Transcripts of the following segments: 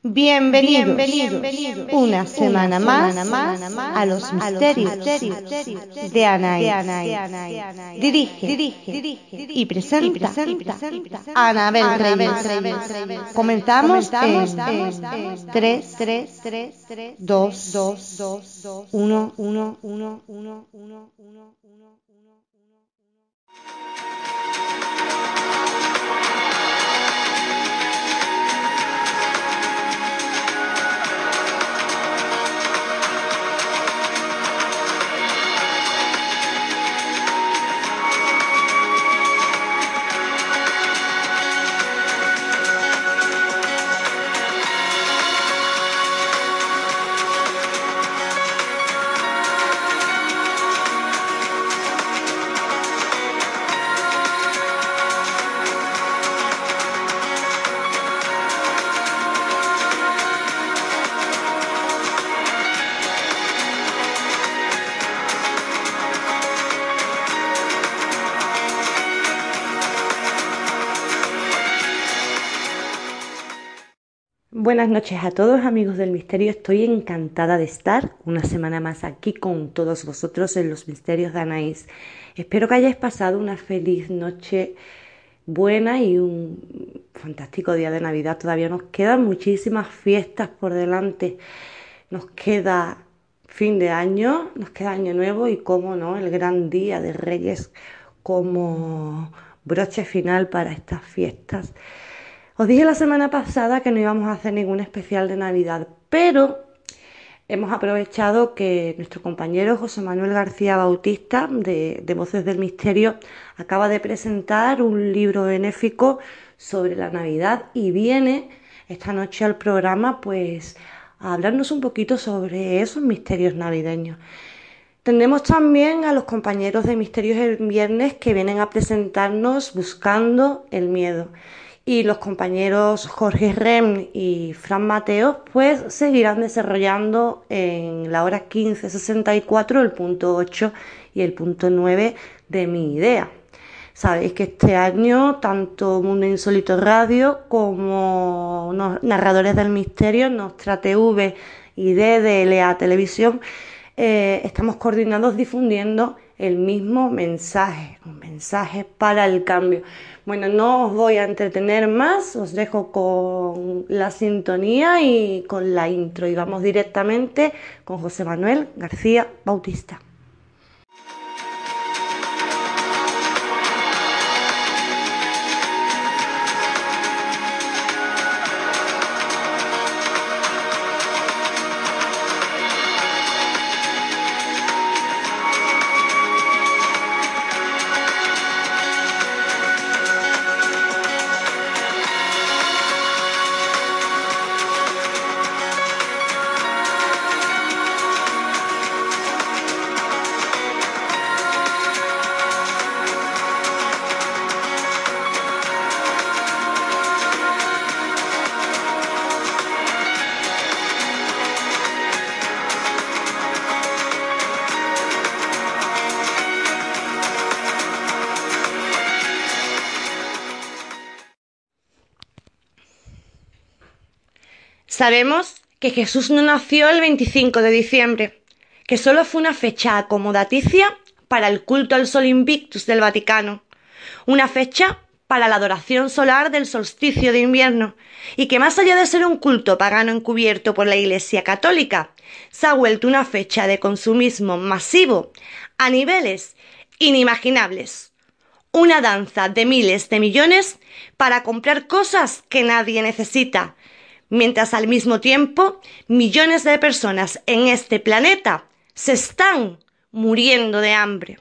Bienvenidos una semana más a los misterios de Anaís. Dirige y presenta Anabel Reyes. Comenzamos en 3, 2, 1. Buenas noches a todos, amigos del misterio. Estoy encantada de estar una semana más aquí con todos vosotros en los misterios de Anaís. Espero que hayáis pasado una feliz noche buena y un fantástico día de Navidad. Todavía nos quedan muchísimas fiestas por delante. Nos queda fin de año, nos queda año nuevo y, cómo no, el gran día de Reyes como broche final para estas fiestas. Os dije la semana pasada que no íbamos a hacer ningún especial de Navidad, pero hemos aprovechado que nuestro compañero José Manuel García Bautista, de Voces del Misterio, acaba de presentar un libro benéfico sobre la Navidad y viene esta noche al programa pues a hablarnos un poquito sobre esos misterios navideños. Tendremos también a los compañeros de Misterios el Viernes que vienen a presentarnos Buscando el Miedo. Y los compañeros Jorge Rem y Fran Mateos pues seguirán desarrollando en la hora 15:64 el punto 8 y el punto 9 de Mi Idea. Sabéis que este año tanto Mundo Insólito Radio como Narradores del Misterio, Nostra TV y DDLA Televisión estamos coordinados difundiendo el mismo mensaje, un mensaje para el cambio. Bueno, no os voy a entretener más, os dejo con la sintonía y con la intro y vamos directamente con José Manuel García Bautista. Sabemos que Jesús no nació el 25 de diciembre, que solo fue una fecha acomodaticia para el culto al Sol Invictus del Vaticano, una fecha para la adoración solar del solsticio de invierno, y que más allá de ser un culto pagano encubierto por la Iglesia Católica, se ha vuelto una fecha de consumismo masivo a niveles inimaginables. Una danza de miles de millones para comprar cosas que nadie necesita, mientras al mismo tiempo millones de personas en este planeta se están muriendo de hambre.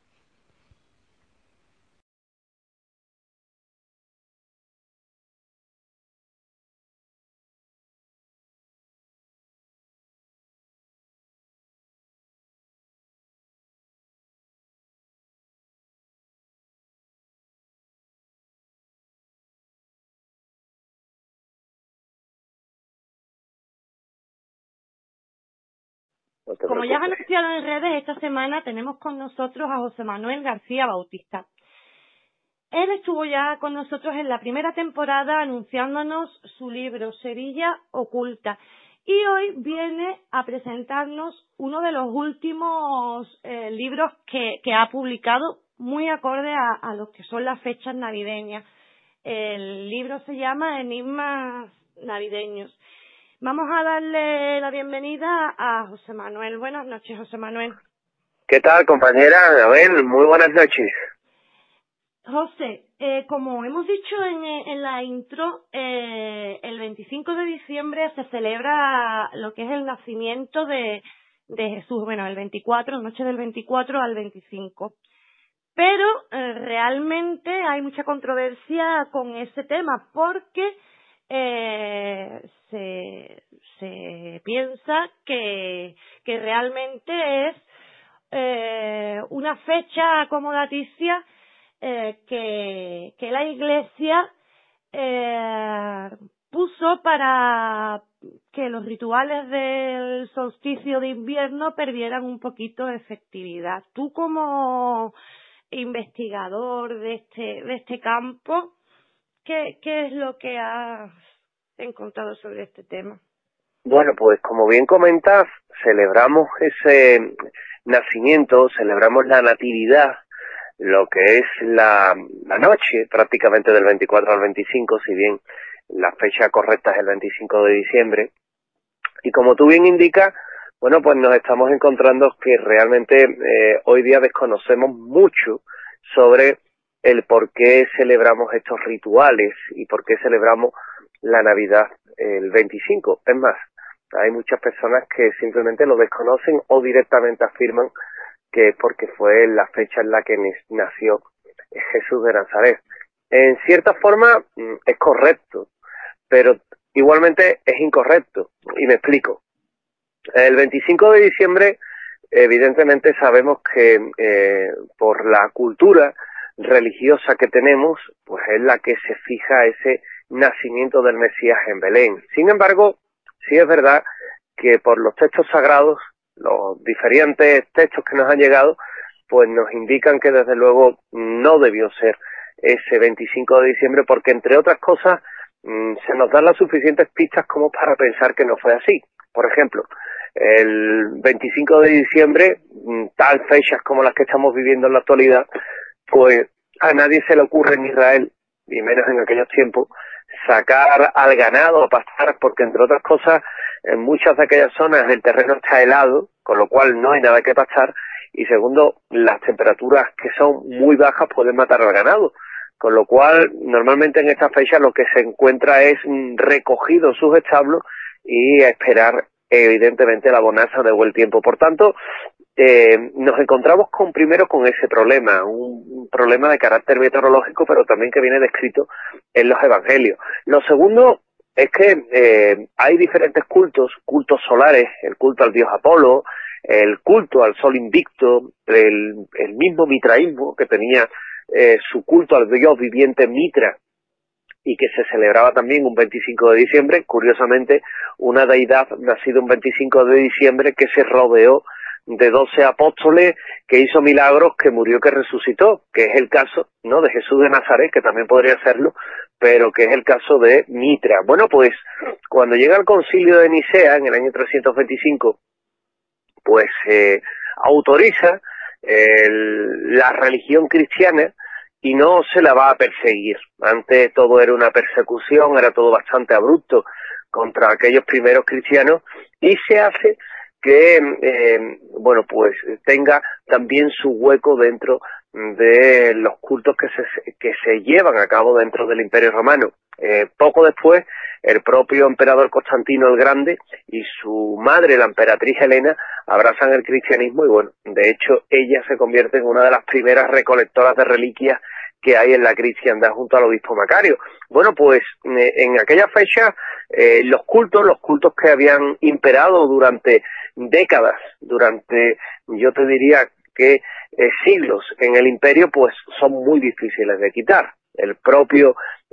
Como ya han anunciado en redes, esta semana tenemos con nosotros a José Manuel García Bautista. Él estuvo ya con nosotros en la primera temporada anunciándonos su libro Sevilla Oculta y hoy viene a presentarnos uno de los últimos libros que ha publicado muy acorde a lo que son las fechas navideñas. El libro se llama Enigmas Navideños. Vamos a darle la bienvenida a José Manuel. Buenas noches, José Manuel. ¿Qué tal, compañera? A ver, muy buenas noches. José, como hemos dicho en la intro, el 25 de diciembre se celebra lo que es el nacimiento de Jesús, bueno, el 24, noche del 24 al 25. Pero realmente hay mucha controversia con ese tema porque se piensa que realmente es una fecha acomodaticia que la Iglesia puso para que los rituales del solsticio de invierno perdieran un poquito de efectividad. Tú como investigador de este campo, ¿qué es lo que has encontrado sobre este tema? Bueno, pues como bien comentas, celebramos ese nacimiento, celebramos la natividad, lo que es la noche prácticamente del 24 al 25, si bien la fecha correcta es el 25 de diciembre. Y como tú bien indicas, bueno, pues nos estamos encontrando que realmente hoy día desconocemos mucho sobre el por qué celebramos estos rituales y por qué celebramos la Navidad el 25. Es más, hay muchas personas que simplemente lo desconocen o directamente afirman que es porque fue la fecha en la que nació Jesús de Nazaret. En cierta forma es correcto, pero igualmente es incorrecto. Y me explico. El 25 de diciembre, evidentemente sabemos que por la cultura religiosa que tenemos, pues es la que se fija ese nacimiento del Mesías en Belén. Sin embargo, sí es verdad que por los textos sagrados, los diferentes textos que nos han llegado, pues nos indican que desde luego no debió ser ese 25 de diciembre, porque entre otras cosas se nos dan las suficientes pistas como para pensar que no fue así. Por ejemplo, el 25 de diciembre, tal fechas como las que estamos viviendo en la actualidad, pues a nadie se le ocurre en Israel, y menos en aquellos tiempos, sacar al ganado a pastar, porque entre otras cosas, en muchas de aquellas zonas el terreno está helado, con lo cual no hay nada que pastar, y segundo, las temperaturas que son muy bajas pueden matar al ganado, con lo cual normalmente en esta fecha lo que se encuentra es recogido sus establos y a esperar evidentemente la bonanza de buen tiempo. Por tanto, nos encontramos primero con ese problema, un problema de carácter meteorológico, pero también que viene descrito en los evangelios. Lo segundo es que hay diferentes cultos solares, el culto al dios Apolo, el culto al sol invicto, el mismo mitraísmo que tenía su culto al dios viviente Mitra, y que se celebraba también un 25 de diciembre, curiosamente una deidad nacida un 25 de diciembre que se rodeó de 12 apóstoles, que hizo milagros, que murió, que resucitó, que es el caso, ¿no?, de Jesús de Nazaret, que también podría serlo, pero que es el caso de Mitra. Bueno, pues cuando llega el concilio de Nicea en el año 325, pues autoriza la religión cristiana y no se la va a perseguir. Antes todo era una persecución, era todo bastante abrupto contra aquellos primeros cristianos, y se hace que, bueno, pues tenga también su hueco dentro de los cultos que se llevan a cabo dentro del Imperio Romano. Poco después, el propio emperador Constantino el Grande y su madre, la emperatriz Helena, abrazan el cristianismo y, bueno, de hecho, ella se convierte en una de las primeras recolectoras de reliquias que hay en la cristiandad junto al obispo Macario. Bueno, pues en aquella fecha los cultos que habían imperado durante décadas, durante, yo te diría que siglos en el imperio, pues son muy difíciles de quitar. El propio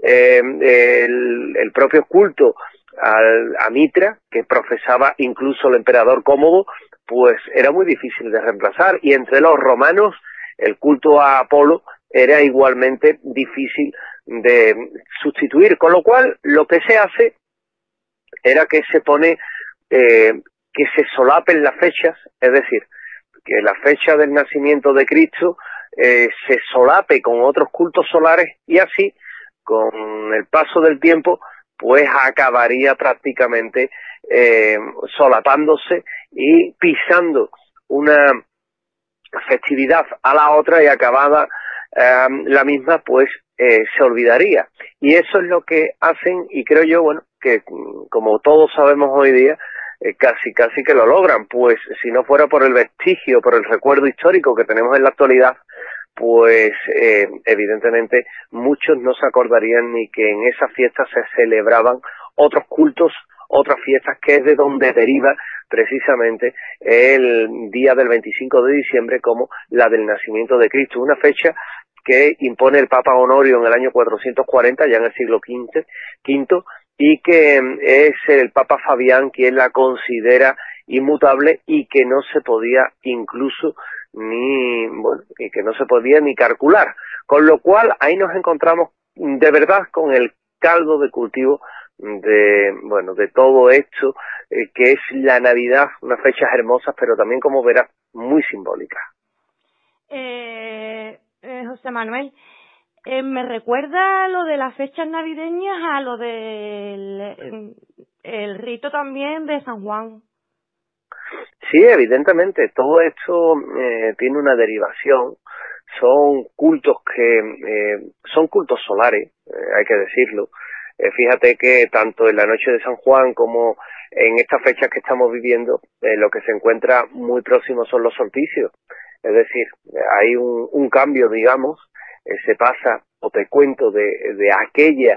culto a Mitra, que profesaba incluso el emperador Cómodo, pues era muy difícil de reemplazar. Y entre los romanos, el culto a Apolo era igualmente difícil de sustituir, con lo cual lo que se hace era que se pone que se solapen las fechas, es decir, que la fecha del nacimiento de Cristo se solape con otros cultos solares, y así, con el paso del tiempo, pues acabaría prácticamente solapándose y pisando una festividad a la otra, y acabada la misma, pues se olvidaría. Y eso es lo que hacen, y creo yo, bueno, que como todos sabemos hoy día, casi que lo logran, pues si no fuera por el vestigio, por el recuerdo histórico que tenemos en la actualidad, pues evidentemente muchos no se acordarían ni que en esas fiestas se celebraban otros cultos, otras fiestas, que es de donde deriva precisamente el día del 25 de diciembre como la del nacimiento de Cristo, una fecha que impone el Papa Honorio en el año 440, ya en el siglo V, y que es el Papa Fabián quien la considera inmutable, y que no se podía incluso y que no se podía ni calcular, con lo cual ahí nos encontramos de verdad con el caldo de cultivo de todo esto, que es la Navidad, unas fechas hermosas, pero también, como verás, muy simbólicas. José Manuel, me recuerda lo de las fechas navideñas a lo del el rito también de San Juan. Sí, evidentemente, todo esto tiene una derivación, son cultos son cultos solares, hay que decirlo. Fíjate que tanto en la noche de San Juan como en estas fechas que estamos viviendo, lo que se encuentra muy próximo son los solsticios. Es decir, hay un cambio, digamos, se pasa, o te cuento, de aquella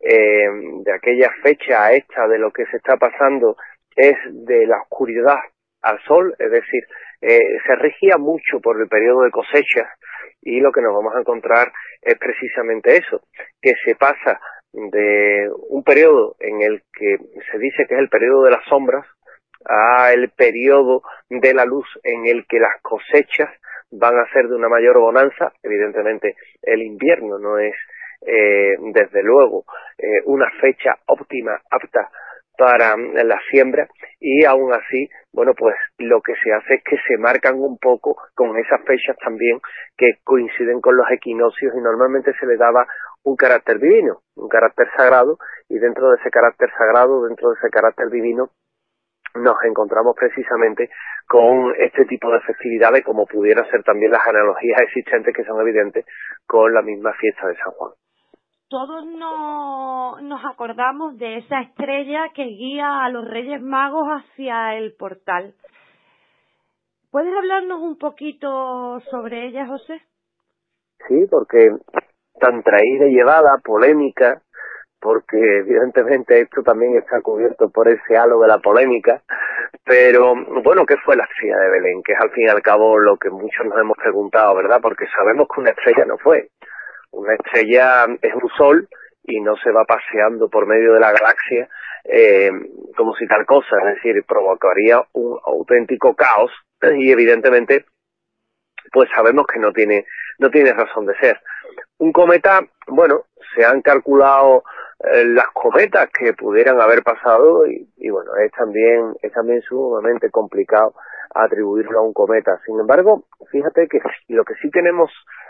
fecha a esta, de lo que se está pasando, es de la oscuridad al sol, es decir, se regía mucho por el periodo de cosechas, y lo que nos vamos a encontrar es precisamente eso, que se pasa de un periodo en el que se dice que es el periodo de las sombras a el periodo de la luz, en el que las cosechas van a ser de una mayor bonanza. Evidentemente el invierno no es desde luego una fecha óptima, apta para la siembra, y aún así, bueno, pues lo que se hace es que se marcan un poco con esas fechas también que coinciden con los equinoccios, y normalmente se le daba un carácter divino, un carácter sagrado, y dentro de ese carácter sagrado, dentro de ese carácter divino, nos encontramos precisamente con este tipo de festividades, como pudieran ser también las analogías existentes, que son evidentes con la misma fiesta de San Juan. Todos nos acordamos de esa estrella que guía a los Reyes Magos hacia el portal. ¿Puedes hablarnos un poquito sobre ella, José? Sí, porque tan traída y llevada, polémica, porque evidentemente esto también está cubierto por ese halo de la polémica, pero bueno, ¿qué fue la estrella de Belén? Que es al fin y al cabo lo que muchos nos hemos preguntado, ¿verdad? Porque sabemos que una estrella no fue. Una estrella es un sol y no se va paseando por medio de la galaxia como si tal cosa, es decir, provocaría un auténtico caos, y evidentemente pues sabemos que no tiene razón de ser. Un cometa, bueno, se han calculado las cometas que pudieran haber pasado, y bueno, es también sumamente complicado atribuirlo a un cometa. Sin embargo, fíjate que lo que sí tenemos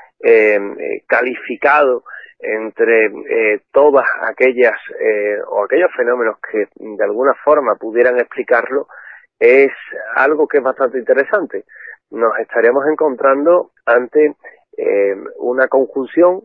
calificado entre todas aquellas o aquellos fenómenos que de alguna forma pudieran explicarlo, es algo que es bastante interesante. Nos estaríamos encontrando ante una conjunción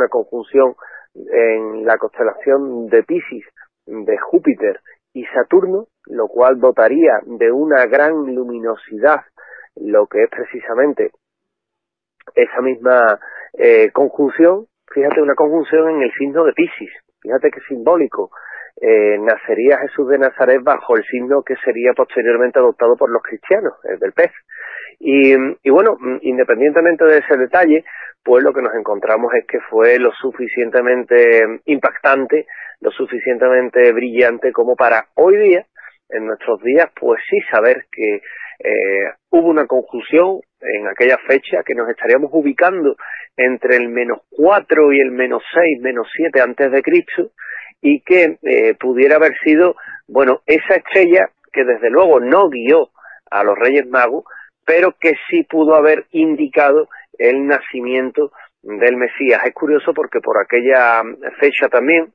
en la constelación de Piscis de Júpiter y Saturno, lo cual dotaría de una gran luminosidad lo que es precisamente esa misma conjunción. Fíjate, una conjunción en el signo de Piscis, fíjate qué simbólico. Nacería Jesús de Nazaret bajo el signo que sería posteriormente adoptado por los cristianos, el del pez. Y bueno, independientemente de ese detalle, pues lo que nos encontramos es que fue lo suficientemente impactante, lo suficientemente brillante como para hoy día, en nuestros días, pues sí saber que hubo una conjunción en aquella fecha que nos estaríamos ubicando entre el -4 y el -6, -7 antes de Cristo, y que pudiera haber sido, bueno, esa estrella que desde luego no guió a los Reyes Magos, pero que sí pudo haber indicado el nacimiento del Mesías. Es curioso porque por aquella fecha también,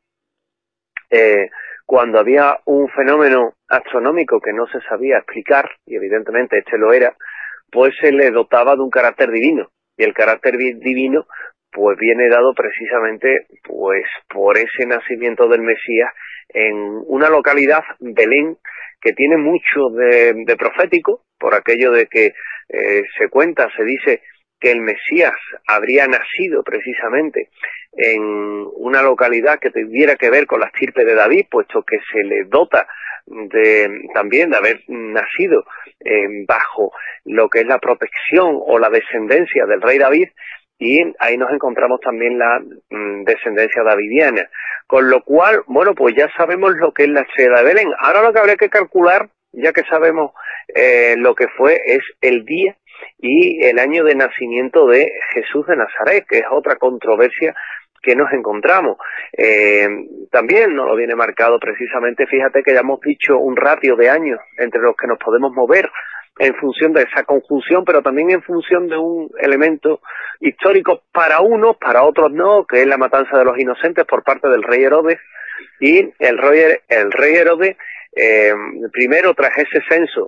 cuando había un fenómeno astronómico que no se sabía explicar, y evidentemente este lo era, pues se le dotaba de un carácter divino, y el carácter divino pues viene dado precisamente pues por ese nacimiento del Mesías en una localidad, Belén, que tiene mucho de profético, por aquello de que se cuenta, se dice que el Mesías habría nacido precisamente en una localidad que tuviera que ver con la estirpe de David, puesto que se le dota también de haber nacido bajo lo que es la protección o la descendencia del rey David, y ahí nos encontramos también la descendencia davidiana, con lo cual, bueno, pues ya sabemos lo que es la estrella de Belén. Ahora lo que habría que calcular, ya que sabemos lo que fue, es el día y el año de nacimiento de Jesús de Nazaret, que es otra controversia que nos encontramos. También nos lo viene marcado precisamente, fíjate que ya hemos dicho un ratio de años entre los que nos podemos mover en función de esa conjunción, pero también en función de un elemento histórico para unos, para otros no, que es la matanza de los inocentes por parte del rey Herodes, y el rey Herodes, primero tras ese censo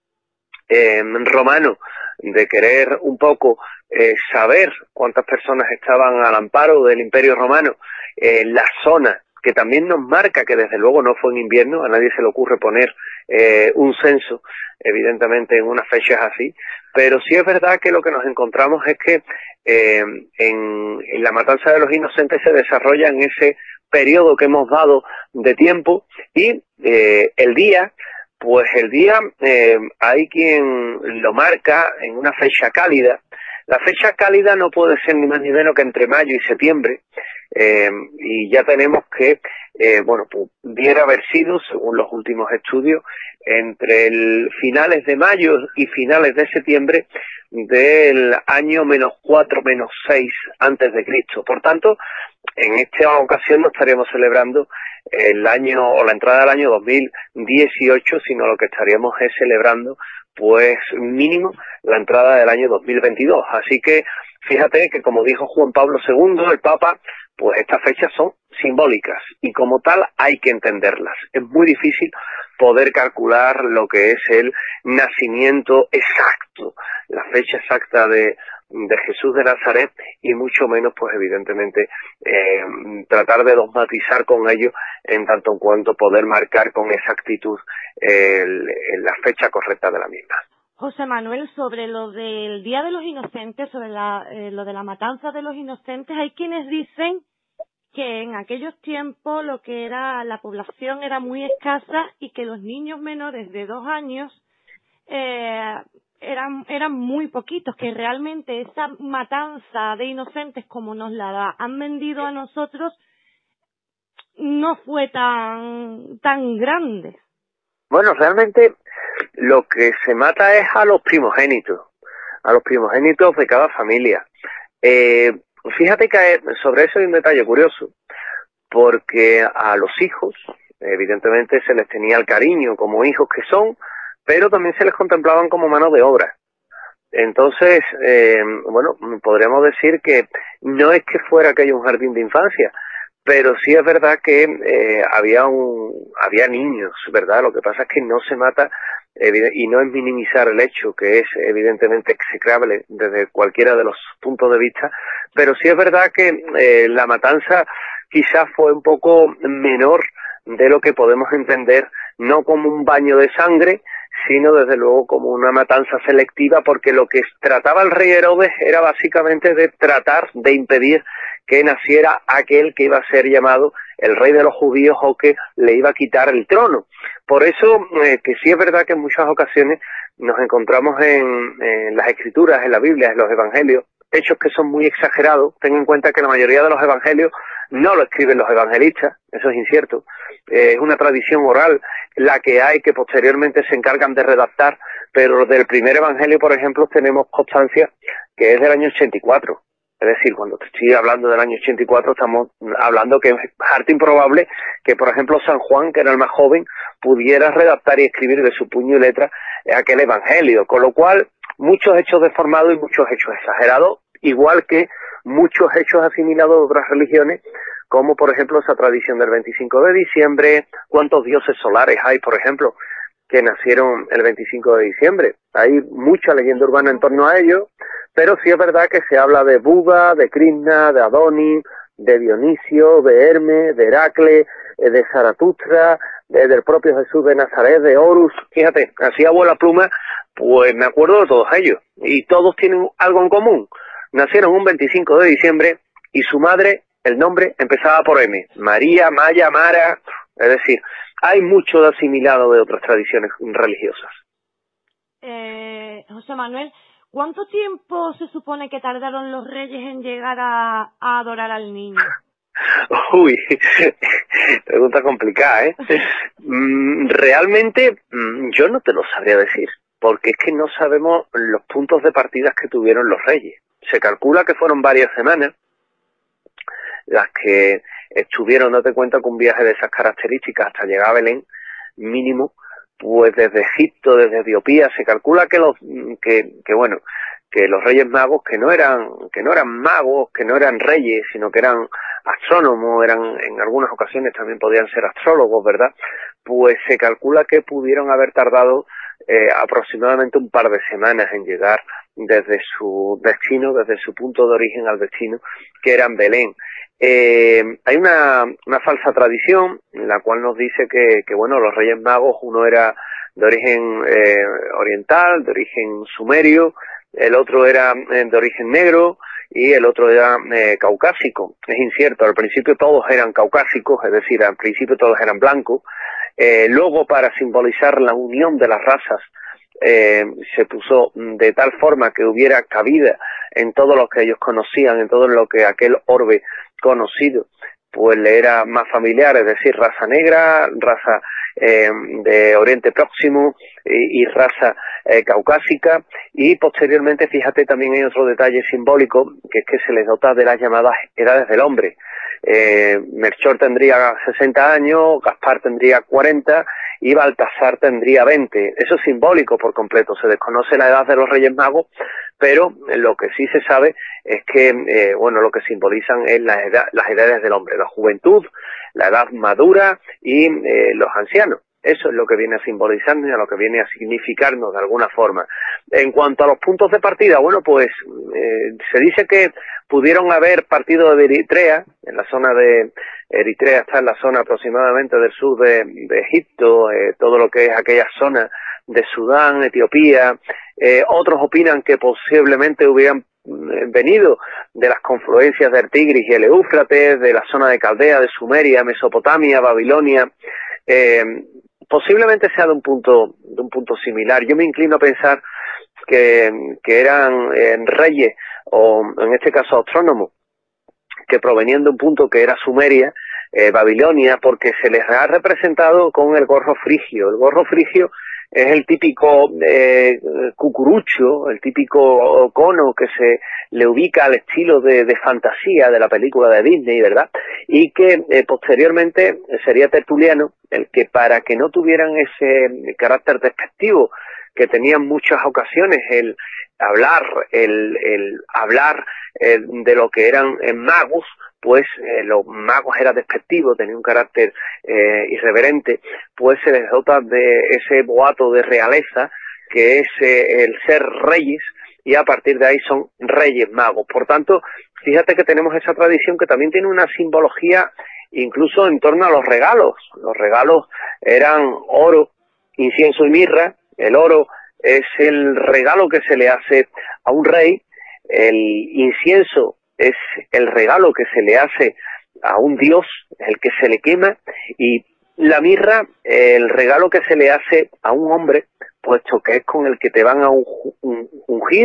romano, de querer un poco saber cuántas personas estaban al amparo del Imperio Romano en la zona, que también nos marca que desde luego no fue en invierno, a nadie se le ocurre poner un censo, evidentemente en unas fechas así, pero sí es verdad que lo que nos encontramos es que en la matanza de los inocentes se desarrolla en ese periodo que hemos dado de tiempo, y el día, pues el día hay quien lo marca en una fecha cálida. La fecha cálida no puede ser ni más ni menos que entre mayo y septiembre, y ya tenemos que, bueno, pudiera haber sido, según los últimos estudios, entre finales de mayo y finales de septiembre del año -4, -6 antes de Cristo. Por tanto, en esta ocasión no estaríamos celebrando el año o la entrada del año 2018, sino lo que estaríamos es celebrando, pues mínimo, la entrada del año 2022. Así que fíjate que, como dijo Juan Pablo II, el Papa, pues estas fechas son simbólicas y como tal hay que entenderlas. Es muy difícil poder calcular lo que es el nacimiento exacto, la fecha exacta de Jesús de Nazaret, y mucho menos, pues evidentemente, tratar de dogmatizar con ello, en tanto en cuanto poder marcar con exactitud la fecha correcta de la misma. José Manuel, sobre lo del Día de los Inocentes, sobre lo de la matanza de los inocentes, hay quienes dicen que en aquellos tiempos lo que era la población era muy escasa y que los niños menores de 2 años eran muy poquitos, que realmente esa matanza de inocentes como nos la han vendido a nosotros no fue tan grande. Bueno, realmente lo que se mata es a los primogénitos de cada familia. Fíjate que sobre eso hay un detalle curioso, porque a los hijos, evidentemente se les tenía el cariño como hijos que son, pero también se les contemplaban como mano de obra. Entonces, bueno, podríamos decir que no es que fuera aquello un jardín de infancia, pero sí es verdad que había niños, ¿verdad? Lo que pasa es que no se mata, y no es minimizar el hecho, que es evidentemente execrable desde cualquiera de los puntos de vista, pero sí es verdad que la matanza quizás fue un poco menor de lo que podemos entender, no como un baño de sangre, sino desde luego como una matanza selectiva, porque lo que trataba el rey Herodes era básicamente de tratar de impedir que naciera aquel que iba a ser llamado el rey de los judíos o que le iba a quitar el trono. Por eso, que sí es verdad que en muchas ocasiones nos encontramos en las escrituras, en la Biblia, en los evangelios, hechos que son muy exagerados. Ten en cuenta que la mayoría de los evangelios no lo escriben los evangelistas, eso es incierto. Es una tradición oral la que hay, que posteriormente se encargan de redactar, pero del primer evangelio, por ejemplo, tenemos constancia que es del año 84. Es decir, cuando te estoy hablando del año 84, estamos hablando que es harto improbable que, por ejemplo, San Juan, que era el más joven, pudiera redactar y escribir de su puño y letra aquel evangelio, con lo cual muchos hechos deformados y muchos hechos exagerados, igual que muchos hechos asimilados de otras religiones, como por ejemplo esa tradición del 25 de diciembre, cuántos dioses solares hay, por ejemplo, que nacieron el 25 de diciembre. Hay mucha leyenda urbana en torno a ello, pero sí es verdad que se habla de Buda, de Krishna, de Adonis, de Dionisio, de Hermes, de Heracles, de Zaratustra, del propio Jesús de Nazaret, de Horus. Fíjate, así a vuela pluma, pues me acuerdo de todos ellos. Y todos tienen algo en común. Nacieron un 25 de diciembre y su madre, el nombre, empezaba por M. María, Maya, Mara. Es decir, hay mucho de asimilado de otras tradiciones religiosas. José Manuel, ¿cuánto tiempo se supone que tardaron los reyes en llegar a adorar al niño? Uy, pregunta complicada, ¿eh? Realmente yo no te lo sabría decir, porque es que no sabemos los puntos de partida que tuvieron los reyes. Se calcula que fueron varias semanas las que estuvieron, date cuenta que un viaje de esas características hasta llegar a Belén, mínimo, pues desde Egipto, desde Etiopía, se calcula que los Reyes Magos, que no eran magos, que no eran reyes, sino que eran astrónomos, en algunas ocasiones también podían ser astrólogos, ¿verdad? Pues se calcula que pudieron haber tardado aproximadamente un par de semanas en llegar desde su destino, desde su punto de origen al destino, que era en Belén. Hay una falsa tradición, la cual nos dice que los Reyes Magos, uno era de origen oriental, de origen sumerio, el otro era de origen negro y el otro era caucásico. Es incierto, al principio todos eran caucásicos, es decir, al principio todos eran blancos. Luego, para simbolizar la unión de las razas, se puso de tal forma que hubiera cabida en todo lo que ellos conocían, en todo lo que aquel orbe conocido pues le era más familiar, es decir, raza negra, raza de Oriente Próximo y raza caucásica. Y posteriormente, fíjate, también hay otro detalle simbólico, que es que se les dota de las llamadas edades del hombre. Melchor tendría 60 años, Gaspar tendría 40 y Baltasar tendría 20. Eso es simbólico por completo, se desconoce la edad de los Reyes Magos, pero lo que sí se sabe es que lo que simbolizan es las edades del hombre, la juventud, la edad madura y los ancianos. Eso es lo que viene a simbolizarnos y a lo que viene a significarnos de alguna forma. En cuanto a los puntos de partida, se dice que pudieron haber partido de Eritrea, en la zona de Eritrea está en la zona aproximadamente del sur de Egipto, todo lo que es aquella zona de Sudán, Etiopía. Otros opinan que posiblemente hubieran venido de las confluencias del Tigris y el Éufrates, de la zona de Caldea, de Sumeria, Mesopotamia, Babilonia. Posiblemente sea de un punto similar. Yo me inclino a pensar que eran reyes, o en este caso astrónomos, que provenían de un punto que era Sumeria, Babilonia, porque se les ha representado con el gorro frigio. El gorro frigio es el típico cucurucho, el típico cono que se le ubica al estilo de fantasía de la película de Disney, ¿verdad? Y que posteriormente sería Tertuliano el que, para que no tuvieran ese carácter despectivo que tenían muchas ocasiones el hablar de lo que eran magos, pues los magos era despectivo, tenía un carácter irreverente, pues se les dota de ese boato de realeza que es el ser reyes, y a partir de ahí son Reyes Magos. Por tanto, fíjate que tenemos esa tradición que también tiene una simbología incluso en torno a los regalos. Los regalos eran oro, incienso y mirra. El oro es el regalo que se le hace a un rey, el incienso es el regalo que se le hace a un dios, el que se le quema, y la mirra, el regalo que se le hace a un hombre, puesto que es con el que te van a ungir,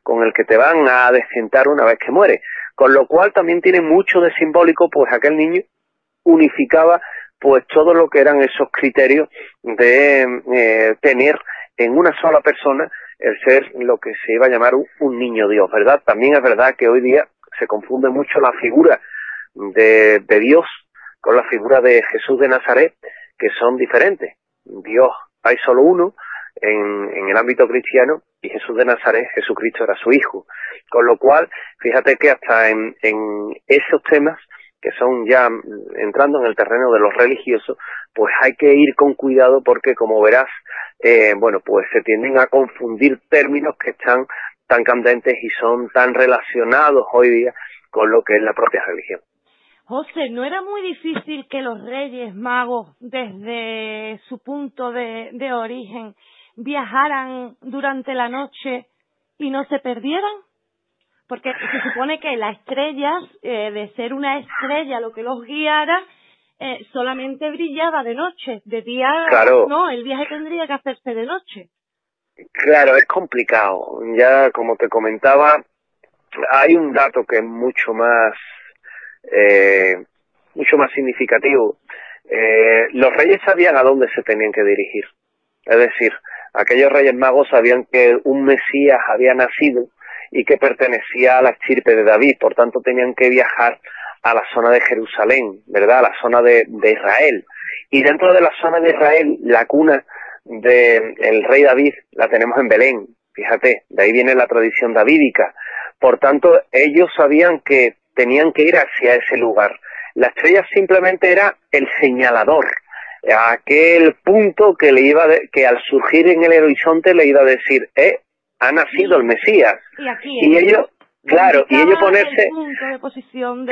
con el que te van a descentar una vez que mueres. Con lo cual también tiene mucho de simbólico, pues aquel niño unificaba pues todo lo que eran esos criterios de tener en una sola persona el ser lo que se iba a llamar un niño Dios, ¿verdad? También es verdad que hoy día se confunde mucho la figura de Dios con la figura de Jesús de Nazaret, que son diferentes. Dios hay solo uno en el ámbito cristiano, y Jesús de Nazaret, Jesucristo, era su hijo. Con lo cual, fíjate que hasta en esos temas, que son ya entrando en el terreno de los religiosos, pues hay que ir con cuidado porque, como verás, bueno, pues se tienden a confundir términos que están tan candentes y son tan relacionados hoy día con lo que es la propia religión. José, ¿no era muy difícil que los Reyes Magos, desde su punto de origen, viajaran durante la noche y no se perdieran? Porque se supone que las estrellas, de ser una estrella lo que los guiara, solamente brillaba de noche. De día, claro, no, el viaje tendría que hacerse de noche. Claro, es complicado. Ya, como te comentaba, hay un dato que es mucho más significativo. Los reyes sabían a dónde se tenían que dirigir. Es decir, aquellos reyes magos sabían que un Mesías había nacido y que pertenecía a la estirpe de David, por tanto tenían que viajar a la zona de Jerusalén, ¿verdad? A la zona de Israel. Y dentro de la zona de Israel, la cuna del rey David la tenemos en Belén. Fíjate, de ahí viene la tradición davídica. Por tanto, ellos sabían que tenían que ir hacia ese lugar. La estrella simplemente era el señalador, aquel punto que que al surgir en el horizonte le iba a decir, ha nacido el Mesías. Y aquí, y ellos, claro, y ellos ponerse, el punto de posición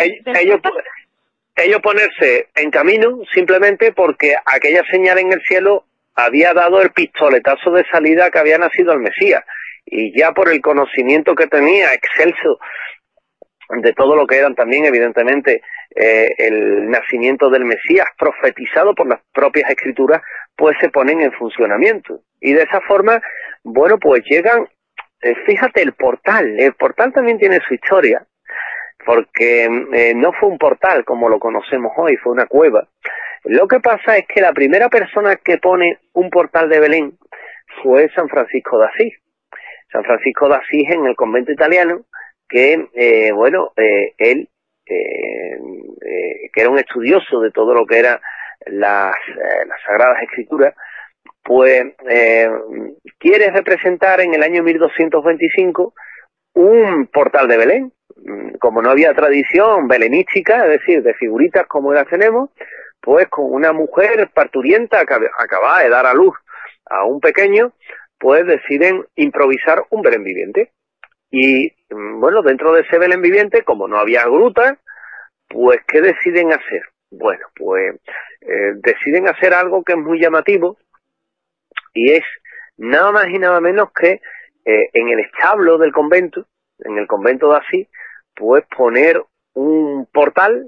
ellos ponerse en camino simplemente porque aquella señal en el cielo había dado el pistoletazo de salida que había nacido el Mesías. Y ya por el conocimiento que tenía excelso de todo lo que eran también, evidentemente, el nacimiento del Mesías profetizado por las propias escrituras, pues se ponen en funcionamiento. Y de esa forma, bueno, pues llegan, fíjate, el portal también tiene su historia, porque no fue un portal como lo conocemos hoy, fue una cueva. Lo que pasa es que la primera persona que pone un portal de Belén fue San Francisco de Asís. San Francisco de Asís, en el convento italiano, que él que era un estudioso de todo lo que eran las Sagradas Escrituras, pues quiere representar en el año 1225 un portal de Belén. Como no había tradición belenística, es decir, de figuritas como las tenemos, pues con una mujer parturienta que acababa de dar a luz a un pequeño, pues deciden improvisar un Belén viviente. Y bueno, dentro de ese Belén viviente, como no había gruta, pues ¿qué deciden hacer? Bueno, pues deciden hacer algo que es muy llamativo, y es nada más y nada menos que en el establo del convento, en el convento de Asís, pues poner un portal,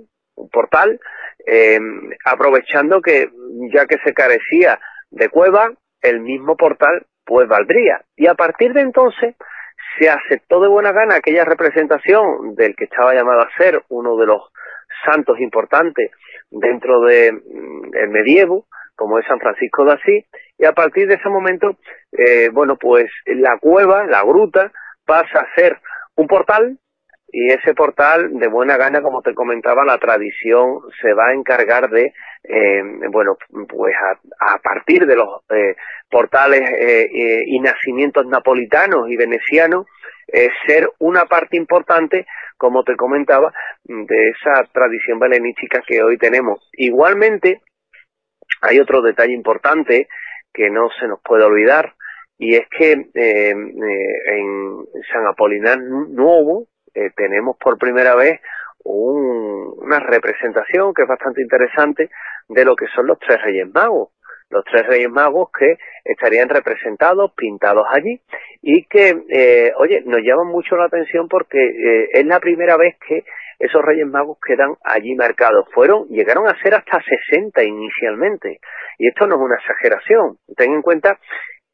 aprovechando que ya que se carecía de cueva, el mismo portal pues valdría. Y a partir de entonces se aceptó de buena gana aquella representación del que estaba llamado a ser uno de los santos importantes dentro del medievo, como es San Francisco de Asís, y a partir de ese momento, bueno, pues la cueva, la gruta, pasa a ser un portal, y ese portal, de buena gana, como te comentaba, la tradición se va a encargar de, bueno, pues a partir de los portales y nacimientos napolitanos y venecianos, ser una parte importante, como te comentaba, de esa tradición belenística que hoy tenemos. Igualmente, hay otro detalle importante que no se nos puede olvidar, y es que en San Apolinar Nuovo tenemos por primera vez una representación que es bastante interesante de lo que son los tres Reyes Magos. Los tres Reyes Magos que estarían representados, pintados allí, y que, oye, nos llaman mucho la atención porque es la primera vez que esos Reyes Magos quedan allí marcados. Llegaron a ser hasta 60 inicialmente, y esto no es una exageración. Ten en cuenta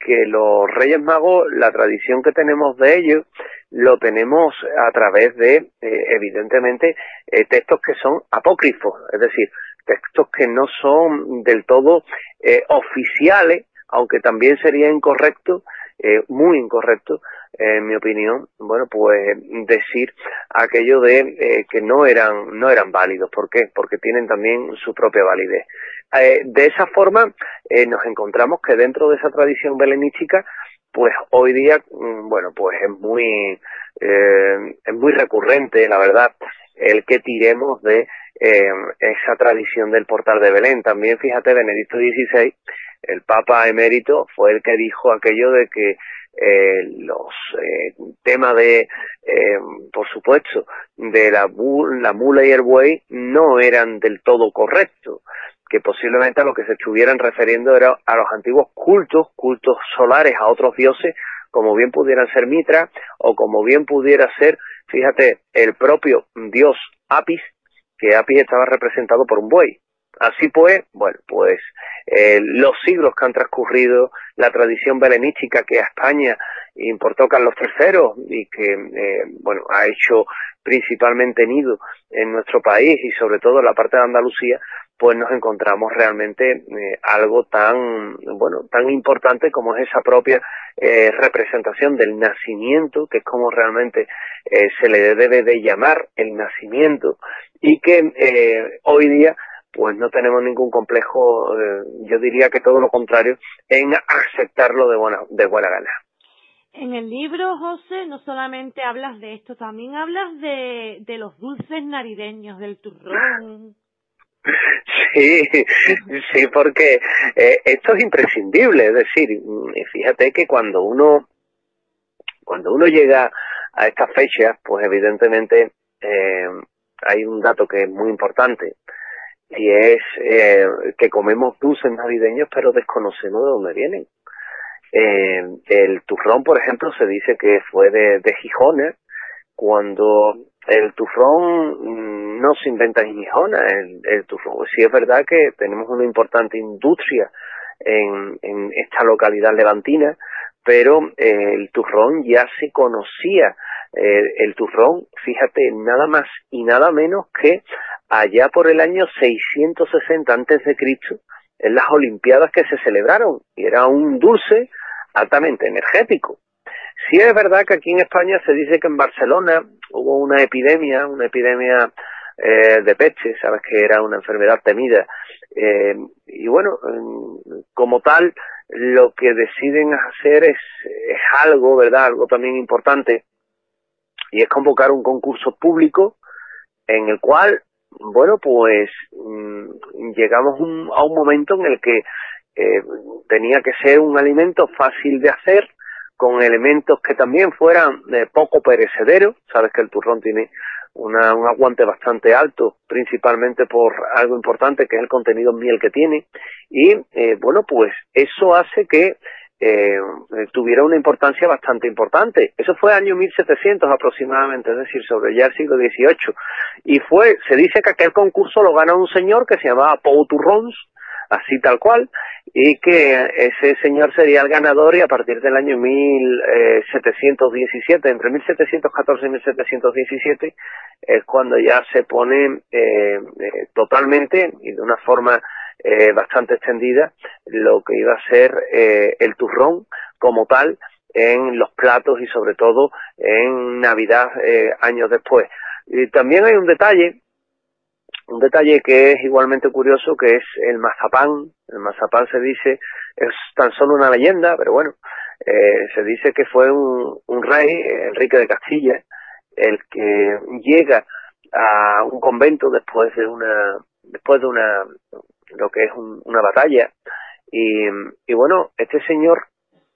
que los Reyes Magos, la tradición que tenemos de ellos, lo tenemos a través de, evidentemente, textos que son apócrifos, es decir, textos que no son del todo oficiales, aunque también sería incorrecto, muy incorrecto, en mi opinión, bueno, pues decir aquello de que no eran válidos. ¿Por qué? Porque tienen también su propia validez. De esa forma nos encontramos que dentro de esa tradición belenística, pues hoy día, bueno, pues es muy recurrente, la verdad, el que tiremos de esa tradición del portal de Belén. También, fíjate, Benedicto XVI, el Papa emérito, fue el que dijo aquello de que los temas de, por supuesto, de la mula y el buey no eran del todo correctos, que posiblemente a lo que se estuvieran refiriendo era a los antiguos cultos solares a otros dioses, como bien pudieran ser Mitra, o como bien pudiera ser, fíjate, el propio dios Apis, que Apis estaba representado por un buey. Así pues, bueno, pues los siglos que han transcurrido, la tradición belenística que a España importó Carlos III y que, bueno, ha hecho principalmente nido en nuestro país y sobre todo en la parte de Andalucía, pues nos encontramos realmente algo tan, bueno, tan importante como es esa propia representación del nacimiento, que es como realmente se le debe de llamar el nacimiento, y que hoy día pues no tenemos ningún complejo, yo diría que todo lo contrario, en aceptarlo de buena gana. En el libro, José, no solamente hablas de esto, también hablas de los dulces navideños, del turrón. Sí, porque esto es imprescindible, es decir, fíjate que cuando uno llega a estas fechas, pues evidentemente hay un dato que es muy importante, y es que comemos dulces navideños pero desconocemos de dónde vienen. El turrón, por ejemplo, se dice que fue de Gijona, cuando el turrón no se inventa en Gijona. El turrón, sí es verdad que tenemos una importante industria en esta localidad levantina, pero el turrón ya se conocía. El turrón, fíjate, nada más y nada menos que allá por el año 660 antes de Cristo, en las Olimpiadas que se celebraron, y era un dulce altamente energético. Sí es verdad que aquí en España se dice que en Barcelona hubo una epidemia de peste, sabes que era una enfermedad temida, y bueno, como tal, lo que deciden hacer es algo, ¿verdad?, algo también importante, y es convocar un concurso público en el cual, bueno, pues llegamos a un momento en el que tenía que ser un alimento fácil de hacer, con elementos que también fueran poco perecederos. Sabes que el turrón tiene un aguante bastante alto, principalmente por algo importante que es el contenido en miel que tiene, y bueno, pues eso hace que tuviera una importancia bastante importante. Eso fue año 1700 aproximadamente, es decir, sobre ya el siglo XVIII, y se dice que aquel concurso lo gana un señor que se llamaba Pou Turrons, así tal cual, y que ese señor sería el ganador, y a partir del año 1717, entre 1714 y 1717, es cuando ya se pone totalmente y de una forma bastante extendida lo que iba a ser el turrón como tal en los platos, y sobre todo en Navidad años después. Y también hay un detalle que es igualmente curioso, que es el mazapán. El mazapán, se dice, es tan solo una leyenda, pero bueno, se dice que fue un rey, Enrique de Castilla, el que llega a un convento después de una lo que es una batalla, y bueno, este señor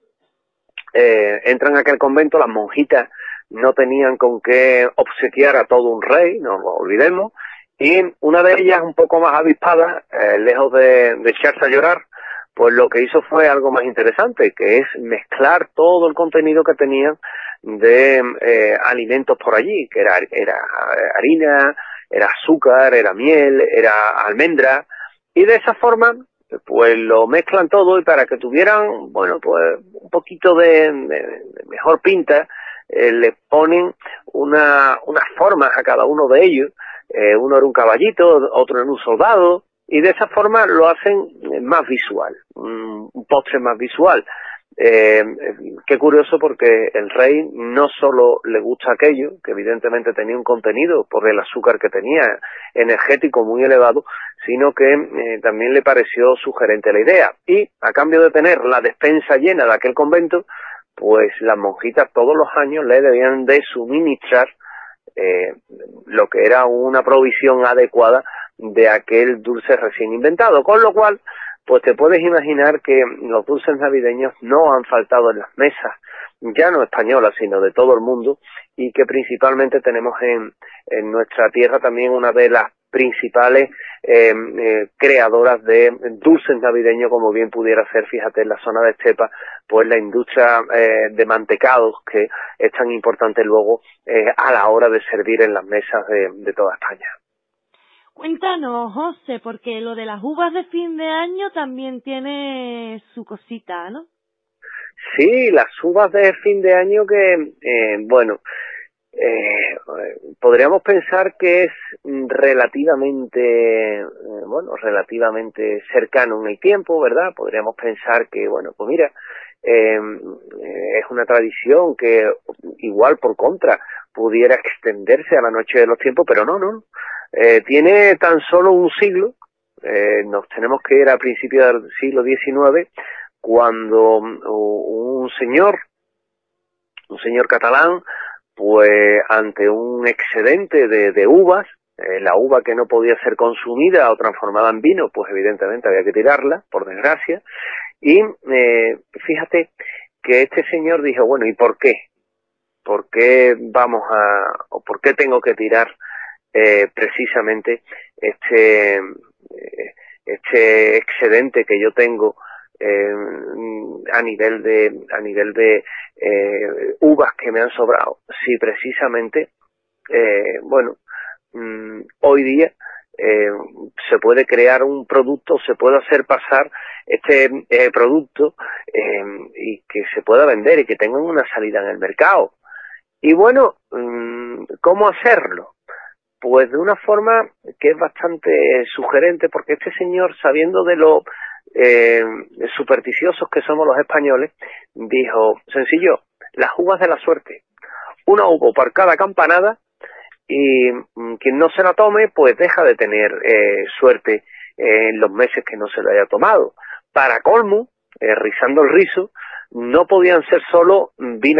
entra en aquel convento. Las monjitas no tenían con qué obsequiar a todo un rey, no lo olvidemos, y una de ellas, un poco más avispada, lejos de echarse a llorar, pues lo que hizo fue algo más interesante, que es mezclar todo el contenido que tenían de alimentos por allí, que era harina, era azúcar, era miel, era almendra, y de esa forma pues lo mezclan todo y para que tuvieran, bueno, pues un poquito de mejor pinta, le ponen unas formas a cada uno de ellos, uno era un caballito, otro era un soldado, y de esa forma lo hacen más visual, un postre más visual. Qué curioso, porque el rey no solo le gusta aquello, que evidentemente tenía un contenido por el azúcar que tenía, energético muy elevado, sino que también le pareció sugerente la idea. Y a cambio de tener la despensa llena de aquel convento, pues las monjitas todos los años le debían de suministrar lo que era una provisión adecuada de aquel dulce recién inventado, con lo cual pues te puedes imaginar que los dulces navideños no han faltado en las mesas, ya no españolas, sino de todo el mundo, y que principalmente tenemos en nuestra tierra también una de las principales creadoras de dulces navideños, como bien pudiera ser, fíjate, en la zona de Estepa, pues la industria de mantecados, que es tan importante luego a la hora de servir en las mesas de toda España. Cuéntanos, José, porque lo de las uvas de fin de año también tiene su cosita, ¿no? Sí, las uvas de fin de año que, podríamos pensar que es relativamente cercano en el tiempo, ¿verdad? Podríamos pensar que, bueno, pues mira, es una tradición que igual por contra pudiera extenderse a la noche de los tiempos, pero no. Tiene tan solo un siglo, nos tenemos que ir a principios del siglo XIX, cuando un señor catalán, pues ante un excedente de uvas, la uva que no podía ser consumida o transformada en vino, pues evidentemente había que tirarla, por desgracia, y fíjate que este señor dijo, bueno, ¿y por qué? ¿Por qué por qué tengo que tirar precisamente este excedente que yo tengo a nivel de uvas que me han sobrado? Si precisamente hoy día se puede crear un producto, se puede hacer pasar este producto y que se pueda vender y que tengan una salida en el mercado. Y bueno, ¿cómo hacerlo? Pues de una forma que es bastante sugerente, porque este señor, sabiendo de lo supersticiosos que somos los españoles, dijo, sencillo, las uvas de la suerte, una uva por cada campanada, y quien no se la tome, pues deja de tener suerte en los meses que no se lo haya tomado. Para colmo, rizando el rizo, no podían ser solo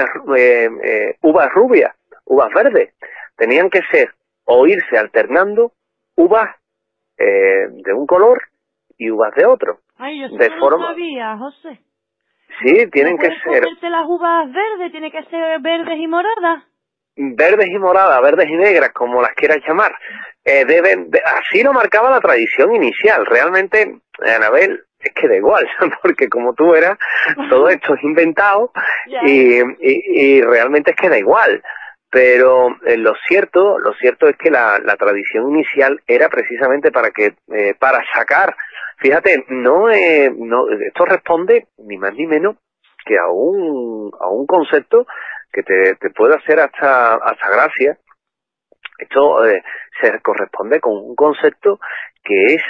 uvas rubias, uvas verdes, tenían que ser o irse alternando uvas de un color y uvas de otro. Ay, yo de no forma... lo sabía, José. Sí, tienen ¿No que puedes ser comerte las uvas verdes? ¿Tiene que ser verdes y moradas? verdes y moradas, verdes y negras, como las quieras llamar. Así lo marcaba la tradición inicial. Realmente, Anabel, es que da igual, porque como tú verás, todo esto es inventado y realmente es que da igual. Pero lo cierto es que la tradición inicial era precisamente para sacar, fíjate, esto responde ni más ni menos que a un concepto que te puede hacer hasta gracia. Esto se corresponde con un concepto que es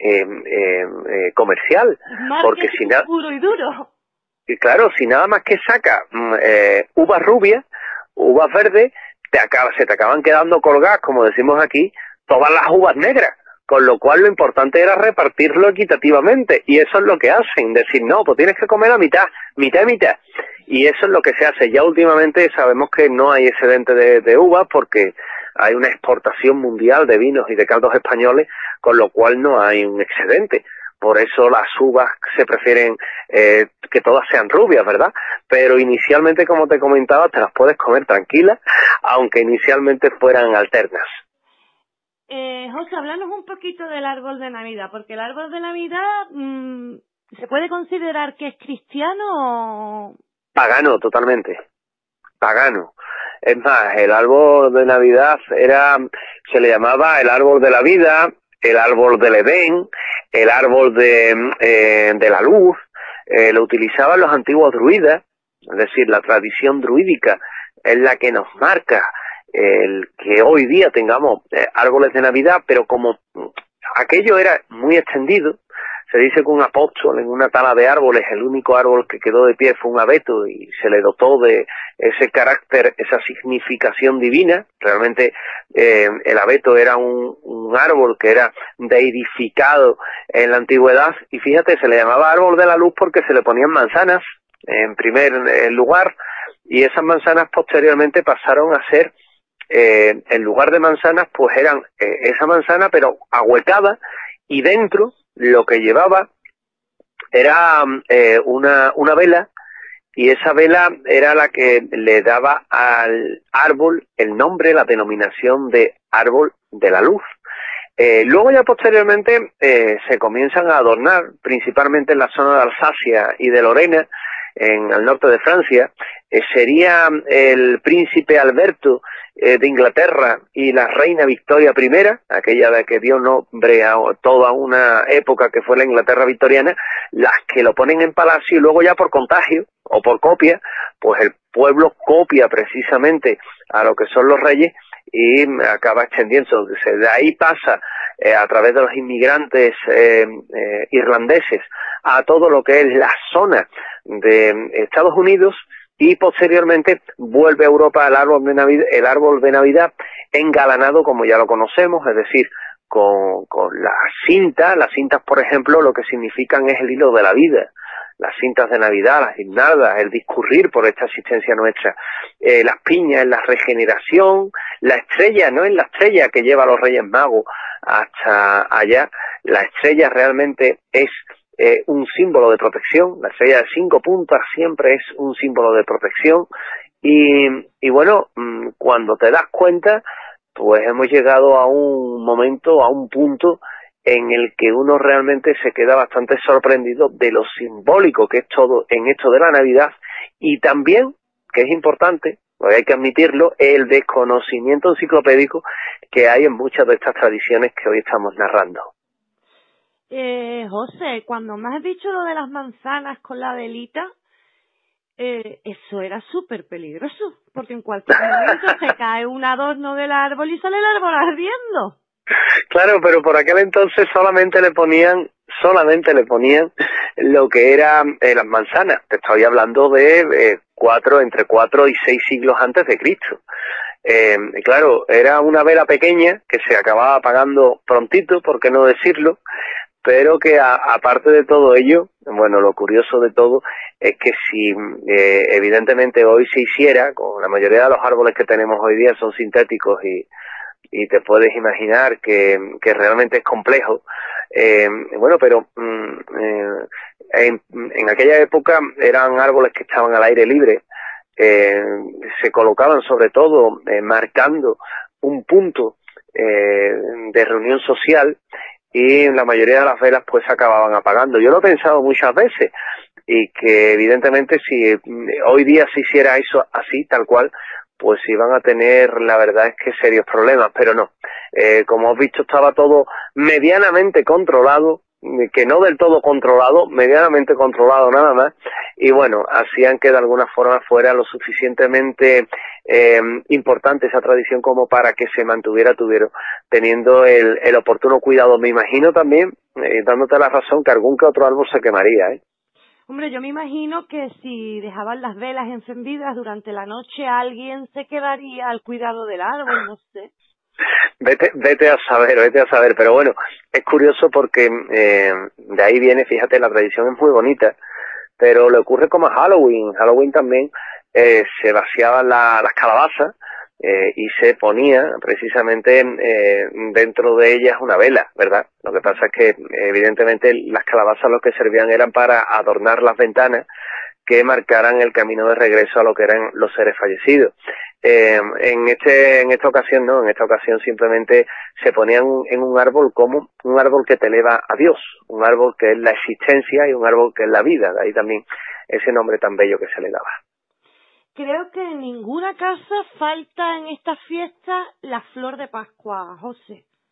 comercial, porque si puro y duro. Y claro, si nada más que saca uvas rubias, uvas verdes, se te acaban quedando colgadas, como decimos aquí, todas las uvas negras, con lo cual lo importante era repartirlo equitativamente, y eso es lo que hacen, decir, no, pues tienes que comer la mitad y mitad, y eso es lo que se hace. Ya últimamente sabemos que no hay excedente de uvas, porque hay una exportación mundial de vinos y de caldos españoles, con lo cual no hay un excedente. Por eso las uvas se prefieren que todas sean rubias, ¿verdad? Pero inicialmente, como te comentaba, te las puedes comer tranquilas, aunque inicialmente fueran alternas. José, háblanos un poquito del árbol de Navidad, porque el árbol de Navidad, ¿se puede considerar que es cristiano o...? Pagano, totalmente. Pagano. Es más, el árbol de Navidad se le llamaba el árbol de la vida, el árbol del Edén, el árbol de la luz, lo utilizaban los antiguos druidas, es decir, la tradición druídica es la que nos marca el que hoy día tengamos árboles de Navidad, pero como aquello era muy extendido, se dice que un apóstol en una tala de árboles, el único árbol que quedó de pie fue un abeto y se le dotó de ese carácter, esa significación divina. Realmente el abeto era un árbol que era deidificado en la antigüedad y fíjate, se le llamaba árbol de la luz porque se le ponían manzanas en primer lugar y esas manzanas posteriormente pasaron a ser, en lugar de manzanas, pues eran esa manzana pero ahuecada y dentro lo que llevaba era una vela y esa vela era la que le daba al árbol el nombre, la denominación de árbol de la luz. Luego ya posteriormente se comienzan a adornar, principalmente en la zona de Alsacia y de Lorena, en el norte de Francia. Sería el príncipe Alberto de Inglaterra y la reina Victoria I, aquella de que dio nombre a toda una época que fue la Inglaterra victoriana, las que lo ponen en palacio y luego ya por contagio o por copia, pues el pueblo copia precisamente a lo que son los reyes y acaba extendiéndose. De ahí pasa a través de los inmigrantes irlandeses a todo lo que es la zona de Estados Unidos y posteriormente vuelve a Europa el árbol de Navidad engalanado como ya lo conocemos, es decir, con las cintas. Las cintas, por ejemplo, lo que significan es el hilo de la vida. Las cintas de Navidad, las guirnaldas, el discurrir por esta existencia nuestra, las piñas, la regeneración, la estrella, no es la estrella que lleva a los Reyes Magos hasta allá, la estrella realmente es un símbolo de protección. La estrella de 5 puntas siempre es un símbolo de protección y bueno, cuando te das cuenta, pues hemos llegado a un momento, a un punto en el que uno realmente se queda bastante sorprendido de lo simbólico que es todo en esto de la Navidad y también, que es importante, porque hay que admitirlo, el desconocimiento enciclopédico que hay en muchas de estas tradiciones que hoy estamos narrando. José, cuando me has dicho lo de las manzanas con la velita, eso era súper peligroso, porque en cualquier momento se cae un adorno del árbol y sale el árbol ardiendo. Claro, pero por aquel entonces solamente le ponían lo que eran las manzanas. Te estoy hablando de entre 4 y 6 siglos antes de Cristo. Claro, era una vela pequeña que se acababa apagando prontito, por qué no decirlo, pero que aparte de todo ello, bueno, lo curioso de todo es que si evidentemente hoy se hiciera, con la mayoría de los árboles que tenemos hoy día son sintéticos y te puedes imaginar que realmente es complejo, bueno, pero en aquella época eran árboles que estaban al aire libre, se colocaban sobre todo marcando un punto de reunión social y la mayoría de las velas pues se acababan apagando. Yo lo he pensado muchas veces y que evidentemente si hoy día se hiciera eso así, tal cual, pues iban a tener, la verdad es que serios problemas, pero no. Como has visto, estaba todo medianamente controlado, que no del todo controlado, medianamente controlado nada más, y bueno, hacían que de alguna forma fuera lo suficientemente importante esa tradición como para que se mantuviera teniendo el oportuno cuidado. Me imagino también, dándote la razón, que algún que otro árbol se quemaría, ¿eh? Hombre, yo me imagino que si dejaban las velas encendidas durante la noche, alguien se quedaría al cuidado del árbol, no sé. Vete a saber, pero bueno, es curioso porque de ahí viene, fíjate, la tradición es muy bonita, pero le ocurre como a Halloween. Halloween también se vaciaban las calabazas y se ponía precisamente dentro de ellas una vela, ¿verdad? Lo que pasa es que evidentemente las calabazas lo que servían eran para adornar las ventanas que marcaran el camino de regreso a lo que eran los seres fallecidos. En esta ocasión no, en esta ocasión simplemente se ponían en un árbol como un árbol que te eleva a Dios, un árbol que es la existencia y un árbol que es la vida, de ahí también ese nombre tan bello que se le daba. Creo que en ninguna casa falta en esta fiesta la flor de Pascua, José.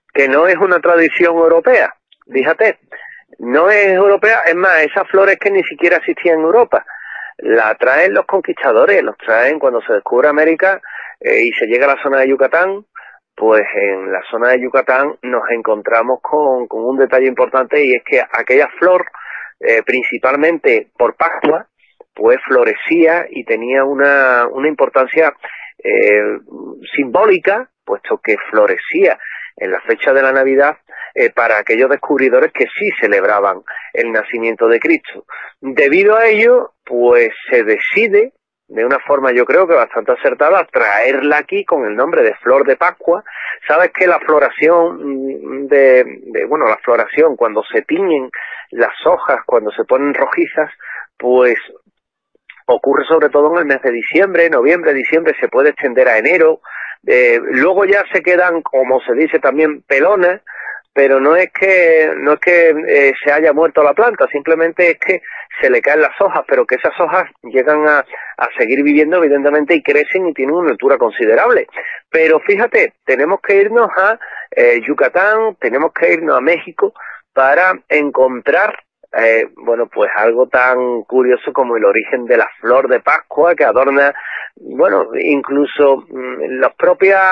que no es una tradición europea, fíjate, no es europea, es más, esas flores que ni siquiera existían en Europa, la traen los conquistadores, los traen cuando se descubre América y se llega a la zona de Yucatán. Pues en la zona de Yucatán nos encontramos con un detalle importante, y es que aquella flor, principalmente por Pascua, pues florecía y tenía una importancia simbólica, puesto que florecía en la fecha de la Navidad para aquellos descubridores que sí celebraban el nacimiento de Cristo. Debido a ello, pues se decide, de una forma yo creo que bastante acertada, traerla aquí con el nombre de flor de Pascua. Sabes que la floración la floración, cuando se tiñen las hojas, cuando se ponen rojizas, pues ocurre sobre todo en el mes de diciembre, noviembre, diciembre, se puede extender a enero. Luego ya se quedan, como se dice también, pelonas, pero no es que se haya muerto la planta, simplemente es que se le caen las hojas, pero que esas hojas llegan a seguir viviendo, evidentemente, y crecen y tienen una altura considerable. Pero fíjate, tenemos que irnos a Yucatán, tenemos que irnos a México para encontrar pues algo tan curioso como el origen de la flor de Pascua, que adorna, incluso los propios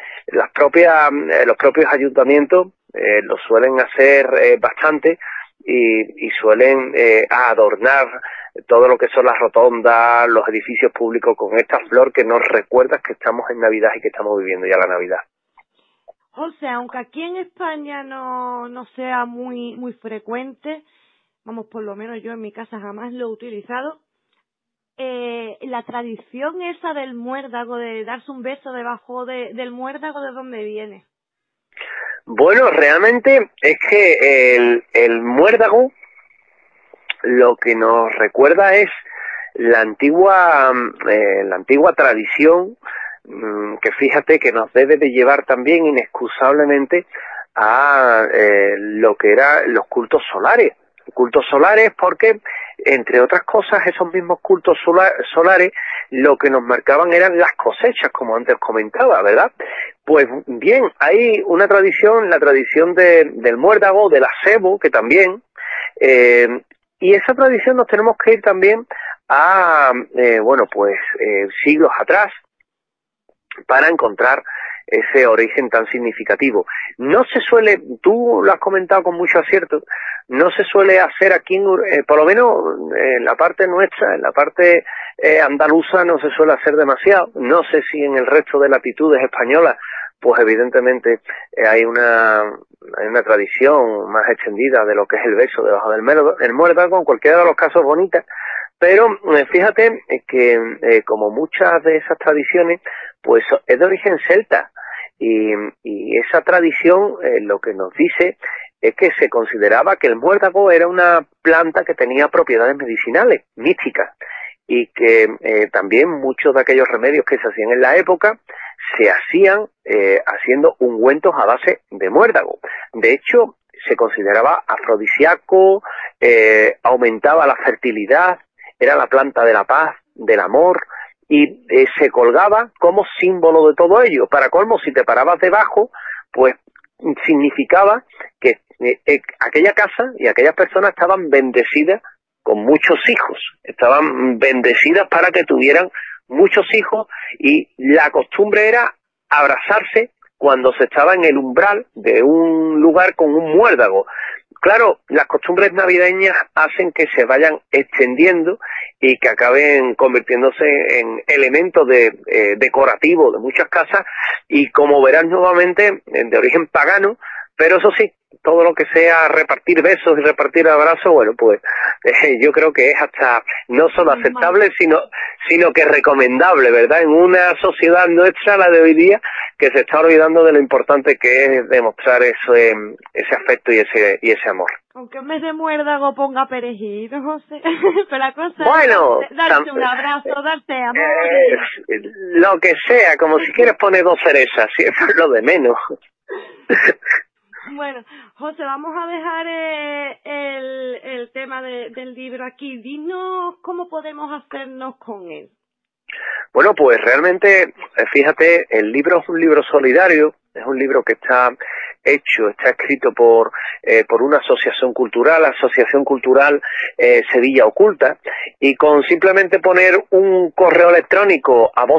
ayuntamientos lo suelen hacer bastante, y suelen adornar todo lo que son las rotondas, los edificios públicos con esta flor que nos recuerda que estamos en Navidad y que estamos viviendo ya la Navidad. O sea, aunque aquí en España no sea muy frecuente, vamos, por lo menos yo en mi casa jamás lo he utilizado, la tradición esa del muérdago, de darse un beso debajo del muérdago, ¿de dónde viene? Bueno, realmente es que el muérdago lo que nos recuerda es la antigua tradición, que fíjate que nos debe de llevar también inexcusablemente a lo que eran los cultos solares. Cultos solares porque, entre otras cosas, esos mismos cultos solares lo que nos marcaban eran las cosechas, como antes comentaba, ¿verdad? Pues bien, hay una tradición, la tradición del muérdago, del acebo, que también, y esa tradición nos tenemos que ir también a, siglos atrás, para encontrar ese origen tan significativo. No se suele, tú lo has comentado con mucho acierto, no se suele hacer aquí, por lo menos en la parte nuestra, en la parte andaluza, no se suele hacer demasiado. No sé si en el resto de latitudes españolas, pues evidentemente hay una tradición más extendida de lo que es el beso debajo del muérdago, en cualquiera de los casos bonita. Pero fíjate que como muchas de esas tradiciones, pues es de origen celta, y esa tradición lo que nos dice es que se consideraba que el muérdago era una planta que tenía propiedades medicinales, místicas, y que también muchos de aquellos remedios que se hacían en la época se hacían haciendo ungüentos a base de muérdago. De hecho, se consideraba afrodisíaco, aumentaba la fertilidad, era la planta de la paz, del amor, y se colgaba como símbolo de todo ello. Para colmo, si te parabas debajo, pues significaba que aquella casa y aquellas personas estaban bendecidas con muchos hijos, estaban bendecidas para que tuvieran muchos hijos, y la costumbre era abrazarse cuando se estaba en el umbral de un lugar con un muérdago. Claro, las costumbres navideñas hacen que se vayan extendiendo y que acaben convirtiéndose en elementos decorativos de muchas casas, y como verás nuevamente, de origen pagano, pero eso sí, todo lo que sea repartir besos y repartir abrazos, bueno, pues yo creo que es hasta no solo aceptable, sino que recomendable, ¿verdad? En una sociedad nuestra, la de hoy día, que se está olvidando de lo importante que es demostrar ese afecto y ese amor. Aunque en vez de muérdago ponga perejil, José. Pero la cosa bueno, es darse un abrazo, darte amor. Lo que sea, como si quieres poner 2 cerezas, si eso es lo de menos. Bueno, José, vamos a dejar el tema del libro aquí. Dinos cómo podemos hacernos con él. Bueno, pues realmente, fíjate, el libro es un libro solidario, es un libro que está escrito por una asociación cultural, Sevilla Oculta, y con simplemente poner un correo electrónico a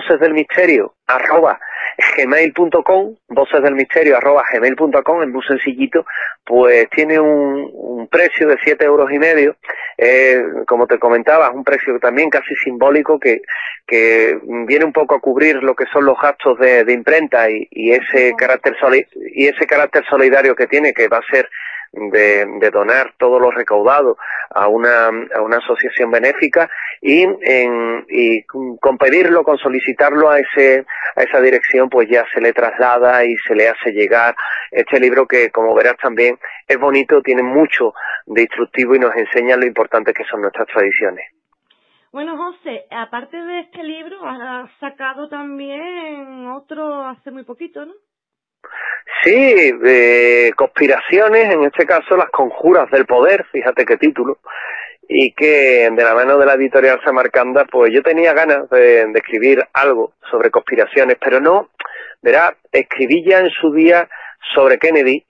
vocesdelmisterio@gmail.com, vocesdelmisterio@gmail.com, es muy sencillito, pues tiene un precio de 7,5 €, como te comentaba, es un precio también casi simbólico que viene un poco a cubrir lo que son los gastos de imprenta y ese carácter solidario que tiene, que va a ser de donar todo lo recaudado a una asociación benéfica y con pedirlo, con solicitarlo a esa dirección, pues ya se le traslada y se le hace llegar este libro que, como verás, también es bonito, tiene mucho de instructivo y nos enseña lo importante que son nuestras tradiciones. Bueno, José, aparte de este libro, has sacado también otro hace muy poquito, ¿no? Sí, conspiraciones, en este caso las conjuras del poder, fíjate qué título, y que de la mano de la editorial Samarcanda, pues yo tenía ganas de escribir algo sobre conspiraciones, pero no, verá, escribí ya en su día sobre Kennedy,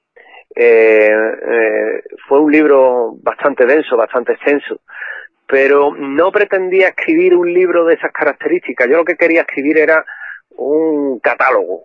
fue un libro bastante denso, bastante extenso, pero no pretendía escribir un libro de esas características. Yo lo que quería escribir era un catálogo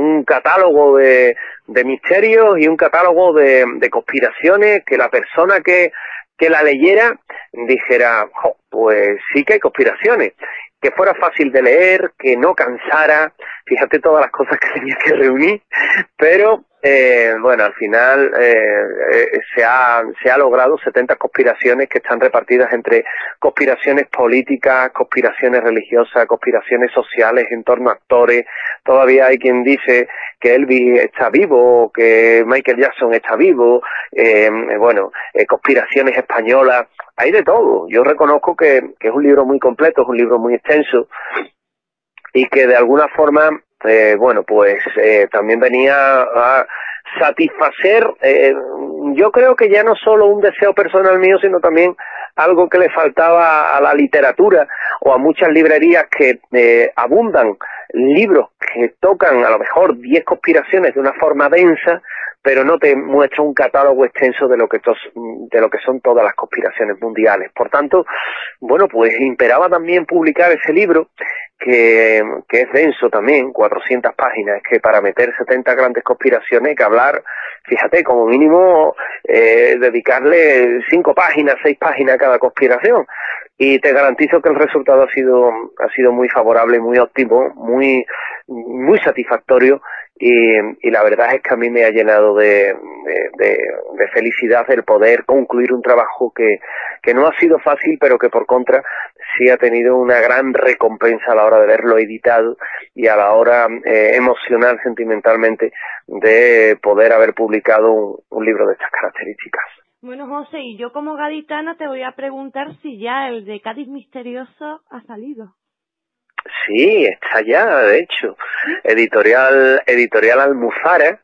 de misterios y un catálogo de conspiraciones, que la persona que la leyera dijera, pues sí que hay conspiraciones, que fuera fácil de leer, que no cansara, fíjate todas las cosas que tenía que reunir, pero bueno, al final se ha logrado 70 conspiraciones que están repartidas entre conspiraciones políticas, conspiraciones religiosas, conspiraciones sociales en torno a actores. Todavía hay quien dice que Elvis está vivo, que Michael Jackson está vivo, conspiraciones españolas, hay de todo. Yo reconozco que es un libro muy completo, es un libro muy extenso y que de alguna forma también venía a satisfacer, yo creo que ya no solo un deseo personal mío, sino también algo que le faltaba a la literatura o a muchas librerías que abundan libros que tocan a lo mejor 10 conspiraciones de una forma densa, pero no te muestra un catálogo extenso de lo que son todas las conspiraciones mundiales. Por tanto, bueno, pues imperaba también publicar ese libro, que es denso también, 400 páginas, que para meter 70 grandes conspiraciones hay que hablar, fíjate, como mínimo dedicarle 5 páginas, 6 páginas a cada conspiración, y te garantizo que el resultado ha sido muy favorable, muy óptimo, muy satisfactorio, y la verdad es que a mí me ha llenado de felicidad el poder concluir un trabajo que no ha sido fácil, pero que por contra sí ha tenido una gran recompensa a la hora de verlo editado y a la hora emocional, sentimentalmente, de poder haber publicado un libro de estas características. Bueno, José, y yo como gaditana te voy a preguntar si ya el de Cádiz Misterioso ha salido. Sí, está ya, de hecho. Editorial Almuzara,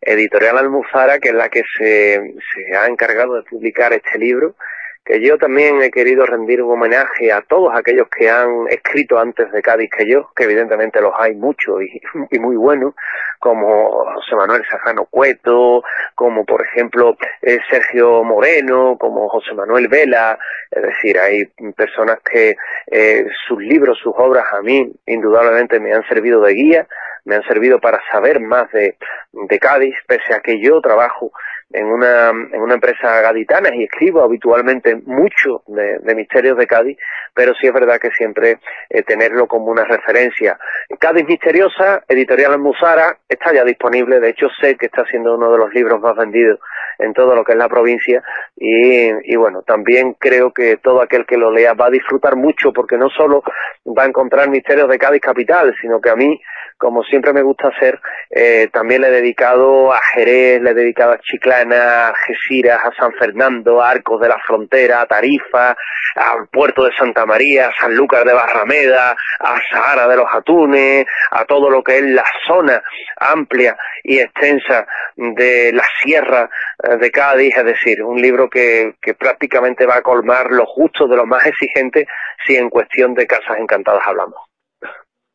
que es la que se ha encargado de publicar este libro, que yo también he querido rendir un homenaje a todos aquellos que han escrito antes de Cádiz que yo, que evidentemente los hay muchos y muy buenos, como José Manuel Serrano Cueto, como por ejemplo Sergio Moreno, como José Manuel Vela. Es decir, hay personas que sus libros, sus obras a mí indudablemente me han servido de guía, me han servido para saber más de Cádiz, pese a que yo trabajo en una empresa gaditana y escribo habitualmente mucho de misterios de Cádiz, pero sí es verdad que siempre tenerlo como una referencia. Cádiz Misteriosa, editorial Almuzara, está ya disponible, de hecho sé que está siendo uno de los libros más vendidos en todo lo que es la provincia y bueno, también creo que todo aquel que lo lea va a disfrutar mucho, porque no solo va a encontrar misterios de Cádiz capital, sino que a mí, como siempre me gusta hacer, también le he dedicado a Jerez, le he dedicado a Chiclana, a Algeciras, a San Fernando, a Arcos de la Frontera, a Tarifa, al puerto de Santa María, a Sanlúcar de Barrameda, a Sahara de los Atunes, a todo lo que es la zona amplia y extensa de la sierra de Cádiz. Es decir, un libro que prácticamente va a colmar los gustos de los más exigentes si en cuestión de casas encantadas hablamos.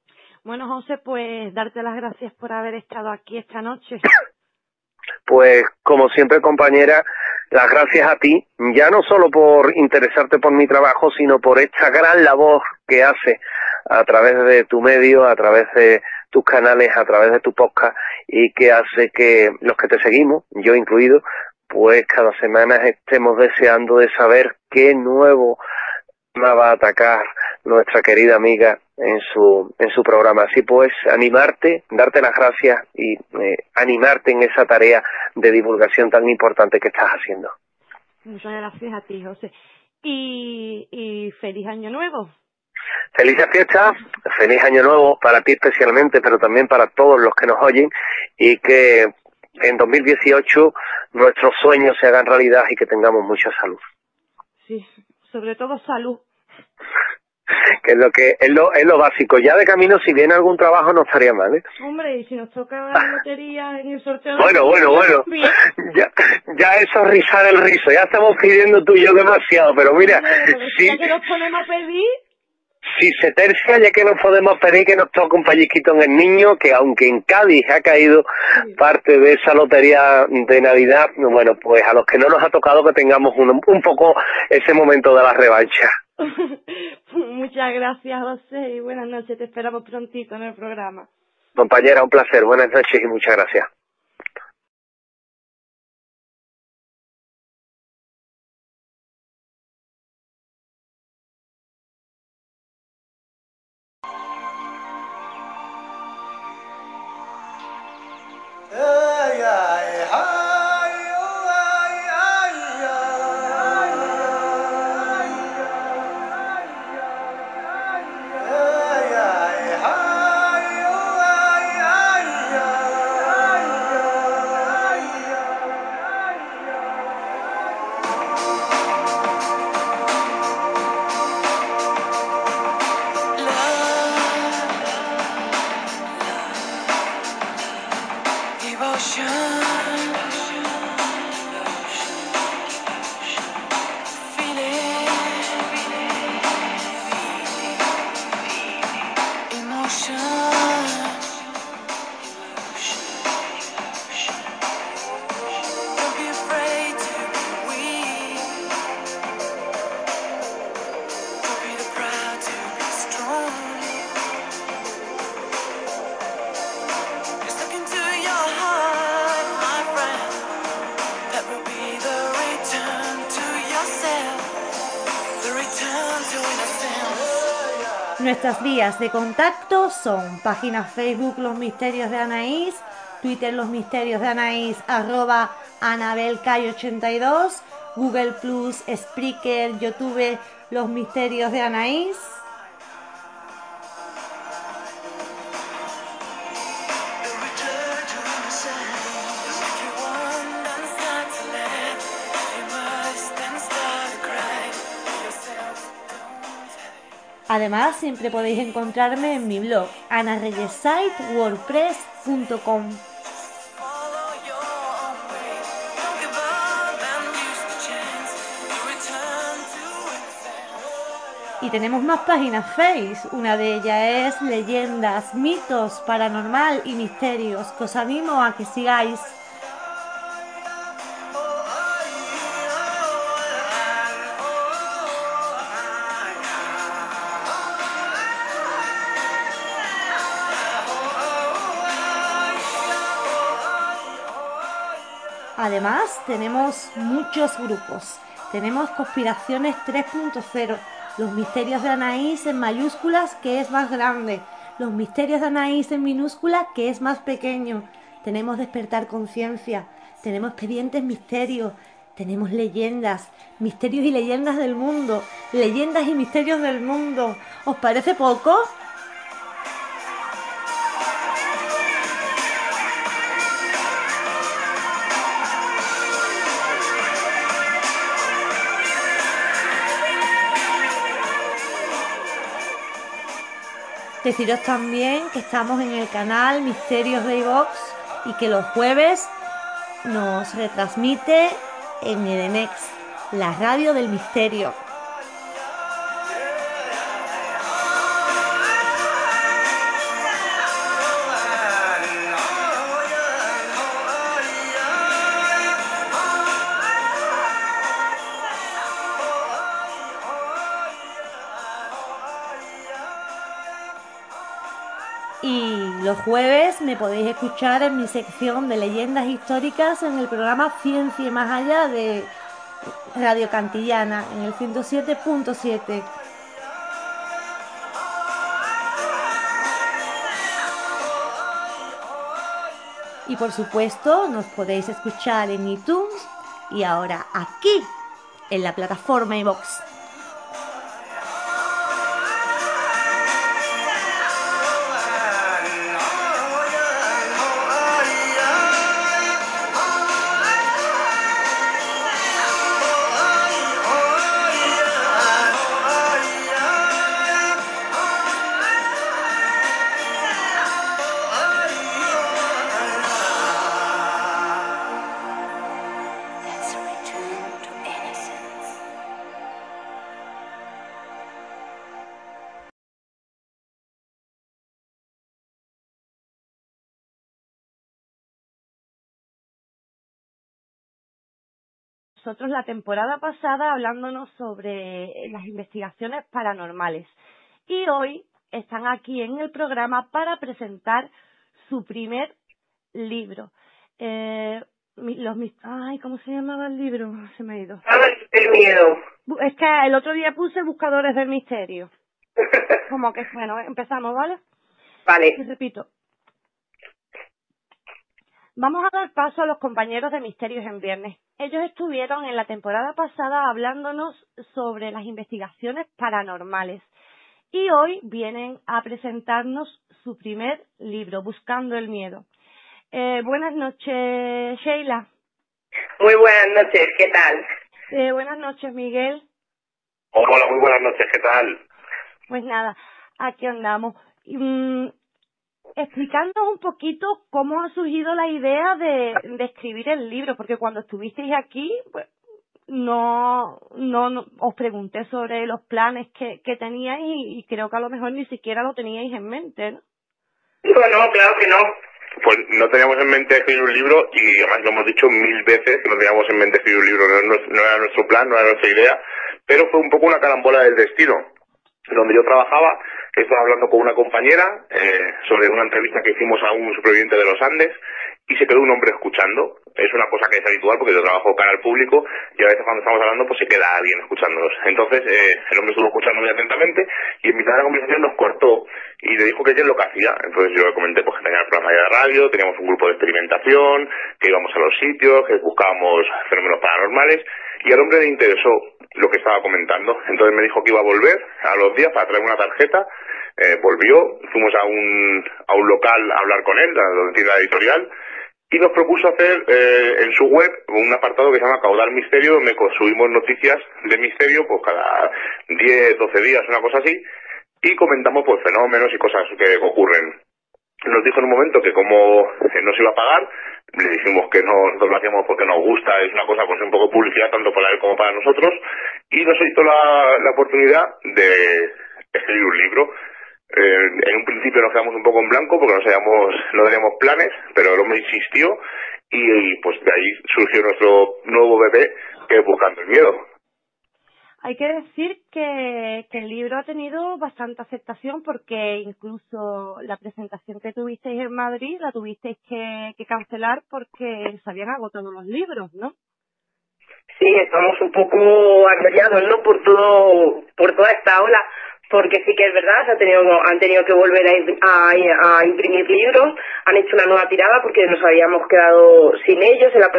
Bueno, José, pues darte las gracias por haber estado aquí esta noche. Pues como siempre, compañera, las gracias a ti, ya no solo por interesarte por mi trabajo, sino por esta gran labor que haces a través de tu medio, a través de tus canales, a través de tu podcast, y que hace que los que te seguimos, yo incluido, pues cada semana estemos deseando de saber qué nuevo tema va a atacar nuestra querida amiga en su programa. Así pues, animarte, darte las gracias y animarte en esa tarea de divulgación tan importante que estás haciendo. Muchas gracias a ti, José. Y feliz año nuevo. Felices fiestas, feliz año nuevo para ti especialmente, pero también para todos los que nos oyen, y que en 2018 nuestros sueños se hagan realidad y que tengamos mucha salud. Sí, sobre todo salud. Que es lo básico. Ya de camino, si viene algún trabajo, no estaría mal, ¿eh? Hombre, y si nos toca la lotería en el sorteo de Bueno. Ya eso es rizar el rizo. Ya estamos pidiendo tú y yo demasiado, pero mira, sí, ya que nos ponemos a pedir. Si se tercia, ya que nos podemos pedir que nos toque un pellizquito en el niño, que aunque en Cádiz ha caído parte de esa lotería de Navidad, bueno, pues a los que no nos ha tocado que tengamos un poco ese momento de la revancha. Muchas gracias, José, y buenas noches. Te esperamos prontito en el programa. Compañera, un placer. Buenas noches y muchas gracias. Nuestras vías de contacto son página Facebook Los Misterios de Anaís, Twitter Los Misterios de Anaís, @AnabelCay82, Google Plus, Spreaker, YouTube Los Misterios de Anaís. Además, siempre podéis encontrarme en mi blog anareyesite.wordpress.com. Y tenemos más páginas Face. Una de ellas es Leyendas, Mitos, Paranormal y Misterios, que os animo a que sigáis. Además, tenemos muchos grupos. Tenemos Conspiraciones 3.0, Los Misterios de Anaís en mayúsculas, que es más grande. Los Misterios de Anaís en minúscula, que es más pequeño. Tenemos Despertar Conciencia. Tenemos Expedientes Misterios. Tenemos Leyendas, Misterios y Leyendas del Mundo. Leyendas y Misterios del Mundo. ¿Os parece poco? Deciros también que estamos en el canal Misterios de iVox y que los jueves nos retransmite en Edenex, la radio del misterio. Y los jueves me podéis escuchar en mi sección de leyendas históricas en el programa Ciencia y Más Allá de Radio Cantillana, en el 107.7. Y por supuesto, nos podéis escuchar en iTunes y ahora aquí, en la plataforma iVoox. Nosotros la temporada pasada hablándonos sobre las investigaciones paranormales y hoy están aquí en el programa para presentar su primer libro. ¿Cómo se llamaba el libro? Se me ha ido. El miedo. Es que el otro día puse Buscadores del Misterio. Como que, bueno, empezamos, ¿vale? Vale. Y repito. Vamos a dar paso a los compañeros de Misterios en Viernes. Ellos estuvieron en la temporada pasada hablándonos sobre las investigaciones paranormales y hoy vienen a presentarnos su primer libro, Buscando el Miedo. Buenas noches, Sheila. Muy buenas noches, ¿qué tal? Buenas noches, Miguel. Hola, muy buenas noches, ¿qué tal? Pues nada, aquí andamos. Explicándonos un poquito cómo ha surgido la idea de escribir el libro, porque cuando estuvisteis aquí, pues no os pregunté sobre los planes que teníais y creo que a lo mejor ni siquiera lo teníais en mente, ¿no? No, claro que no. Pues no teníamos en mente escribir un libro y además lo hemos dicho 1000 veces que no teníamos en mente escribir un libro, no era nuestro plan, no era nuestra idea, pero fue un poco una carambola del destino. Donde yo trabajaba, estaba hablando con una compañera sobre una entrevista que hicimos a un superviviente de los Andes y se quedó un hombre escuchando. Es una cosa que es habitual porque yo trabajo cara al público y a veces cuando estamos hablando pues se queda alguien escuchándonos. Entonces el hombre estuvo escuchando muy atentamente y en mitad de la conversación nos cortó y le dijo que ella es lo que hacía. Entonces yo le comenté pues que tenía el programa de radio, teníamos un grupo de experimentación, que íbamos a los sitios, que buscábamos fenómenos paranormales y al hombre le interesó lo que estaba comentando. Entonces me dijo que iba a volver a los días para traer una tarjeta. Volvió, fuimos a un local a hablar con él, donde tiene la editorial, y nos propuso hacer en su web un apartado que se llama Caudal Misterio, donde subimos noticias de misterio pues cada 10, 12 días, una cosa así, y comentamos pues fenómenos y cosas que ocurren. Nos dijo en un momento que como nos iba a pagar, le dijimos que nosotros lo hacíamos porque nos gusta, es una cosa pues un poco de publicidad tanto para él como para nosotros, y nos hizo la oportunidad de escribir un libro. En un principio nos quedamos un poco en blanco porque no teníamos planes, pero el hombre insistió y pues de ahí surgió nuestro nuevo bebé, que es Buscando el Miedo. Hay que decir que el libro ha tenido bastante aceptación porque incluso la presentación que tuvisteis en Madrid la tuvisteis que cancelar porque se habían agotado los libros, ¿no? Sí, estamos un poco agobiados, ¿no? Por toda esta ola, porque sí que es verdad, han tenido que volver a imprimir libros, han hecho una nueva tirada porque nos habíamos quedado sin ellos. En la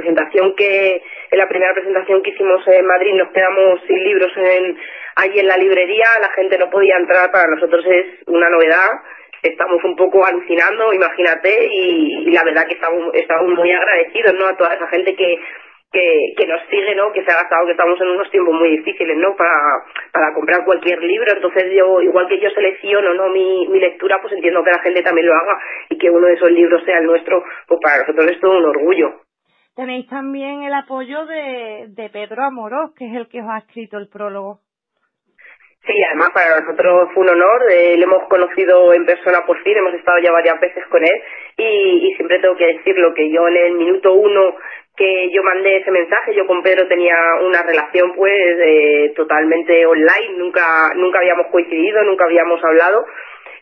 primera presentación que hicimos en Madrid nos quedamos sin libros allí en la librería, la gente no podía entrar, para nosotros es una novedad. Estamos un poco alucinando, imagínate, y la verdad que estamos muy agradecidos, ¿no? A toda esa gente que nos sigue, ¿no? Que se ha gastado, que estamos en unos tiempos muy difíciles, ¿no? Para comprar cualquier libro. Entonces yo, igual que yo selecciono, ¿no? mi lectura, pues entiendo que la gente también lo haga y que uno de esos libros sea el nuestro, pues para nosotros es todo un orgullo. Tenéis también el apoyo de Pedro Amorós, que es el que os ha escrito el prólogo. Sí, además para nosotros fue un honor, le hemos conocido en persona por fin, hemos estado ya varias veces con él y siempre tengo que decirlo, que yo en el minuto 1 que yo mandé ese mensaje, yo con Pedro tenía una relación pues totalmente online, nunca habíamos coincidido, nunca habíamos hablado,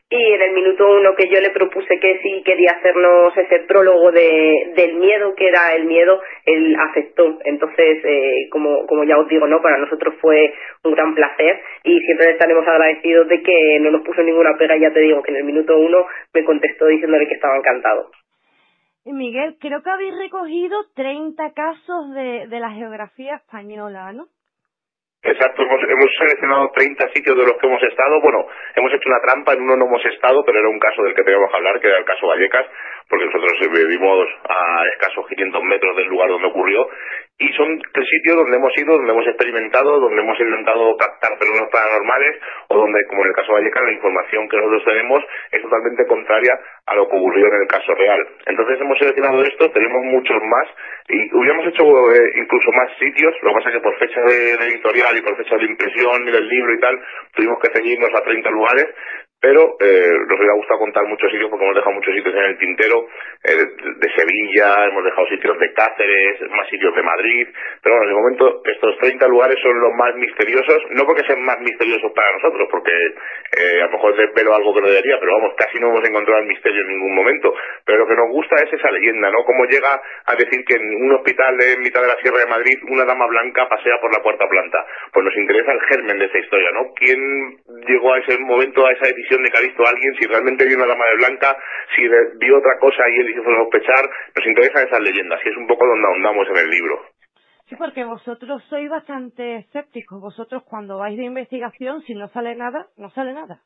y en el minuto 1 que yo le propuse que sí quería hacernos ese prólogo del miedo, que era el miedo, él aceptó. Entonces, como ya os digo, ¿no? Para nosotros fue un gran placer y siempre le estaremos agradecidos de que no nos puso ninguna pega. Ya te digo que en el minuto 1 me contestó diciéndole que estaba encantado. Y Miguel, creo que habéis recogido 30 casos de la geografía española, ¿no? Exacto, hemos seleccionado 30 sitios de los que hemos estado. Bueno, hemos hecho una trampa, en uno no hemos estado, pero era un caso del que teníamos que hablar, que era el caso Vallecas, porque nosotros vivimos a escasos 500 metros del lugar donde ocurrió, y son 3 sitios donde hemos ido, donde hemos experimentado, donde hemos intentado captar fenómenos paranormales, o donde, como en el caso Vallecas, la información que nosotros tenemos es totalmente contraria a lo que ocurrió en el caso real. Entonces hemos seleccionado esto, tenemos muchos más, y hubiéramos hecho incluso más sitios. Lo que pasa es que por fecha de editorial y por fecha de impresión y del libro y tal, tuvimos que ceñirnos a 30 lugares, pero nos hubiera gustado contar muchos sitios porque hemos dejado muchos sitios en el tintero, de Sevilla, hemos dejado sitios de Cáceres, más sitios de Madrid, pero bueno, de momento estos 30 lugares son los más misteriosos, no porque sean más misteriosos para nosotros, porque a lo mejor desvelo algo que no debería, pero vamos, casi no hemos encontrado el misterio en ningún momento, pero lo que nos gusta es esa leyenda, ¿no? Cómo llega a decir que en un hospital en mitad de la Sierra de Madrid una dama blanca pasea por la cuarta planta. Pues nos interesa el germen de esa historia, ¿no? ¿Quién llegó a ese momento, a esa decisión de que ha visto a alguien, si realmente vio una dama de blanca, si vio otra cosa y él hizo sospechar? Nos interesan esas leyendas y es un poco donde ahondamos en el libro. Sí, porque vosotros sois bastante escépticos. Vosotros cuando vais de investigación, si no sale nada, no sale nada.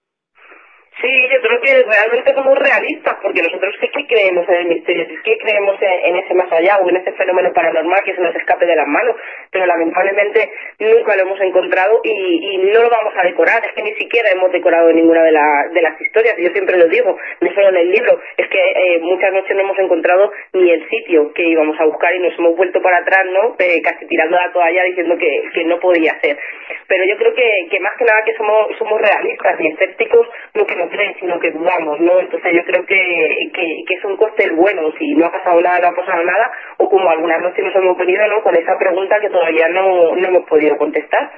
Sí, yo creo que realmente somos realistas, porque nosotros sí que creemos en el misterio, sí que creemos en ese más allá o en ese fenómeno paranormal que se nos escape de las manos, pero lamentablemente nunca lo hemos encontrado y no lo vamos a decorar. Es que ni siquiera hemos decorado ninguna de las historias, yo siempre lo digo, no solo en el libro, es que muchas noches no hemos encontrado ni el sitio que íbamos a buscar y nos hemos vuelto para atrás, ¿no? Casi tirando la toalla diciendo que no podía ser. Pero yo creo que más que nada que somos realistas y escépticos, no que no creen, sino que dudamos, ¿no? Entonces yo creo que es un cóctel bueno, si no ha pasado nada, no ha pasado nada, o como algunas noches nos hemos venido, ¿no? Con esa pregunta que todavía no hemos podido contestar.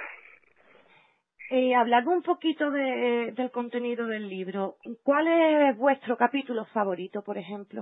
Hablando un poquito del contenido del libro, ¿cuál es vuestro capítulo favorito, por ejemplo?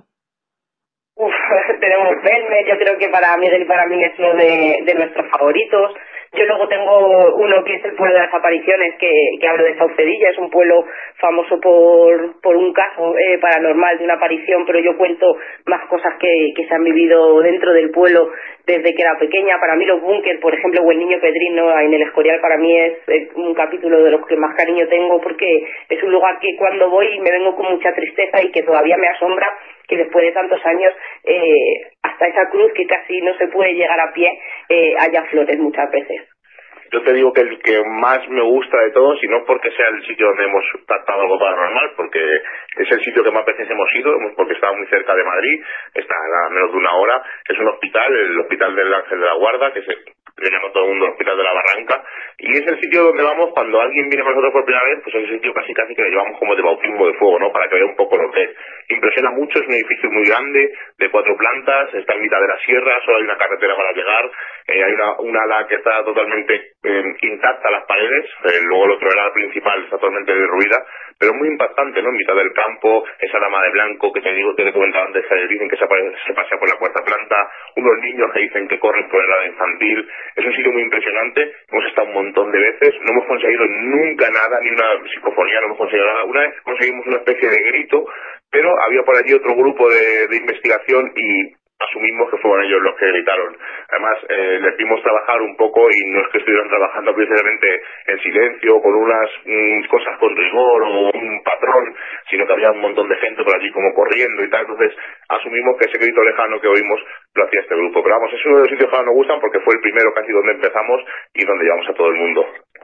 Tenemos Belme, yo creo que para Miguel y para mí es uno de nuestros favoritos. Yo luego tengo uno que es el pueblo de las apariciones, que hablo de Saucedilla, es un pueblo famoso por un caso paranormal de una aparición, pero yo cuento más cosas que se han vivido dentro del pueblo desde que era pequeña. Para mí los búnker, por ejemplo, o el Niño Pedrino en el Escorial, para mí es un capítulo de los que más cariño tengo, porque es un lugar que cuando voy me vengo con mucha tristeza y que todavía me asombra que después de tantos años hasta esa cruz que casi no se puede llegar a pie haya flores muchas veces. Yo te digo que el que más me gusta de todos, y no porque sea el sitio donde hemos tratado algo paranormal, porque es el sitio que más veces hemos ido, porque está muy cerca de Madrid, está a menos de una hora, es un hospital, el Hospital del Ángel de la Guarda, que le llama todo el mundo el Hospital de la Barranca, y es el sitio donde vamos cuando alguien viene con nosotros por primera vez, pues es el sitio casi que le llevamos como de bautismo de fuego, ¿no? Para que vea un poco lo que es. Impresiona mucho, es un edificio muy grande, de 4 plantas, está en mitad de la sierra, solo hay una carretera para llegar, hay una ala que está totalmente intacta, las paredes, luego el otro ala principal está totalmente derruida, pero muy impactante, ¿no? En mitad del campo, esa dama de blanco que te comentaba antes, que dicen que se pasea por la cuarta planta, unos niños que dicen que corren por el lado infantil. Es un sitio muy impresionante, hemos estado un montón de veces, no hemos conseguido nunca nada, ni una psicofonía, no hemos conseguido nada. Una vez conseguimos una especie de grito, pero había por allí otro grupo de investigación y asumimos que fueron ellos los que gritaron. Además, les vimos trabajar un poco y no es que estuvieran trabajando precisamente en silencio, con unas cosas con rigor o un patrón, sino que había un montón de gente por allí como corriendo y tal. Entonces, asumimos que ese grito lejano que oímos lo hacía este grupo. Pero vamos, es uno de los sitios que más nos gustan porque fue el primero casi donde empezamos y donde llevamos a todo el mundo.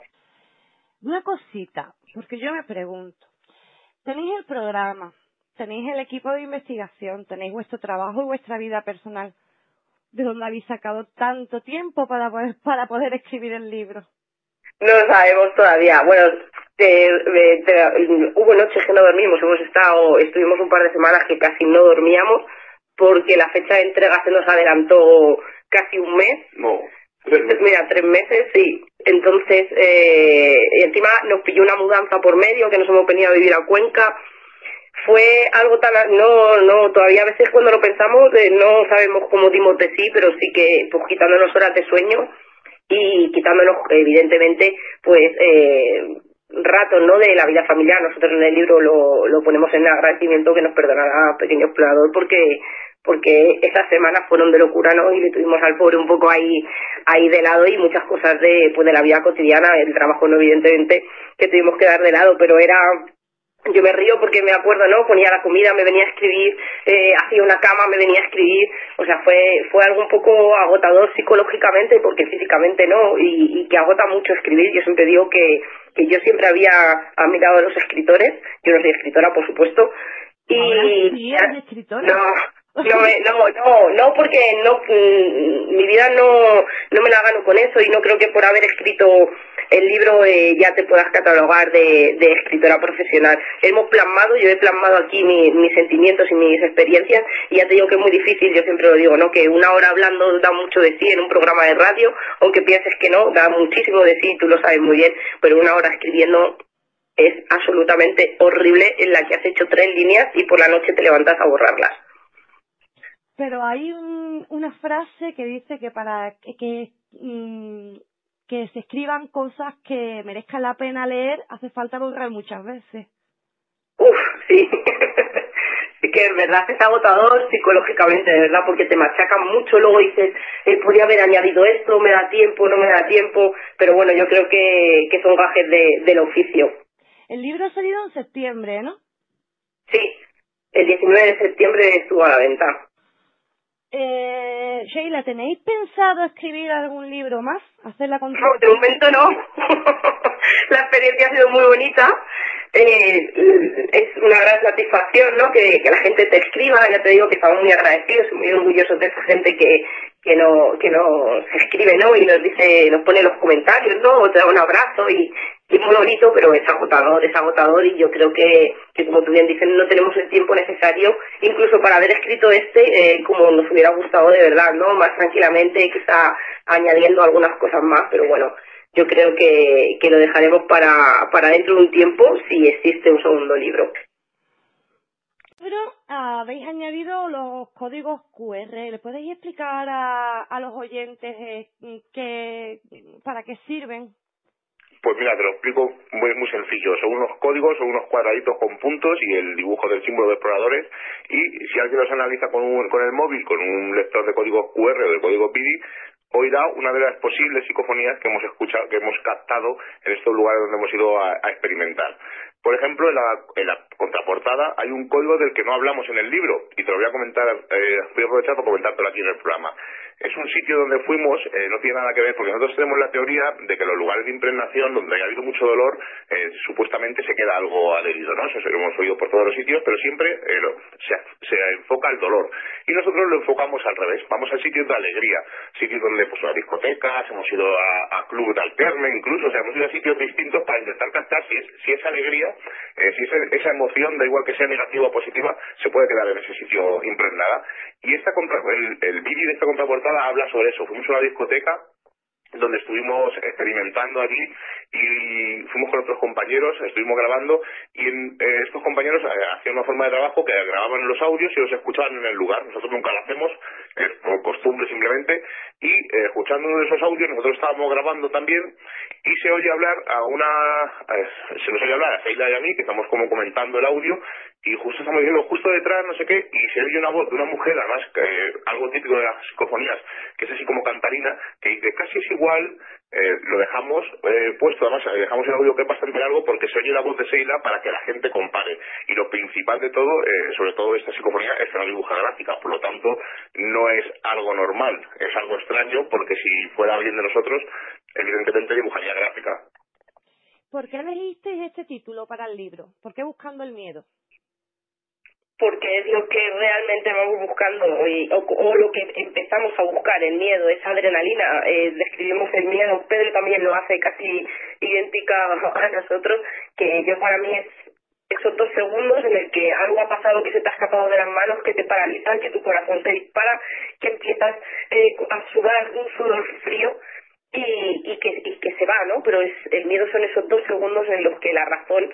Una cosita, porque yo me pregunto, tenéis el programa, tenéis el equipo de investigación, tenéis vuestro trabajo y vuestra vida personal. ¿De dónde habéis sacado tanto tiempo para poder escribir el libro? No lo sabemos todavía. Bueno, hubo noches que no dormimos, estuvimos un par de semanas que casi no dormíamos porque la fecha de entrega se nos adelantó casi un mes. No. 3 meses. Mira, 3 meses, sí. Entonces, encima nos pilló una mudanza por medio, que nos hemos venido a vivir a Cuenca. Fue algo tan... todavía a veces cuando lo pensamos no sabemos cómo dimos de sí, pero sí que pues quitándonos horas de sueño y quitándonos, evidentemente, pues ratos, ¿no?, de la vida familiar. Nosotros en el libro lo ponemos en agradecimiento, que nos perdonará Pequeño Explorador, porque esas semanas fueron de locura, ¿no?, y le tuvimos al pobre un poco ahí de lado, y muchas cosas de la vida cotidiana, el trabajo, no, evidentemente, que tuvimos que dar de lado, pero era... Yo me río porque me acuerdo, ¿no?, ponía la comida, me venía a escribir, hacía una cama, me venía a escribir, o sea, fue algo un poco agotador psicológicamente, porque físicamente no, y que agota mucho escribir. Yo siempre digo que yo siempre había admirado a los escritores. Yo no soy escritora, por supuesto, y... ¿Ahora sí eres escritora? No, porque mi vida no me la gano con eso, y no creo que por haber escrito el libro ya te puedas catalogar de escritora profesional. Yo he plasmado aquí mis sentimientos y mis experiencias, y ya te digo que es muy difícil. Yo siempre lo digo, ¿no?, que una hora hablando da mucho de sí en un programa de radio, aunque pienses que no, da muchísimo de sí, tú lo sabes muy bien, pero una hora escribiendo es absolutamente horrible, en la que has hecho 3 líneas y por la noche te levantas a borrarlas. Pero hay una frase que dice que para que se escriban cosas que merezcan la pena leer, hace falta borrar muchas veces. Uf, sí. Sí que es verdad, es agotador psicológicamente, de verdad, porque te machacan mucho. Luego dices, podría haber añadido esto, me da tiempo, no me da tiempo, pero bueno, yo creo que son gajes del oficio. El libro ha salido en septiembre, ¿no? Sí, el 19 de septiembre estuvo a la venta. Sheila, ¿tenéis pensado escribir algún libro más? ¿Hacerla con... No, de momento no. La experiencia ha sido muy bonita. Es una gran satisfacción, ¿no?, que la gente te escriba. Ya te digo que estamos muy agradecidos y muy orgullosos de esa gente que nos escribe, ¿no?, y nos pone los comentarios, ¿no?, o te da un abrazo, y es muy bonito, pero es agotador, y yo creo que como tú bien dices, no tenemos el tiempo necesario, incluso para haber escrito como nos hubiera gustado, de verdad, ¿no?, más tranquilamente, quizá añadiendo algunas cosas más, pero bueno, yo creo que lo dejaremos para dentro de un tiempo, si existe un segundo libro. Pero habéis añadido los códigos QR. ¿Le podéis explicar a los oyentes para qué sirven? Pues mira, te lo explico muy sencillo. Son unos códigos, son unos cuadraditos con puntos y el dibujo del símbolo de exploradores, y si alguien los analiza con el móvil, con un lector de códigos QR o de código PIDI, oirá una de las posibles psicofonías que hemos escuchado, que hemos captado en estos lugares donde hemos ido a experimentar. Por ejemplo, en la contraportada hay un código del que no hablamos en el libro, y te lo voy a comentar, voy a aprovechar para comentártelo aquí en el programa. Es un sitio donde fuimos, no tiene nada que ver, porque nosotros tenemos la teoría de que los lugares de impregnación donde haya habido mucho dolor, supuestamente se queda algo adherido, ¿no? Eso lo hemos oído por todos los sitios, pero siempre se enfoca el dolor. Y nosotros lo enfocamos al revés. Vamos a sitios de alegría, sitios donde pues a discotecas, hemos ido a clubes de alterne incluso, o sea, hemos ido a sitios distintos para intentar captar si esa alegría, si esa emoción, da igual que sea negativa o positiva, se puede quedar en ese sitio impregnada. Y el vídeo de esta contraportada habla sobre eso. Fuimos a una discoteca donde estuvimos experimentando allí, y fuimos con otros compañeros, estuvimos grabando, y estos compañeros hacían una forma de trabajo que grababan los audios y los escuchaban en el lugar. Nosotros nunca lo hacemos, es por costumbre simplemente, y escuchando uno de esos audios nosotros estábamos grabando también, y se oye hablar se nos oye hablar a Sheila y a mí, que estamos como comentando el audio, y justo estamos diciendo justo detrás, no sé qué, y se oye una voz de una mujer, además algo típico de las psicofonías, que es así como cantarina, que dice casi es igual. Lo dejamos puesto, además dejamos el audio que es bastante largo porque se oye la voz de Sheila para que la gente compare, y lo principal de todo, sobre todo esta psicofonía, es una dibuja gráfica, por lo tanto no es algo normal, es algo extraño, porque si fuera alguien de nosotros evidentemente dibujaría gráfica. ¿Por qué elegisteis este título para el libro? ¿Por qué Buscando el miedo? Porque es lo que realmente vamos buscando, o lo que empezamos a buscar, el miedo, esa adrenalina. Describimos el miedo, Pedro también lo hace casi idéntica a nosotros, que yo para mí es esos 2 segundos en el que algo ha pasado, que se te ha escapado de las manos, que te paralizan, que tu corazón te dispara, que empiezas a sudar un sudor frío, y que se va, ¿no? Pero el miedo son esos 2 segundos en los que la razón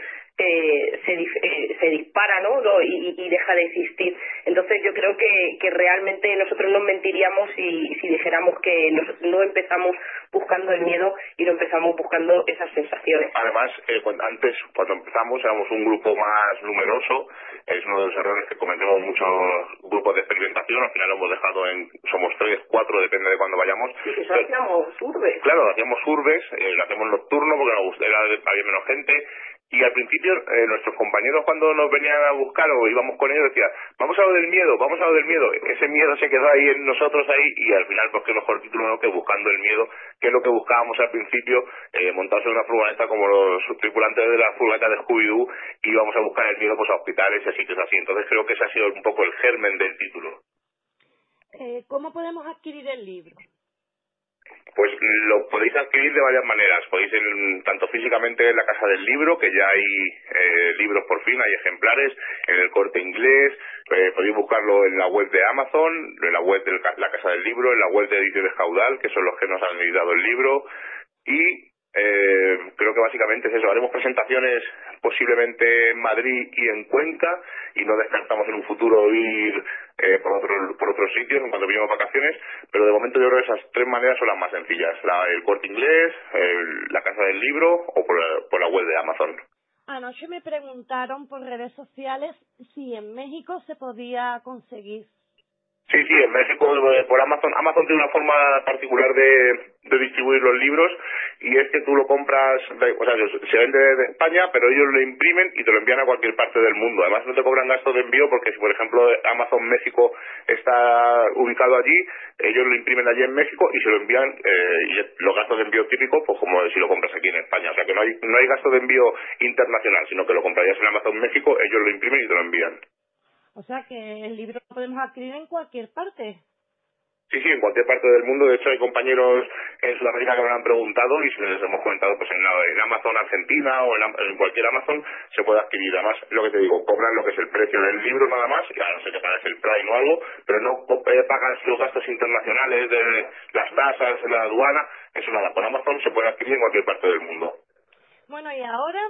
se dispara, ¿no? Y deja de existir. Entonces yo creo que realmente nosotros nos mentiríamos si dijéramos que no empezamos buscando el miedo y no empezamos buscando esas sensaciones. Además, cuando empezamos, éramos un grupo más numeroso. Es uno de los errores que cometemos muchos grupos de experimentación. Al final lo hemos dejado somos 3, 4, depende de cuándo vayamos. Y eso hacíamos urbes. Claro, hacíamos urbes, lo hacíamos nocturno porque nos gustaba, había menos gente. Y al principio nuestros compañeros cuando nos venían a buscar o íbamos con ellos decían, vamos a lo del miedo, vamos a lo del miedo. Ese miedo se quedó ahí en nosotros ahí y al final pues qué mejor título no que buscando el miedo, que es lo que buscábamos al principio, montados en una furgoneta como los tripulantes de la furgoneta de Scooby-Doo y íbamos a buscar el miedo pues a hospitales y a sitios así. Entonces creo que ese ha sido un poco el germen del título. ¿Cómo podemos adquirir el libro? Pues lo podéis adquirir de varias maneras. Podéis tanto físicamente en la Casa del Libro, que ya hay libros por fin, hay ejemplares, en el Corte Inglés, podéis buscarlo en la web de Amazon, en la web de la Casa del Libro, en la web de Ediciones Caudal, que son los que nos han editado el libro, y creo que básicamente es eso. Haremos presentaciones posiblemente en Madrid y en Cuenca y no descartamos en un futuro ir por otros sitios en cuanto pillemos vacaciones, pero de momento yo creo que esas 3 maneras son las más sencillas: el Corte Inglés, la Casa del Libro o por la web de Amazon. Anoche me preguntaron por redes sociales si en México se podía conseguir. Sí, en México por Amazon. Amazon tiene una forma particular de distribuir los libros y es que tú lo compras, o sea, se vende de España, pero ellos lo imprimen y te lo envían a cualquier parte del mundo. Además no te cobran gastos de envío porque si por ejemplo Amazon México está ubicado allí, ellos lo imprimen allí en México y se lo envían y los gastos de envío típicos pues como si lo compras aquí en España. O sea que no hay gasto de envío internacional, sino que lo comprarías en Amazon México, ellos lo imprimen y te lo envían. O sea que el libro lo podemos adquirir en cualquier parte. Sí, en cualquier parte del mundo. De hecho, hay compañeros en Sudamérica que me lo han preguntado y les hemos comentado pues en Amazon Argentina o en cualquier Amazon se puede adquirir. Además, lo que te digo, cobran lo que es el precio del libro nada más, y claro, no sé qué pagas el Prime o algo, pero no pagas los gastos internacionales de las tasas, la aduana, eso nada. Con Amazon se puede adquirir en cualquier parte del mundo. Bueno, y ahora,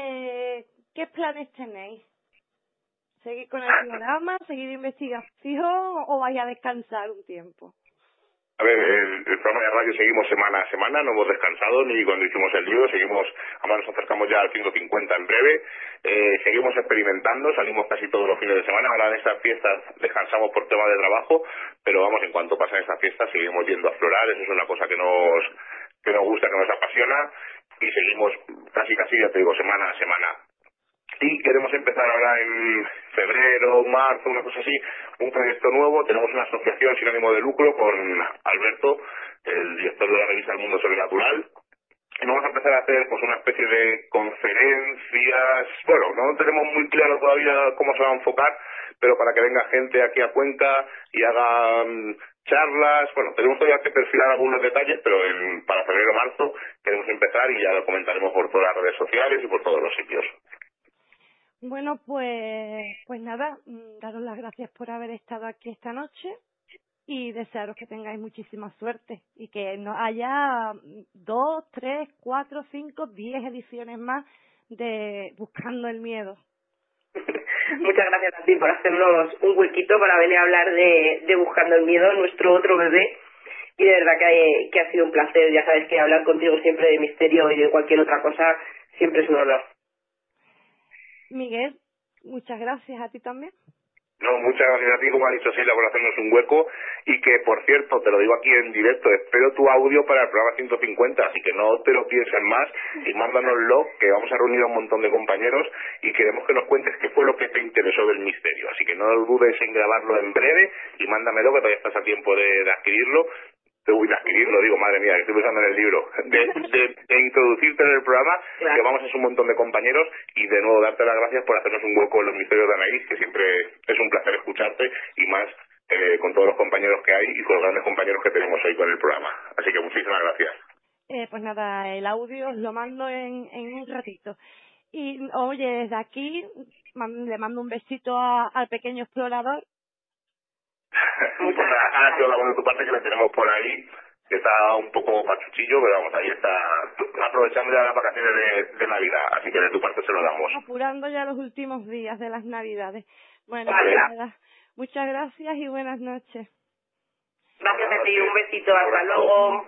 ¿qué planes tenéis? ¿Seguir con el programa, seguir investigación o vais a descansar un tiempo? A ver, el programa de radio seguimos semana a semana, no hemos descansado ni cuando hicimos el libro, además nos acercamos ya al 150 en breve, seguimos experimentando, salimos casi todos los fines de semana. Ahora en estas fiestas descansamos por tema de trabajo, pero vamos, en cuanto pasan estas fiestas seguimos yendo a explorar, eso es una cosa que nos gusta, que nos apasiona, y seguimos casi, ya te digo, semana a semana. Y queremos empezar ahora en febrero, marzo, una cosa así, un proyecto nuevo. Tenemos una asociación sin ánimo de lucro con Alberto, el director de la revista El Mundo Sobrenatural. Y vamos a empezar a hacer pues una especie de conferencias. Bueno, no tenemos muy claro todavía cómo se va a enfocar, pero para que venga gente aquí a Cuenca y haga charlas. Bueno, tenemos todavía que perfilar algunos detalles, pero para febrero o marzo queremos empezar y ya lo comentaremos por todas las redes sociales y por todos los sitios. Bueno, pues nada, daros las gracias por haber estado aquí esta noche y desearos que tengáis muchísima suerte y que no haya 2, 3, 4, 5, 10 ediciones más de Buscando el Miedo. Muchas gracias a ti por hacernos un huequito para venir a hablar de Buscando el Miedo, nuestro otro bebé. Y de verdad que ha sido un placer. Ya sabes que hablar contigo siempre de misterio y de cualquier otra cosa siempre es un honor. Miguel, muchas gracias a ti también. No, muchas gracias a ti, como ha dicho Silvia, por hacernos un hueco. Y que, por cierto, te lo digo aquí en directo, espero tu audio para el programa 150, así que no te lo pienses más y mándanoslo, que vamos a reunir a un montón de compañeros y queremos que nos cuentes qué fue lo que te interesó del misterio. Así que no dudes en grabarlo en breve y mándamelo, que todavía estás a tiempo de adquirirlo. De adquirirlo, digo, madre mía, que estoy pensando en el libro, de introducirte en el programa, claro. Que vamos a ser un montón de compañeros y de nuevo darte las gracias por hacernos un hueco en los misterios de Anaís, que siempre es un placer escucharte y más con todos los compañeros que hay y con los grandes compañeros que tenemos hoy con el programa. Así que muchísimas gracias. Pues nada, el audio os lo mando en un ratito. Y oye, desde aquí le mando un besito al pequeño explorador. Ahora ha sido la buena de tu parte, que la tenemos por ahí que está un poco pachuchillo, pero vamos, ahí está, aprovechando ya las vacaciones de Navidad, así que de tu parte se lo damos. Apurando ya los últimos días de las Navidades. Bueno, Vale. pues nada, muchas gracias y buenas noches. Gracias a ti, un besito, hasta luego.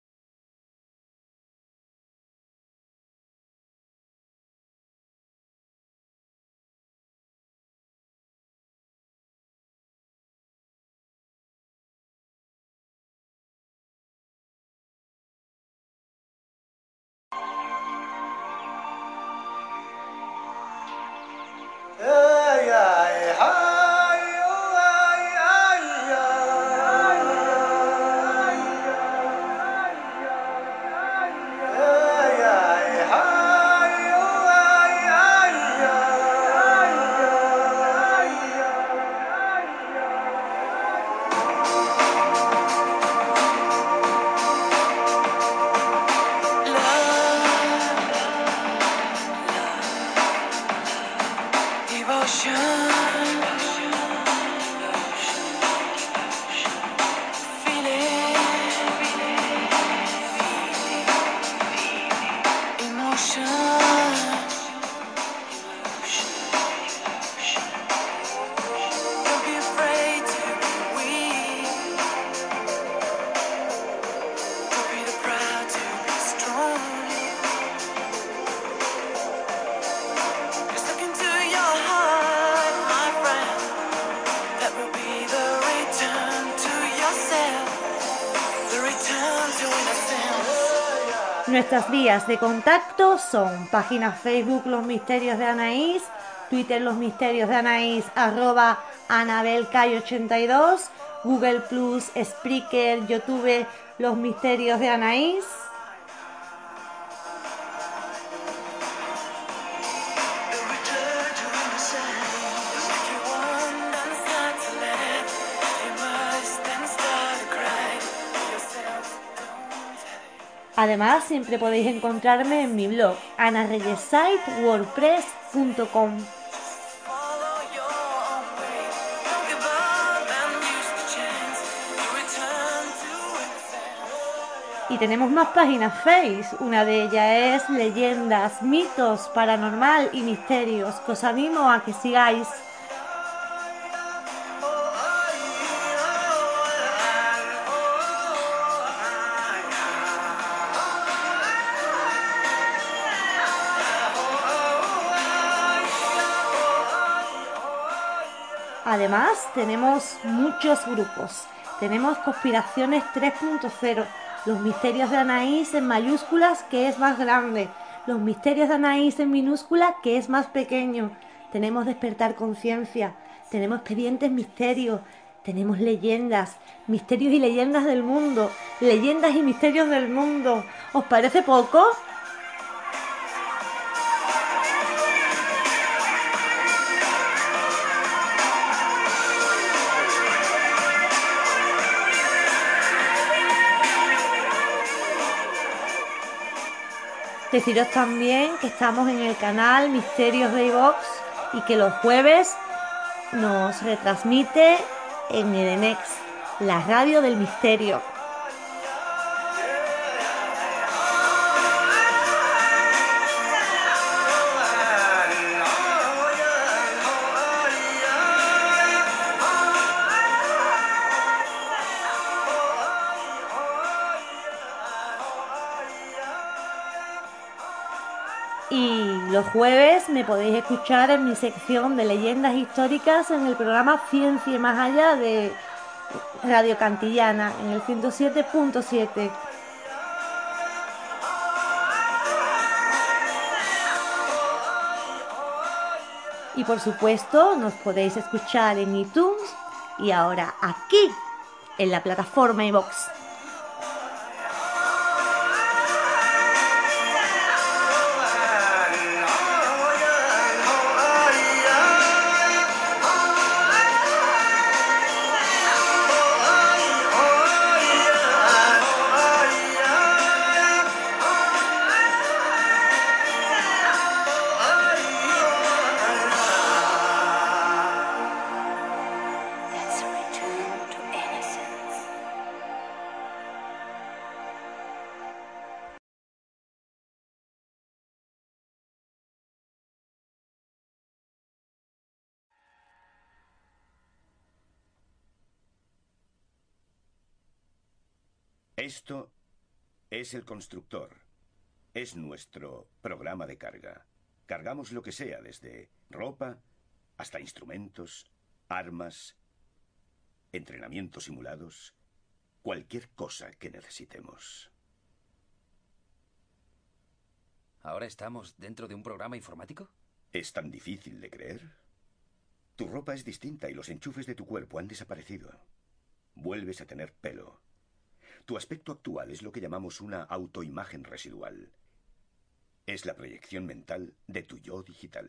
Nuestras vías de contacto son página Facebook Los Misterios de Anaís, Twitter Los Misterios de Anaís, @AnabelCay82, Google Plus, Spreaker, YouTube Los Misterios de Anaís. Además, siempre podéis encontrarme en mi blog anareyesite.wordpress.com. Y tenemos más páginas Face, una de ellas es Leyendas, Mitos, Paranormal y Misterios, que os animo a que sigáis. Además, tenemos muchos grupos. Tenemos Conspiraciones 3.0, Los Misterios de Anaís en mayúsculas, que es más grande, Los Misterios de Anaís en minúscula, que es más pequeño. Tenemos Despertar Conciencia, tenemos Expedientes Misterios, tenemos Leyendas, Misterios y Leyendas del Mundo, Leyendas y Misterios del Mundo. ¿Os parece poco? Deciros también que estamos en el canal Misterios de iVox y que los jueves nos retransmite en Edenex, la radio del misterio. Y los jueves me podéis escuchar en mi sección de leyendas históricas en el programa Ciencia y Más Allá de Radio Cantillana, en el 107.7. Y por supuesto nos podéis escuchar en iTunes y ahora aquí en la plataforma iVox. Esto es el constructor. Es nuestro programa de carga. Cargamos lo que sea, desde ropa hasta instrumentos, armas, entrenamientos simulados, cualquier cosa que necesitemos. ¿Ahora estamos dentro de un programa informático? ¿Es tan difícil de creer? Tu ropa es distinta y los enchufes de tu cuerpo han desaparecido. Vuelves a tener pelo. Tu aspecto actual es lo que llamamos una autoimagen residual. Es la proyección mental de tu yo digital.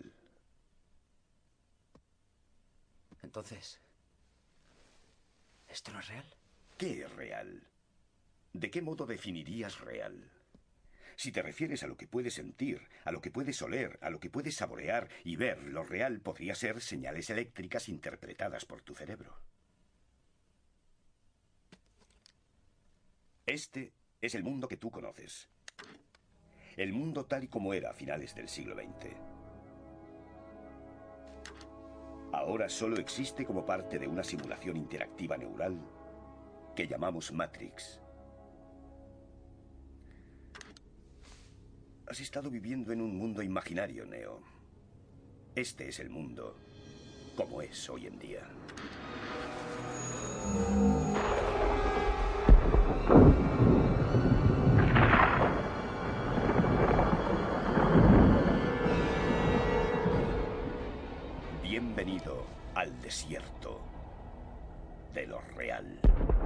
Entonces, ¿esto no es real? ¿Qué es real? ¿De qué modo definirías real? Si te refieres a lo que puedes sentir, a lo que puedes oler, a lo que puedes saborear y ver, lo real podría ser señales eléctricas interpretadas por tu cerebro. Este es el mundo que tú conoces. El mundo tal y como era a finales del siglo XX. Ahora solo existe como parte de una simulación interactiva neural que llamamos Matrix. Has estado viviendo en un mundo imaginario, Neo. Este es el mundo como es hoy en día. Bienvenido al desierto de lo real.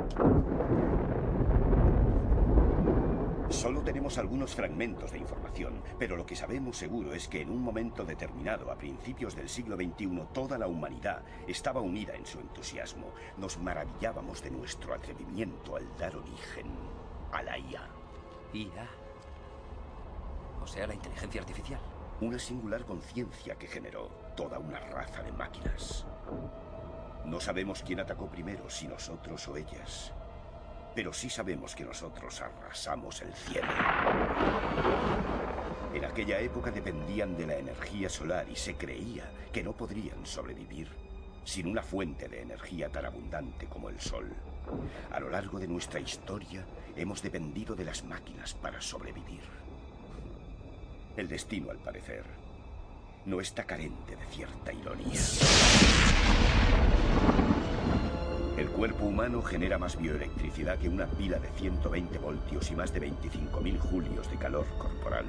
Solo tenemos algunos fragmentos de información, pero lo que sabemos seguro es que en un momento determinado, a principios del siglo XXI, toda la humanidad estaba unida en su entusiasmo. Nos maravillábamos de nuestro atrevimiento al dar origen a la IA. IA. O sea, la inteligencia artificial. Una singular conciencia que generó toda una raza de máquinas. No sabemos quién atacó primero, si nosotros o ellas. Pero sí sabemos que nosotros arrasamos el cielo. En aquella época dependían de la energía solar y se creía que no podrían sobrevivir sin una fuente de energía tan abundante como el sol. A lo largo de nuestra historia hemos dependido de las máquinas para sobrevivir. El destino, al parecer, no está carente de cierta ironía. El cuerpo humano genera más bioelectricidad que una pila de 120 voltios y más de 25.000 julios de calor corporal.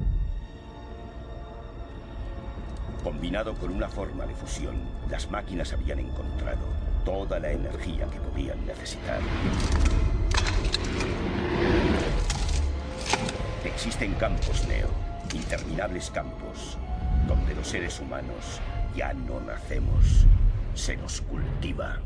Combinado con una forma de fusión, las máquinas habían encontrado toda la energía que podían necesitar. Existen campos, Neo, interminables campos, donde los seres humanos ya no nacemos, se nos cultiva.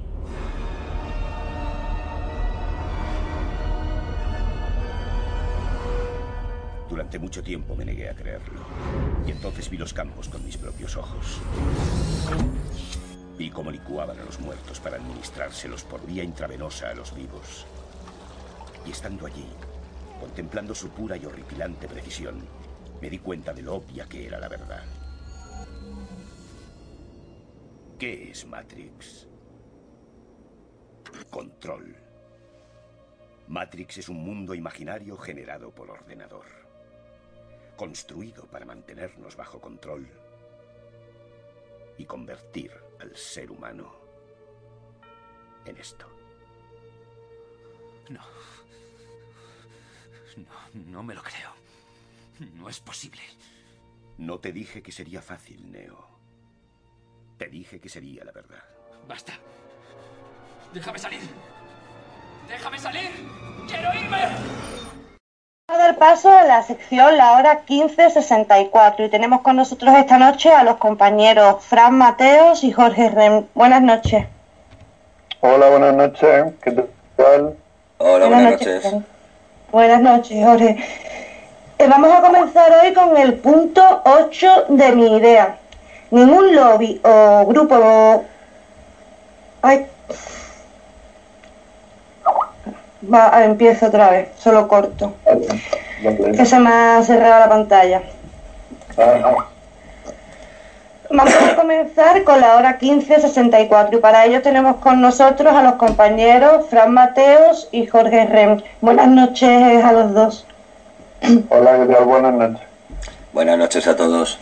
Durante mucho tiempo me negué a creerlo. Y entonces vi los campos con mis propios ojos. Vi cómo licuaban a los muertos para administrárselos por vía intravenosa a los vivos. Y estando allí, contemplando su pura y horripilante precisión, me di cuenta de lo obvia que era la verdad. ¿Qué es Matrix? Control. Matrix es un mundo imaginario generado por ordenador, construido para mantenernos bajo control y convertir al ser humano en esto. No. No me lo creo. No es posible. No te dije que sería fácil, Neo. Te dije que sería la verdad. ¡Basta! ¡Déjame salir! ¡Déjame salir! ¡Quiero irme! Vamos a dar paso a la sección La Hora 1564 y tenemos con nosotros esta noche a los compañeros Fran Mateos y Jorge Rem. Buenas noches. Hola, buenas noches. ¿Qué tal? Hola, buenas noches. Fran. Buenas noches, Jorge. Vamos a comenzar hoy con el punto 8 de mi idea. Ningún lobby o grupo... empiezo otra vez, solo corto. Que se me ha cerrado la pantalla. Vamos a comenzar con la hora 15:64 y para ello tenemos con nosotros a los compañeros Fran Mateos y Jorge Rem. Buenas noches a los dos. Hola, ¿qué tal? Buenas noches. Buenas noches a todos.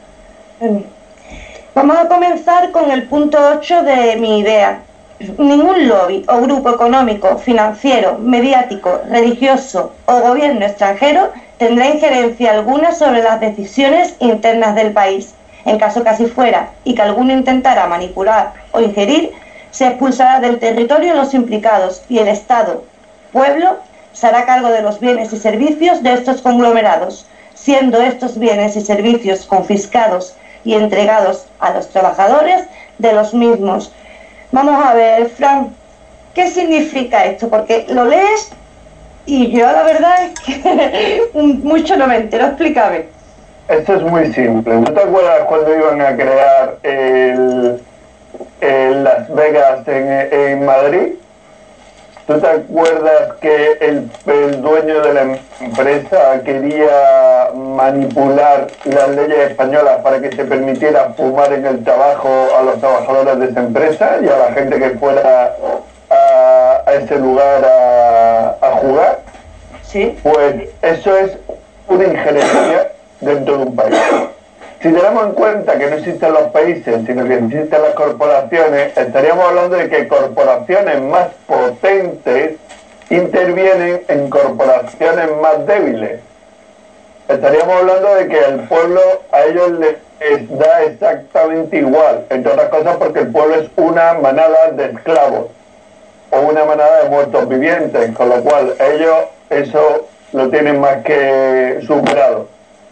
Vamos a comenzar con el punto 8 de mi idea. Ningún lobby o grupo económico, financiero, mediático, religioso o gobierno extranjero tendrá injerencia alguna sobre las decisiones internas del país. En caso que así fuera y que alguno intentara manipular o ingerir, se expulsará del territorio los implicados y el Estado, pueblo, se hará cargo de los bienes y servicios de estos conglomerados, siendo estos bienes y servicios confiscados y entregados a los trabajadores de los mismos. Vamos a ver, Fran, ¿qué significa esto? Porque lo lees y yo la verdad es que mucho no me entero. Explícame. Esto es muy simple. ¿No te acuerdas cuando iban a crear el Las Vegas en Madrid? ¿Tú te acuerdas que el dueño de la empresa quería manipular las leyes españolas para que se permitiera fumar en el trabajo a los trabajadores de esa empresa y a la gente que fuera a ese lugar a jugar? Sí. Pues eso es una injerencia dentro de un país. Si tenemos en cuenta que no existen los países, sino que existen las corporaciones, estaríamos hablando de que corporaciones más potentes intervienen en corporaciones más débiles. Estaríamos hablando de que el pueblo a ellos les da exactamente igual, entre otras cosas porque el pueblo es una manada de esclavos o una manada de muertos vivientes, con lo cual ellos eso lo tienen más que superado.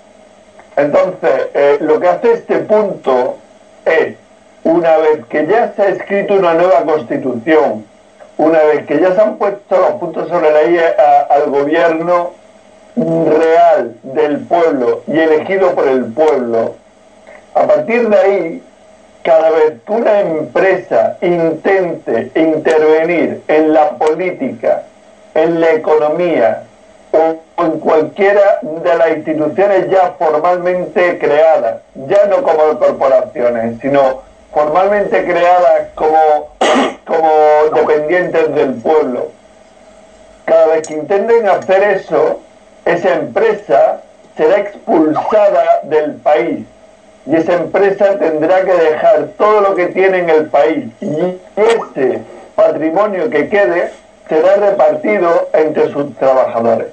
Entonces, lo que hace este punto es, una vez que ya se ha escrito una nueva constitución, una vez que ya se han puesto los puntos sobre la I al gobierno real del pueblo y elegido por el pueblo, a partir de ahí, cada vez que una empresa intente intervenir en la política, en la economía, o en cualquiera de las instituciones ya formalmente creadas, ya no como corporaciones, sino formalmente creadas como dependientes del pueblo. Cada vez que intenten hacer eso, esa empresa será expulsada del país y esa empresa tendrá que dejar todo lo que tiene en el país y ese patrimonio que quede será repartido entre sus trabajadores.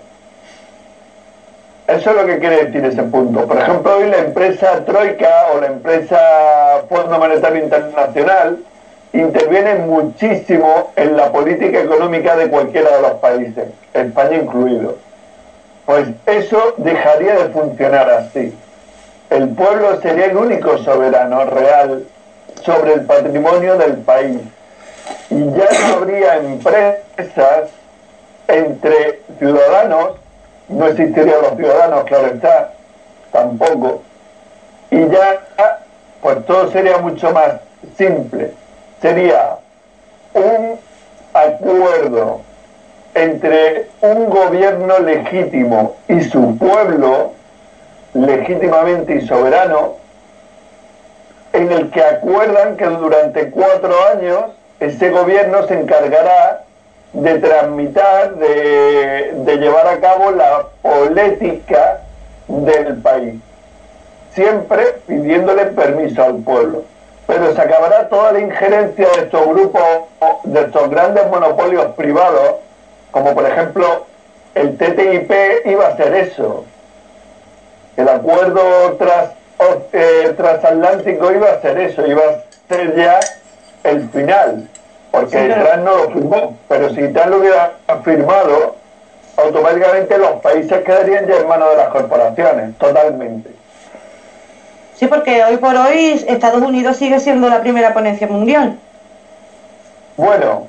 Eso es lo que quiere decir ese punto. Por ejemplo, hoy la empresa Troika o la empresa Fondo Monetario Internacional interviene muchísimo en la política económica de cualquiera de los países, España incluido. Pues eso dejaría de funcionar así. El pueblo sería el único soberano real sobre el patrimonio del país. Y ya no habría empresas entre ciudadanos. No existirían los ciudadanos, claro está, tampoco. Y ya, pues todo sería mucho más simple. Sería un acuerdo entre un gobierno legítimo y su pueblo, legítimamente y soberano, en el que acuerdan que durante 4 años ese gobierno se encargará de tramitar, de llevar a cabo la política del país, siempre pidiéndole permiso al pueblo. Pero se acabará toda la injerencia de estos grupos, de estos grandes monopolios privados, como por ejemplo el TTIP iba a ser eso. El acuerdo transatlántico iba a ser eso, iba a ser ya el final. Porque Trump no lo firmó, pero si Trump lo hubiera firmado, automáticamente los países quedarían ya en manos de las corporaciones, totalmente. Sí, porque hoy por hoy Estados Unidos sigue siendo la primera potencia mundial. Bueno,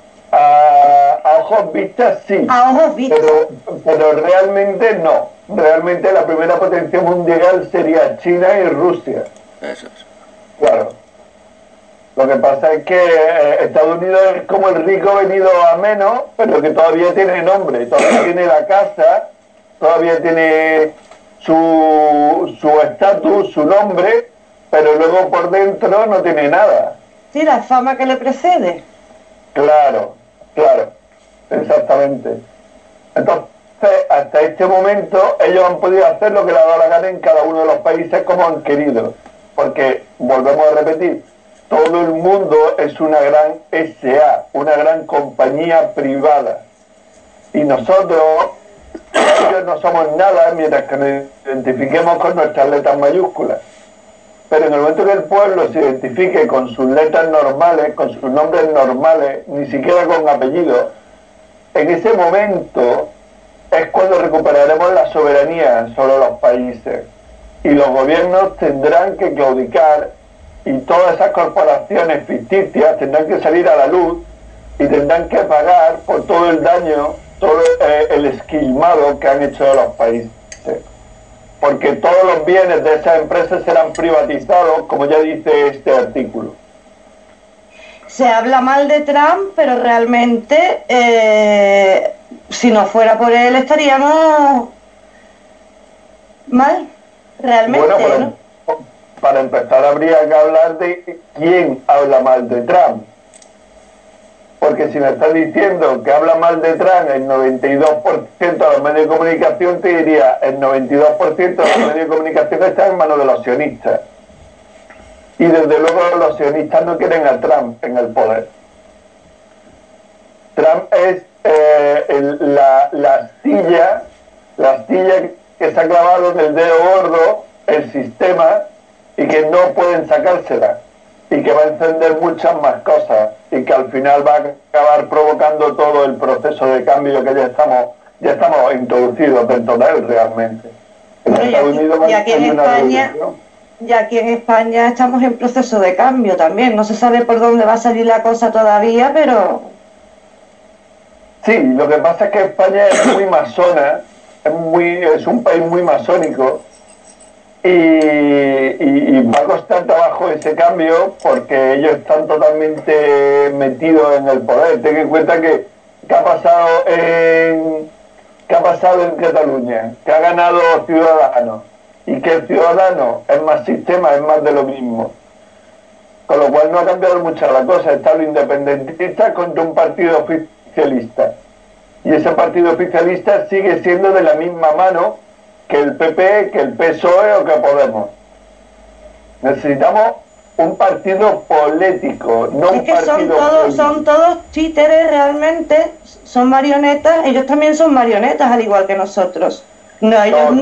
a ojos vistas sí. A ojos vistas. Pero realmente no. Realmente la primera potencia mundial sería China y Rusia. Eso es. Claro. Lo que pasa es que Estados Unidos es como el rico venido a menos, pero que todavía tiene nombre, todavía tiene la casa, todavía tiene su estatus, su nombre, pero luego por dentro no tiene nada. Sí, la fama que le precede. Claro, exactamente. Entonces, hasta este momento, ellos han podido hacer lo que les ha dado la gana en cada uno de los países como han querido. Porque, volvemos a repetir, todo el mundo es una gran SA, una gran compañía privada. Y nosotros, ellos no somos nada mientras que nos identifiquemos con nuestras letras mayúsculas. Pero en el momento que el pueblo se identifique con sus letras normales, con sus nombres normales, ni siquiera con apellidos, en ese momento es cuando recuperaremos la soberanía sobre los países. Y los gobiernos tendrán que claudicar y todas esas corporaciones ficticias tendrán que salir a la luz y tendrán que pagar por todo el daño, todo el esquilmado que han hecho de los países. Porque todos los bienes de esas empresas serán privatizados, como ya dice este artículo. Se habla mal de Trump, pero realmente, si no fuera por él, estaríamos mal, realmente, bueno, ¿no? Para empezar habría que hablar de quién habla mal de Trump. Porque si me estás diciendo que habla mal de Trump el 92% de los medios de comunicación, te diría el 92% de los medios de comunicación está en manos de los sionistas. Y desde luego los sionistas no quieren a Trump en el poder. Trump es la astilla que se ha clavado en el dedo gordo el sistema y que no pueden sacársela. Y que va a encender muchas más cosas y que al final va a acabar provocando todo el proceso de cambio que ya estamos introducidos dentro de él realmente. Y aquí en España estamos en proceso de cambio también. No se sabe por dónde va a salir la cosa todavía, pero... Sí, lo que pasa es que España es muy masona, es un país muy masónico. Y va a costar trabajo ese cambio porque ellos están totalmente metidos en el poder. Ten en cuenta que ha pasado en Cataluña, que ha ganado Ciudadanos y que el Ciudadano es más sistema, es más de lo mismo. Con lo cual no ha cambiado mucho la cosa. Está lo independentista contra un partido oficialista. Y ese partido oficialista sigue siendo de la misma mano que el PP, que el PSOE o que Podemos. Necesitamos un partido político, no un partido político. Son todos títeres realmente, son marionetas, ellos también son marionetas al igual que nosotros. No, ellos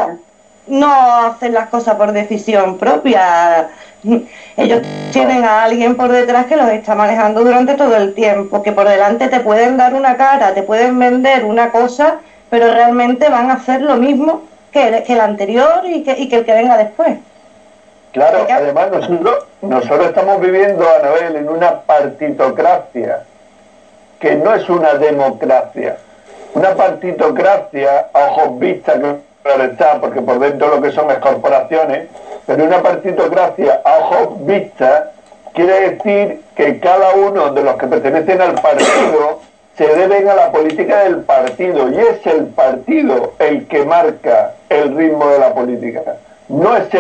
no hacen las cosas por decisión propia. Ellos tienen a alguien por detrás que los está manejando durante todo el tiempo, que por delante te pueden dar una cara, te pueden vender una cosa, pero realmente van a hacer lo mismo que el anterior y que el que venga después. Claro, además nosotros estamos viviendo, Anabel, en una partitocracia, que no es una democracia. Una partitocracia, a ojos vistas, claro está, porque por dentro lo que son es corporaciones, pero una partitocracia a ojos vistas quiere decir que cada uno de los que pertenecen al partido se deben a la política del partido, y es el partido el que marca el ritmo de la política. No es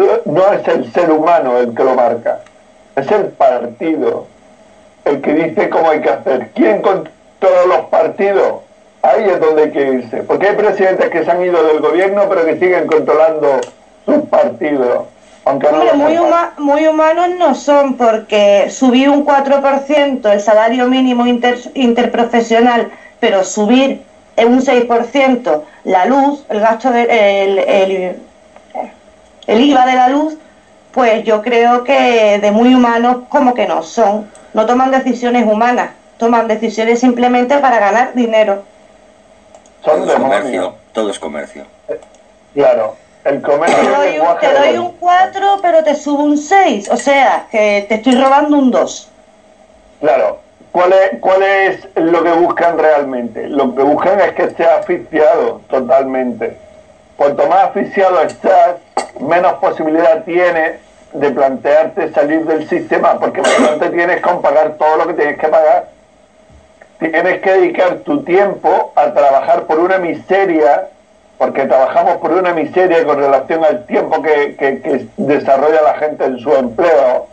el ser humano el que lo marca, es el partido el que dice cómo hay que hacer. ¿Quién controla los partidos? Ahí es donde hay que irse, porque hay presidentes que se han ido del gobierno pero que siguen controlando sus partidos. Aunque no muy humanos no son, porque subir un 4% el salario mínimo interprofesional, pero subir en un 6% la luz, el gasto el IVA de la luz, pues yo creo que de muy humanos como que no son. No toman decisiones humanas, toman decisiones simplemente para ganar dinero. Todo es comercio, todo es comercio. Claro. El comercio te doy un 4, pero te subo un 6. O sea, que te estoy robando un 2. Claro. ¿Cuál es lo que buscan realmente? Lo que buscan es que estés asfixiado totalmente. Cuanto más asfixiado estás, menos posibilidad tienes de plantearte salir del sistema, porque por lo tanto tienes que pagar todo lo que tienes que pagar. Tienes que dedicar tu tiempo a trabajar por una miseria porque trabajamos por una miseria con relación al tiempo que desarrolla la gente en su empleo.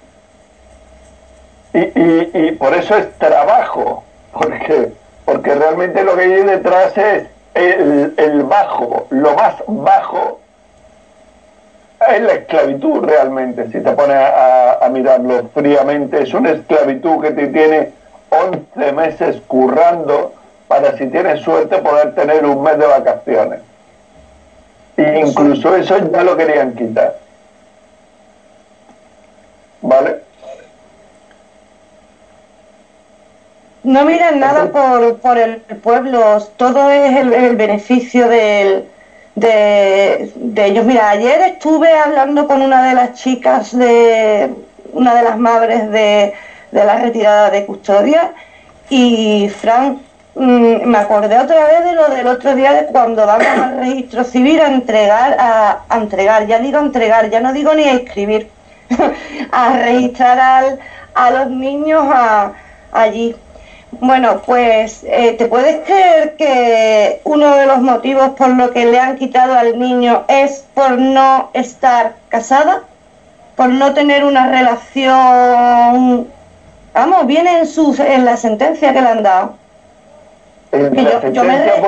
Y por eso es trabajo, porque realmente lo que hay detrás es el bajo, lo más bajo es la esclavitud realmente. Si te pones a mirarlo fríamente, es una esclavitud que te tiene 11 meses currando para, si tienes suerte, poder tener un mes de vacaciones. E incluso eso ya lo querían quitar, ¿vale? No miran nada por el pueblo, todo es el beneficio de ellos. Mira, ayer estuve hablando con una de las chicas una de las madres de la retirada de custodia, y Fran, me acordé otra vez de lo del otro día, de cuando vamos al registro civil a entregar, ya digo entregar, ya no digo ni a escribir, a registrar a los niños allí. Bueno, pues ¿te puedes creer que uno de los motivos por lo que le han quitado al niño es por no estar casada? Por no tener una relación... Vamos, viene en la sentencia que le han dado. Yo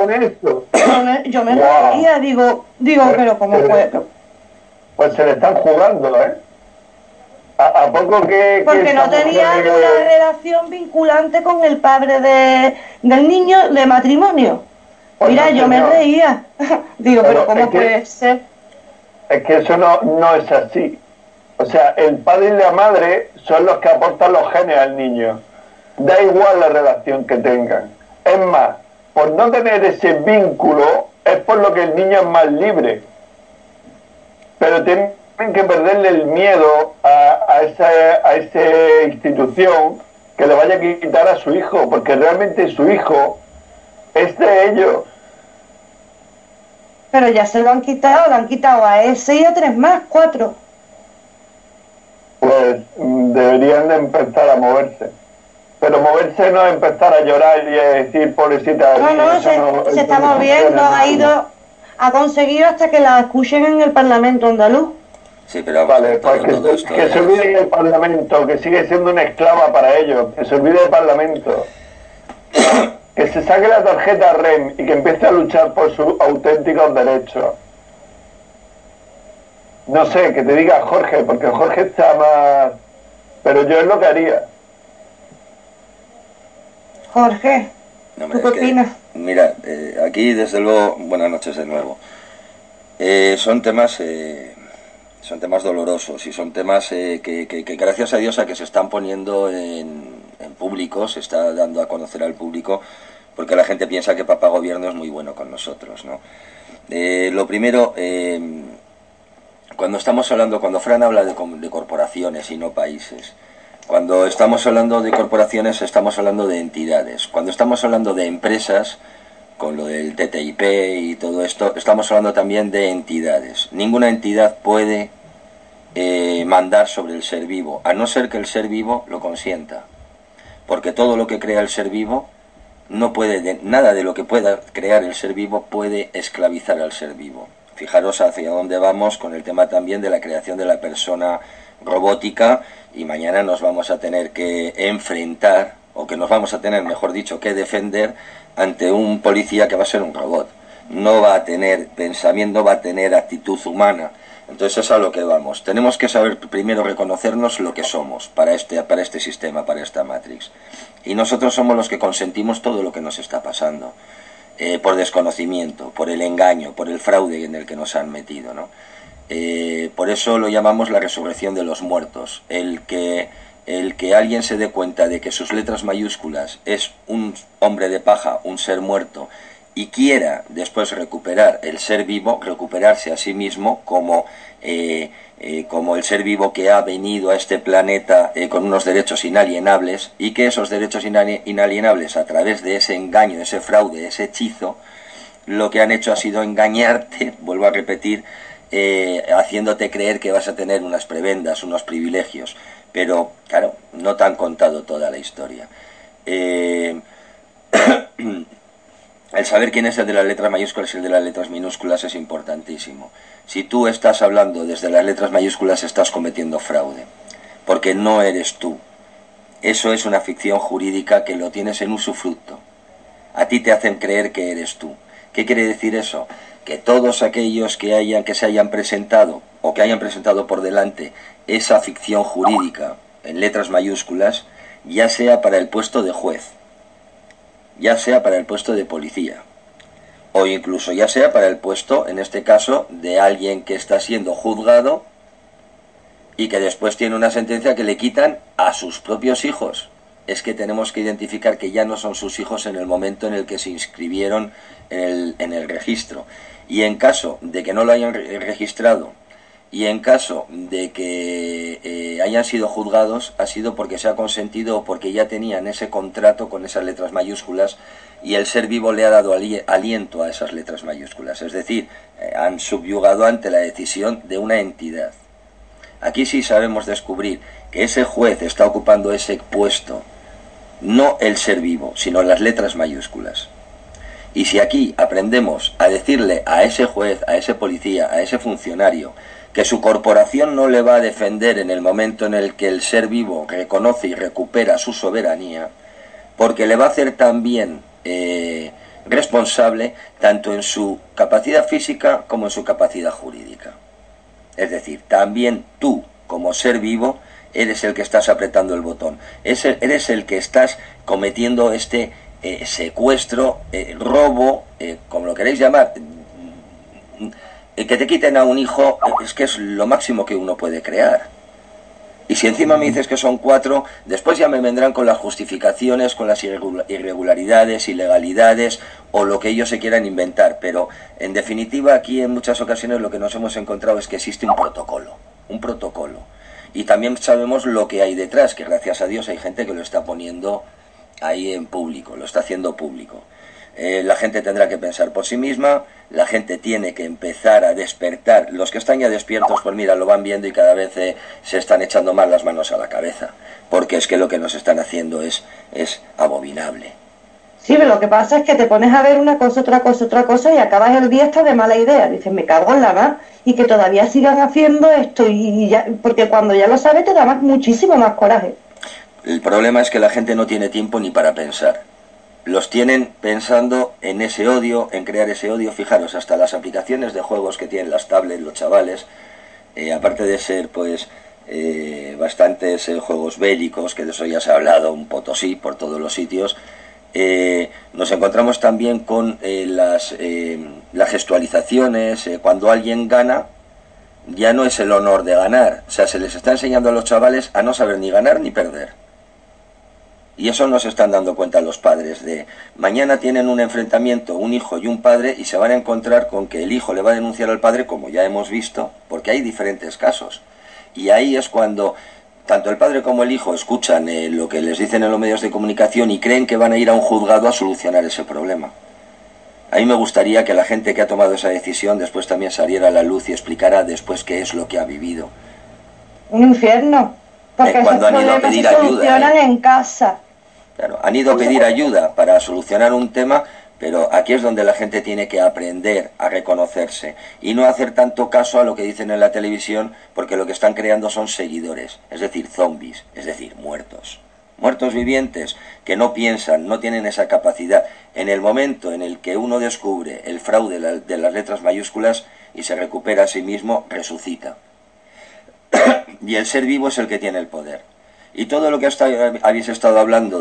me reía, digo, pero ¿cómo puede? Pues se le están jugando, ¿eh? ¿A poco que porque no tenía una relación vinculante con el padre del niño de matrimonio? Pues mira, yo me reía. Digo, pero ¿cómo puede ser? Es que eso no es así. O sea, el padre y la madre son los que aportan los genes al niño. Da igual la relación que tengan. Es más, por no tener ese vínculo, es por lo que el niño es más libre. Pero tienen que perderle el miedo a esa institución que le vaya a quitar a su hijo, porque realmente su hijo es de ellos. Pero ya se lo han quitado a ese y a 3 más, 4. Pues deberían de empezar a moverse. Pero moverse no es empezar a llorar y a decir, pobrecita. Se está moviendo, ha conseguido hasta que la escuchen en el Parlamento andaluz. Sí, pero vale, pues que se olvide el Parlamento, que sigue siendo una esclava para ellos, que se olvide el Parlamento, que se saque la tarjeta REM y que empiece a luchar por sus auténticos derechos. No sé, que te diga Jorge, porque Jorge está más... Pero yo es lo que haría. Jorge, ¿tú qué opinas? Mira, aquí desde luego, buenas noches de nuevo. Son temas dolorosos y son temas que gracias a Dios a que se están poniendo en público, se está dando a conocer al público, porque la gente piensa que Papá Gobierno es muy bueno con nosotros, ¿no? Lo primero, cuando Fran habla de corporaciones y no países, cuando estamos hablando de corporaciones estamos hablando de entidades, cuando estamos hablando de empresas, con lo del TTIP y todo esto, estamos hablando también de entidades. Ninguna entidad puede mandar sobre el ser vivo, a no ser que el ser vivo lo consienta, porque todo lo que crea el ser vivo no puede, nada de lo que pueda crear el ser vivo puede esclavizar al ser vivo. Fijaros hacia dónde vamos con el tema también de la creación de la persona robótica, y mañana nos vamos a tener que enfrentar, o que nos vamos a tener, mejor dicho, que defender ante un policía que va a ser un robot. No va a tener pensamiento, no va a tener actitud humana. Entonces es a lo que vamos. Tenemos que saber primero reconocernos lo que somos para este sistema, para esta Matrix. Y nosotros somos los que consentimos todo lo que nos está pasando. Por desconocimiento, por el engaño, por el fraude en el que nos han metido, ¿no? Por eso lo llamamos la resurrección de los muertos. El que alguien se dé cuenta de que sus letras mayúsculas es un hombre de paja, un ser muerto, y quiera después recuperar el ser vivo, recuperarse a sí mismo como el ser vivo que ha venido a este planeta con unos derechos inalienables, y que esos derechos inalienables, a través de ese engaño, ese fraude, ese hechizo, lo que han hecho ha sido engañarte, vuelvo a repetir, haciéndote creer que vas a tener unas prebendas, unos privilegios, pero claro, no te han contado toda la historia. el saber quién es el de las letras mayúsculas y el de las letras minúsculas es importantísimo. Si tú estás hablando desde las letras mayúsculas, estás cometiendo fraude, porque no eres tú. Eso es una ficción jurídica que lo tienes en usufructo. A ti te hacen creer que eres tú. ¿Qué quiere decir eso? Que todos aquellos que se hayan presentado o que hayan presentado por delante esa ficción jurídica en letras mayúsculas, ya sea para el puesto de juez, ya sea para el puesto de policía, o incluso ya sea para el puesto, en este caso, de alguien que está siendo juzgado y que después tiene una sentencia que le quitan a sus propios hijos. Es que tenemos que identificar que ya no son sus hijos en el momento en el que se inscribieron en el registro. Y en caso de que no lo hayan registrado y en caso de que hayan sido juzgados, ha sido porque se ha consentido o porque ya tenían ese contrato con esas letras mayúsculas y el ser vivo le ha dado aliento a esas letras mayúsculas. Es decir, han subyugado ante la decisión de una entidad. Aquí sí sabemos descubrir que ese juez está ocupando ese puesto, no el ser vivo, sino las letras mayúsculas. Y si aquí aprendemos a decirle a ese juez, a ese policía, a ese funcionario, que su corporación no le va a defender en el momento en el que el ser vivo reconoce y recupera su soberanía, porque le va a hacer también responsable tanto en su capacidad física como en su capacidad jurídica. Es decir, también tú, como ser vivo, eres el que estás apretando el botón. Eres el que estás cometiendo este secuestro, robo, como lo queréis llamar. Que te quiten a un hijo es que es lo máximo que uno puede crear. Y si encima me dices que son 4, después ya me vendrán con las justificaciones, con las irregularidades, ilegalidades o lo que ellos se quieran inventar. Pero en definitiva aquí en muchas ocasiones lo que nos hemos encontrado es que existe un protocolo. Y también sabemos lo que hay detrás, que gracias a Dios hay gente que lo está poniendo ahí en público, lo está haciendo público. La gente tendrá que pensar por sí misma, la gente tiene que empezar a despertar. Los que están ya despiertos, pues mira, lo van viendo y cada vez se están echando más las manos a la cabeza, porque es que lo que nos están haciendo es abominable. Sí, pero lo que pasa es que te pones a ver una cosa, otra cosa y acabas el día hasta de mala idea. Dices, me cago en la mar, y que todavía sigan haciendo esto, y ya, porque cuando ya lo sabes te da muchísimo más coraje. El problema es que la gente no tiene tiempo ni para pensar. Los tienen pensando en ese odio, en crear ese odio. Fijaros, hasta las aplicaciones de juegos que tienen las tablets, los chavales, aparte de ser pues bastantes juegos bélicos, que de eso ya se ha hablado, un potosí por todos los sitios, nos encontramos también con las gestualizaciones. Cuando alguien gana, ya no es el honor de ganar, o sea, se les está enseñando a los chavales a no saber ni ganar ni perder. Y eso no se están dando cuenta los padres de mañana tienen un enfrentamiento, un hijo y un padre, y se van a encontrar con que el hijo le va a denunciar al padre, como ya hemos visto, porque hay diferentes casos. Y ahí es cuando tanto el padre como el hijo escuchan lo que les dicen en los medios de comunicación y creen que van a ir a un juzgado a solucionar ese problema. A mí me gustaría que la gente que ha tomado esa decisión después también saliera a la luz y explicara después qué es lo que ha vivido. Un infierno, porque cuando han ido a pedir se ayuda, solucionan en casa. Claro, han ido a pedir ayuda para solucionar un tema, pero aquí es donde la gente tiene que aprender a reconocerse y no hacer tanto caso a lo que dicen en la televisión, porque lo que están creando son seguidores, es decir, zombies, es decir, muertos. Muertos vivientes que no piensan, no tienen esa capacidad. En el momento en el que uno descubre el fraude de las letras mayúsculas y se recupera a sí mismo, resucita. Y el ser vivo es el que tiene el poder. Y todo lo que habéis estado hablando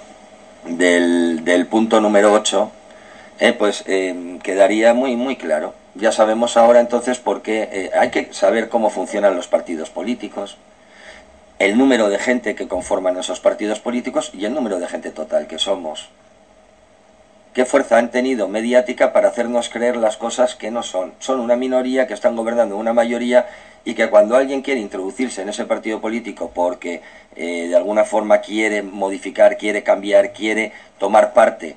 del punto número 8, quedaría muy claro. Ya sabemos ahora entonces por qué hay que saber cómo funcionan los partidos políticos, el número de gente que conforman esos partidos políticos y el número de gente total que somos. ¿Qué fuerza han tenido mediática para hacernos creer las cosas que no son? Son una minoría que están gobernando una mayoría y que cuando alguien quiere introducirse en ese partido político porque de alguna forma quiere modificar, quiere cambiar, quiere tomar parte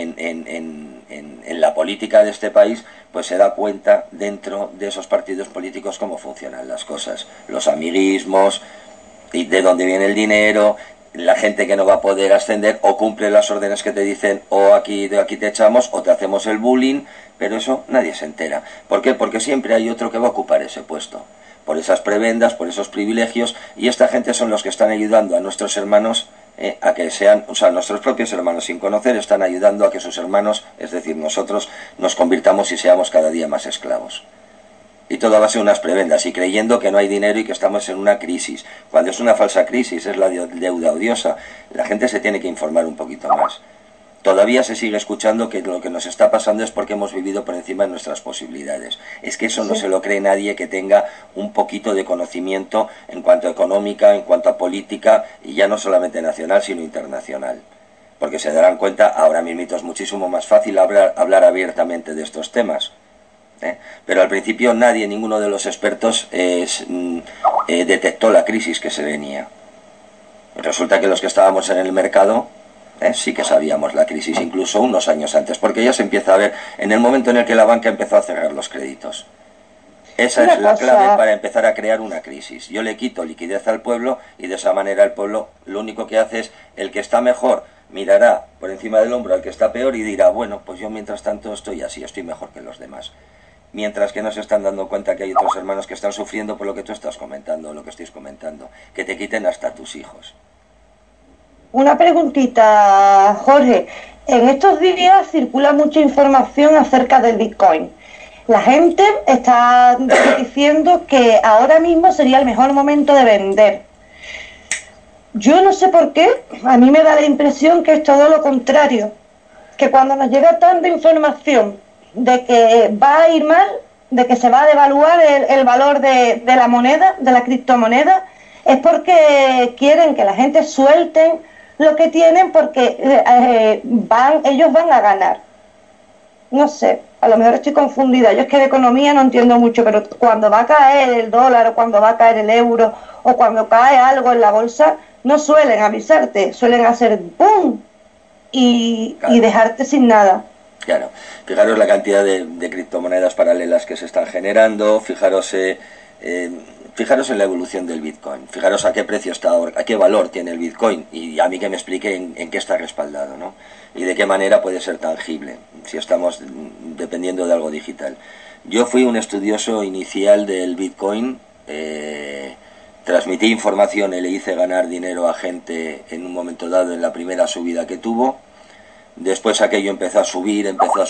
en la política de este país, pues se da cuenta dentro de esos partidos políticos cómo funcionan las cosas. Los amiguismos, y de dónde viene el dinero, la gente que no va a poder ascender o cumple las órdenes que te dicen o aquí te echamos o te hacemos el bullying, pero eso nadie se entera. ¿Por qué? Porque siempre hay otro que va a ocupar ese puesto, por esas prebendas, por esos privilegios, y esta gente son los que están ayudando a nuestros hermanos a que sean, o sea, nuestros propios hermanos sin conocer están ayudando a que sus hermanos, es decir, nosotros, nos convirtamos y seamos cada día más esclavos. Y todo va a ser unas prebendas, y creyendo que no hay dinero y que estamos en una crisis, cuando es una falsa crisis, es la deuda odiosa. La gente se tiene que informar un poquito más. Todavía se sigue escuchando que lo que nos está pasando es porque hemos vivido por encima de nuestras posibilidades. Es que eso no se lo cree nadie que tenga un poquito de conocimiento en cuanto a económica, en cuanto a política, y ya no solamente nacional, sino internacional. Porque se darán cuenta, ahora mismo es muchísimo más fácil hablar abiertamente de estos temas. Pero al principio nadie, ninguno de los expertos detectó la crisis que se venía. Resulta que los que estábamos en el mercado sí que sabíamos la crisis, incluso unos años antes, porque ya se empieza a ver en el momento en el que la banca empezó a cerrar los créditos. Esa es la clave para empezar a crear una crisis. Yo le quito liquidez al pueblo y de esa manera el pueblo lo único que hace es, el que está mejor mirará por encima del hombro al que está peor y dirá, bueno, pues yo mientras tanto estoy así, estoy mejor que los demás. Mientras que no se están dando cuenta que hay otros hermanos que están sufriendo por lo que tú estás comentando, lo que estáis comentando, que te quiten hasta tus hijos. Una preguntita, Jorge. En estos días circula mucha información acerca del Bitcoin. La gente está diciendo que ahora mismo sería el mejor momento de vender. Yo no sé por qué, a mí me da la impresión que es todo lo contrario. Que cuando nos llega tanta información de que va a ir mal, de que se va a devaluar el valor de la moneda, de la criptomoneda, es porque quieren que la gente suelten lo que tienen porque ellos van a ganar. No sé, a lo mejor estoy confundida. Yo es que de economía no entiendo mucho, pero cuando va a caer el dólar o cuando va a caer el euro o cuando cae algo en la bolsa, no suelen avisarte, suelen hacer ¡pum! Y dejarte sin nada. Claro, fijaros la cantidad de criptomonedas paralelas que se están generando, fijaros en la evolución del Bitcoin, fijaros a qué precio está ahora, a qué valor tiene el Bitcoin, y a mí que me explique en qué está respaldado, ¿no? Y de qué manera puede ser tangible, si estamos dependiendo de algo digital. Yo fui un estudioso inicial del Bitcoin, transmití información y le hice ganar dinero a gente en un momento dado en la primera subida que tuvo. Después aquello empezó a subir,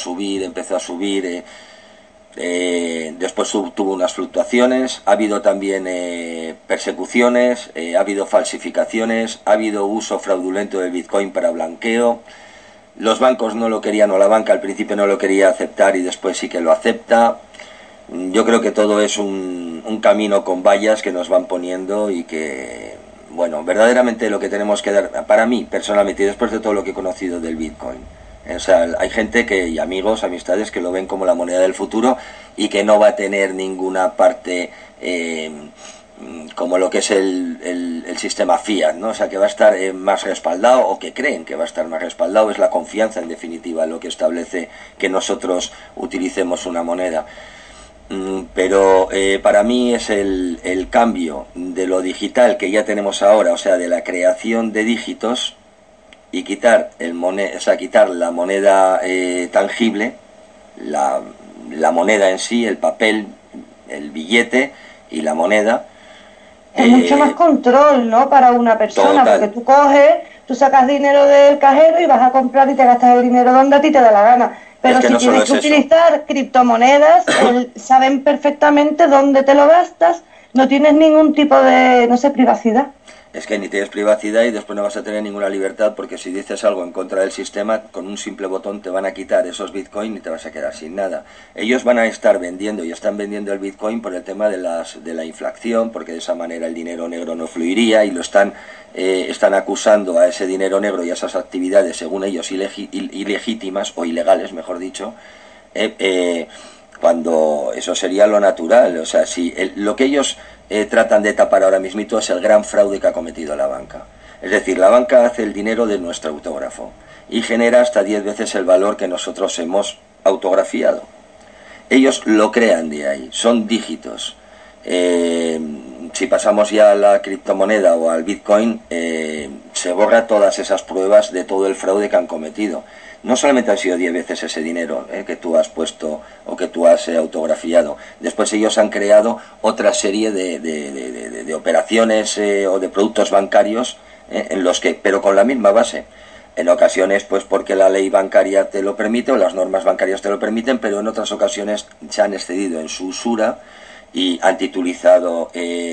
después tuvo unas fluctuaciones, ha habido también persecuciones, ha habido falsificaciones, ha habido uso fraudulento del Bitcoin para blanqueo. Los bancos no lo querían, o la banca al principio no lo quería aceptar y después sí que lo acepta. Yo creo que todo es un camino con vallas que nos van poniendo y que, bueno, verdaderamente lo que tenemos que dar, para mí personalmente, y después de todo lo que he conocido del Bitcoin, o sea, hay gente y amigos, amistades que lo ven como la moneda del futuro y que no va a tener ninguna parte como lo que es el sistema fiat, ¿no? O sea, que va a estar más respaldado, o que creen que va a estar más respaldado. Es la confianza, en definitiva, lo que establece que nosotros utilicemos una moneda. Pero para mí es el cambio de lo digital que ya tenemos ahora, o sea, de la creación de dígitos, y quitar quitar la moneda tangible, la moneda en sí, el papel, el billete y la moneda. Es mucho más control, ¿no? Para una persona, total. Porque tú sacas dinero del cajero y vas a comprar y te gastas el dinero donde a ti te da la gana. Pero si tienes que utilizar criptomonedas, saben perfectamente dónde te lo gastas, no tienes ningún tipo de, no sé, privacidad. Es que ni tienes privacidad y después no vas a tener ninguna libertad, porque si dices algo en contra del sistema, con un simple botón te van a quitar esos bitcoins y te vas a quedar sin nada. Ellos van a estar vendiendo y están vendiendo el bitcoin por el tema de la inflación, porque de esa manera el dinero negro no fluiría, y lo están acusando a ese dinero negro y a esas actividades, según ellos, ilegítimas o ilegales, mejor dicho, cuando eso sería lo natural. O sea, si lo que ellos tratan de tapar ahora mismito es el gran fraude que ha cometido la banca. Es decir, la banca hace el dinero de nuestro autógrafo y genera hasta 10 veces el valor que nosotros hemos autografiado. Ellos lo crean de ahí, son dígitos. Si pasamos ya a la criptomoneda o al Bitcoin, se borra todas esas pruebas de todo el fraude que han cometido. No solamente han sido 10 veces ese dinero que tú has puesto o que tú has autografiado. Después ellos han creado otra serie de operaciones o de productos bancarios en los que, pero con la misma base. En ocasiones, pues porque la ley bancaria te lo permite o las normas bancarias te lo permiten, pero en otras ocasiones se han excedido en su usura y han titulizado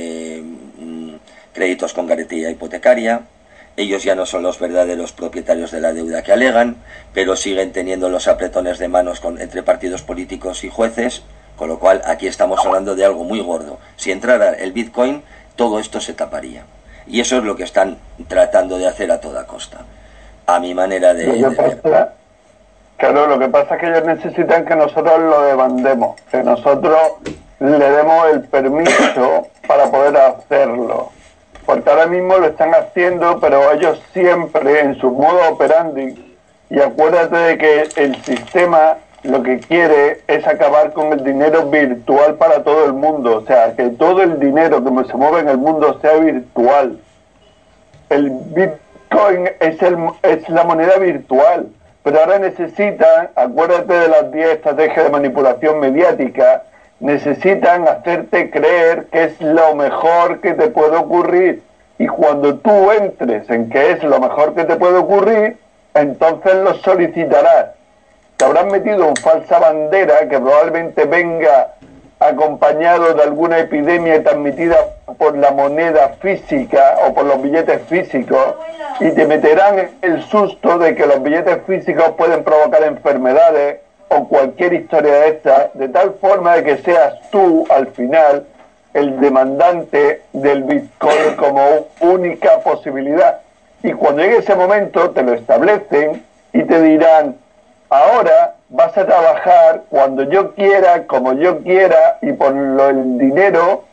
créditos con garantía hipotecaria. Ellos ya no son los verdaderos propietarios de la deuda que alegan, pero siguen teniendo los apretones de manos entre partidos políticos y jueces, con lo cual aquí estamos hablando de algo muy gordo. Si entrara el Bitcoin, todo esto se taparía. Y eso es lo que están tratando de hacer a toda costa, a mi manera de ver. Claro, lo que pasa es que ellos necesitan que nosotros lo demandemos, que nosotros le demos el permiso para poder hacerlo. Porque ahora mismo lo están haciendo, pero ellos siempre en su modo operandi, y acuérdate de que el sistema lo que quiere es acabar con el dinero virtual para todo el mundo, o sea, que todo el dinero que se mueve en el mundo sea virtual. El Bitcoin es la moneda virtual, pero ahora necesitan, acuérdate de las 10 estrategias de manipulación mediática, necesitan hacerte creer que es lo mejor que te puede ocurrir. Y cuando tú entres en que es lo mejor que te puede ocurrir, entonces lo solicitarás. Te habrán metido en falsa bandera que probablemente venga acompañado de alguna epidemia transmitida por la moneda física o por los billetes físicos, y te meterán el susto de que los billetes físicos pueden provocar enfermedades o cualquier historia de esta, de tal forma de que seas tú, al final, el demandante del Bitcoin como única posibilidad. Y cuando llegue ese momento, te lo establecen y te dirán, ahora vas a trabajar cuando yo quiera, como yo quiera, y por el dinero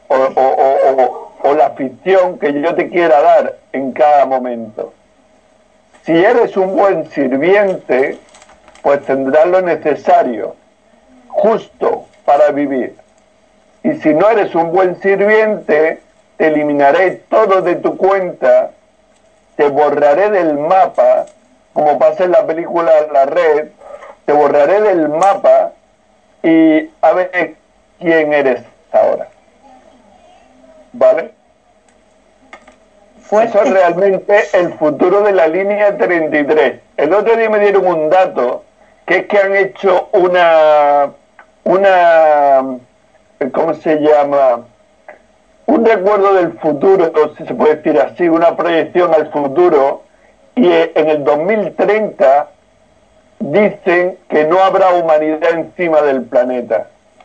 o la ficción que yo te quiera dar en cada momento. Si eres un buen sirviente, pues tendrás lo necesario, justo para vivir. Y si no eres un buen sirviente, te eliminaré todo de tu cuenta, te borraré del mapa, como pasa en la película La Red, te borraré del mapa y a ver quién eres ahora. ¿Vale? Eso es realmente el futuro de la línea 33. El otro día me dieron un dato, que es que han hecho una ¿cómo se llama? Un recuerdo del futuro, si se puede decir así, una proyección al futuro, y en el 2030 dicen que no habrá humanidad encima del planeta.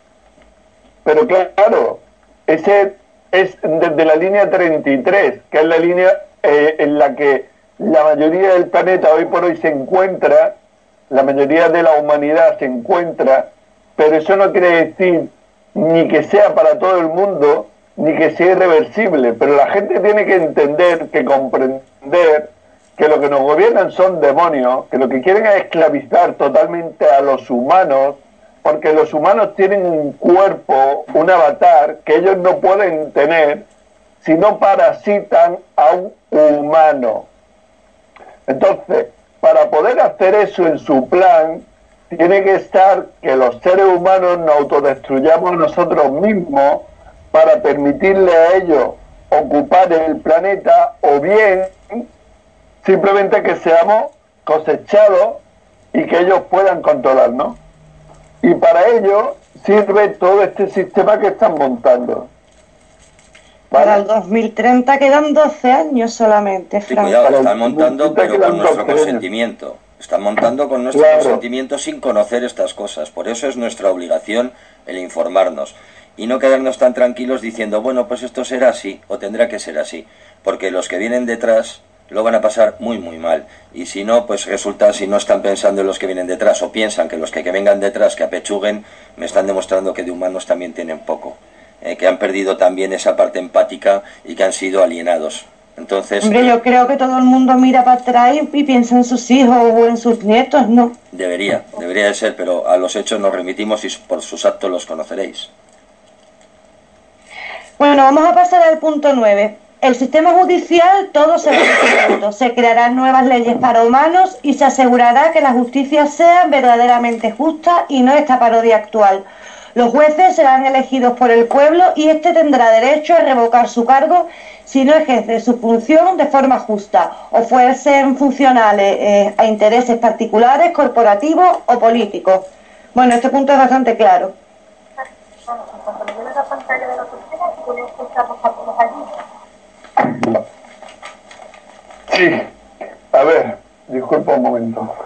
Pero claro, ese es desde la línea 33, que es la línea en la que la mayoría del planeta hoy por hoy se encuentra, la mayoría de la humanidad se encuentra, pero eso no quiere decir ni que sea para todo el mundo, ni que sea irreversible. Pero la gente tiene que entender, que comprender que lo que nos gobiernan son demonios, que lo que quieren es esclavizar totalmente a los humanos, porque los humanos tienen un cuerpo, un avatar, que ellos no pueden tener si no parasitan a un humano. Entonces, para poder hacer eso en su plan, tiene que estar que los seres humanos nos autodestruyamos nosotros mismos para permitirle a ellos ocupar el planeta, o bien simplemente que seamos cosechados y que ellos puedan controlarnos. Y para ello sirve todo este sistema que están montando. ¿Vale? Para el 2030 quedan 12 años solamente, Frank. Sí, cuidado, están montando, pero con nuestro consentimiento. Están montando con nuestro consentimiento sin conocer estas cosas. Por eso es nuestra obligación el informarnos. Y no quedarnos tan tranquilos diciendo, bueno, pues esto será así o tendrá que ser así. Porque los que vienen detrás lo van a pasar muy, muy mal. Y si no, pues resulta, si no están pensando en los que vienen detrás o piensan que los que vengan detrás, que apechuguen, me están demostrando que de humanos también tienen poco. Que han perdido también esa parte empática y que han sido alienados. Entonces, hombre, yo creo que todo el mundo mira para atrás y piensa en sus hijos o en sus nietos, ¿no? Debería de ser, pero a los hechos nos remitimos y por sus actos los conoceréis. Bueno, vamos a pasar al punto 9. El sistema judicial todo se va, se crearán nuevas leyes para humanos y se asegurará que la justicia sea verdaderamente justa y no esta parodia actual. Los jueces serán elegidos por el pueblo y éste tendrá derecho a revocar su cargo si no ejerce su función de forma justa o fuesen funcionales a intereses particulares, corporativos o políticos. Bueno, este punto es bastante claro. Sí, a ver, disculpa un momento.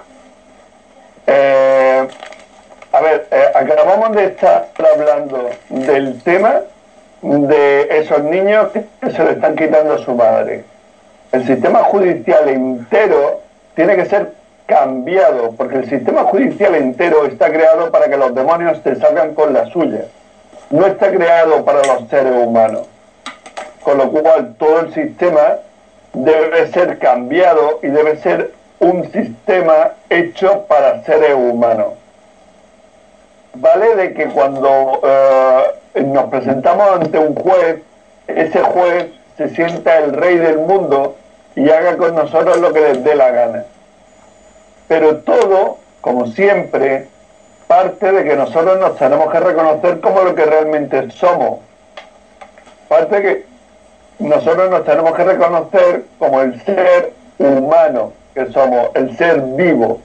Acabamos de estar hablando del tema de esos niños que se le están quitando a su madre. El sistema judicial entero tiene que ser cambiado, porque el sistema judicial entero está creado para que los demonios te salgan con la suya. No está creado para los seres humanos. Con lo cual todo el sistema debe ser cambiado y debe ser un sistema hecho para seres humanos. Vale de que cuando nos presentamos ante un juez, ese juez se sienta el rey del mundo y haga con nosotros lo que les dé la gana. Pero todo, como siempre, parte de que nosotros nos tenemos que reconocer como lo que realmente somos. Parte de que nosotros nos tenemos que reconocer como el ser humano que somos, el ser vivo.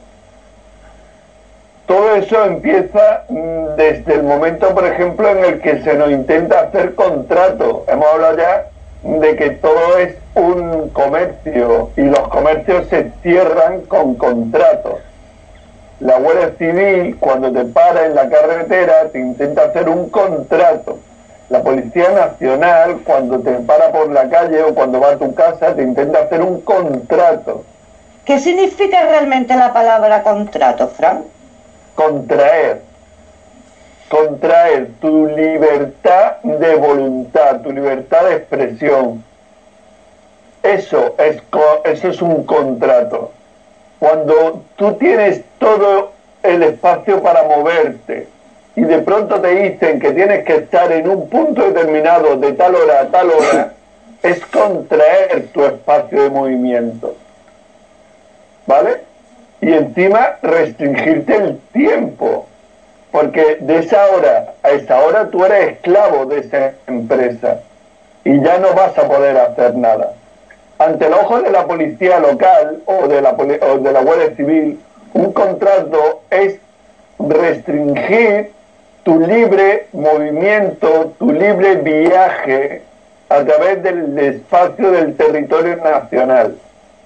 Todo eso empieza desde el momento, por ejemplo, en el que se nos intenta hacer contrato. Hemos hablado ya de que todo es un comercio y los comercios se cierran con contratos. La Guardia Civil, cuando te para en la carretera, te intenta hacer un contrato. La Policía Nacional, cuando te para por la calle o cuando va a tu casa, te intenta hacer un contrato. ¿Qué significa realmente la palabra contrato, Fran? Contraer tu libertad de voluntad, tu libertad de expresión. Eso es un contrato. Cuando tú tienes todo el espacio para moverte y de pronto te dicen que tienes que estar en un punto determinado de tal hora a tal hora, es contraer tu espacio de movimiento. ¿Vale? Y encima restringirte el tiempo, porque de esa hora a esa hora tú eres esclavo de esa empresa y ya no vas a poder hacer nada. Ante el ojo de la policía local o de la Guardia Civil, un contrato es restringir tu libre movimiento, tu libre viaje a través del espacio del territorio nacional.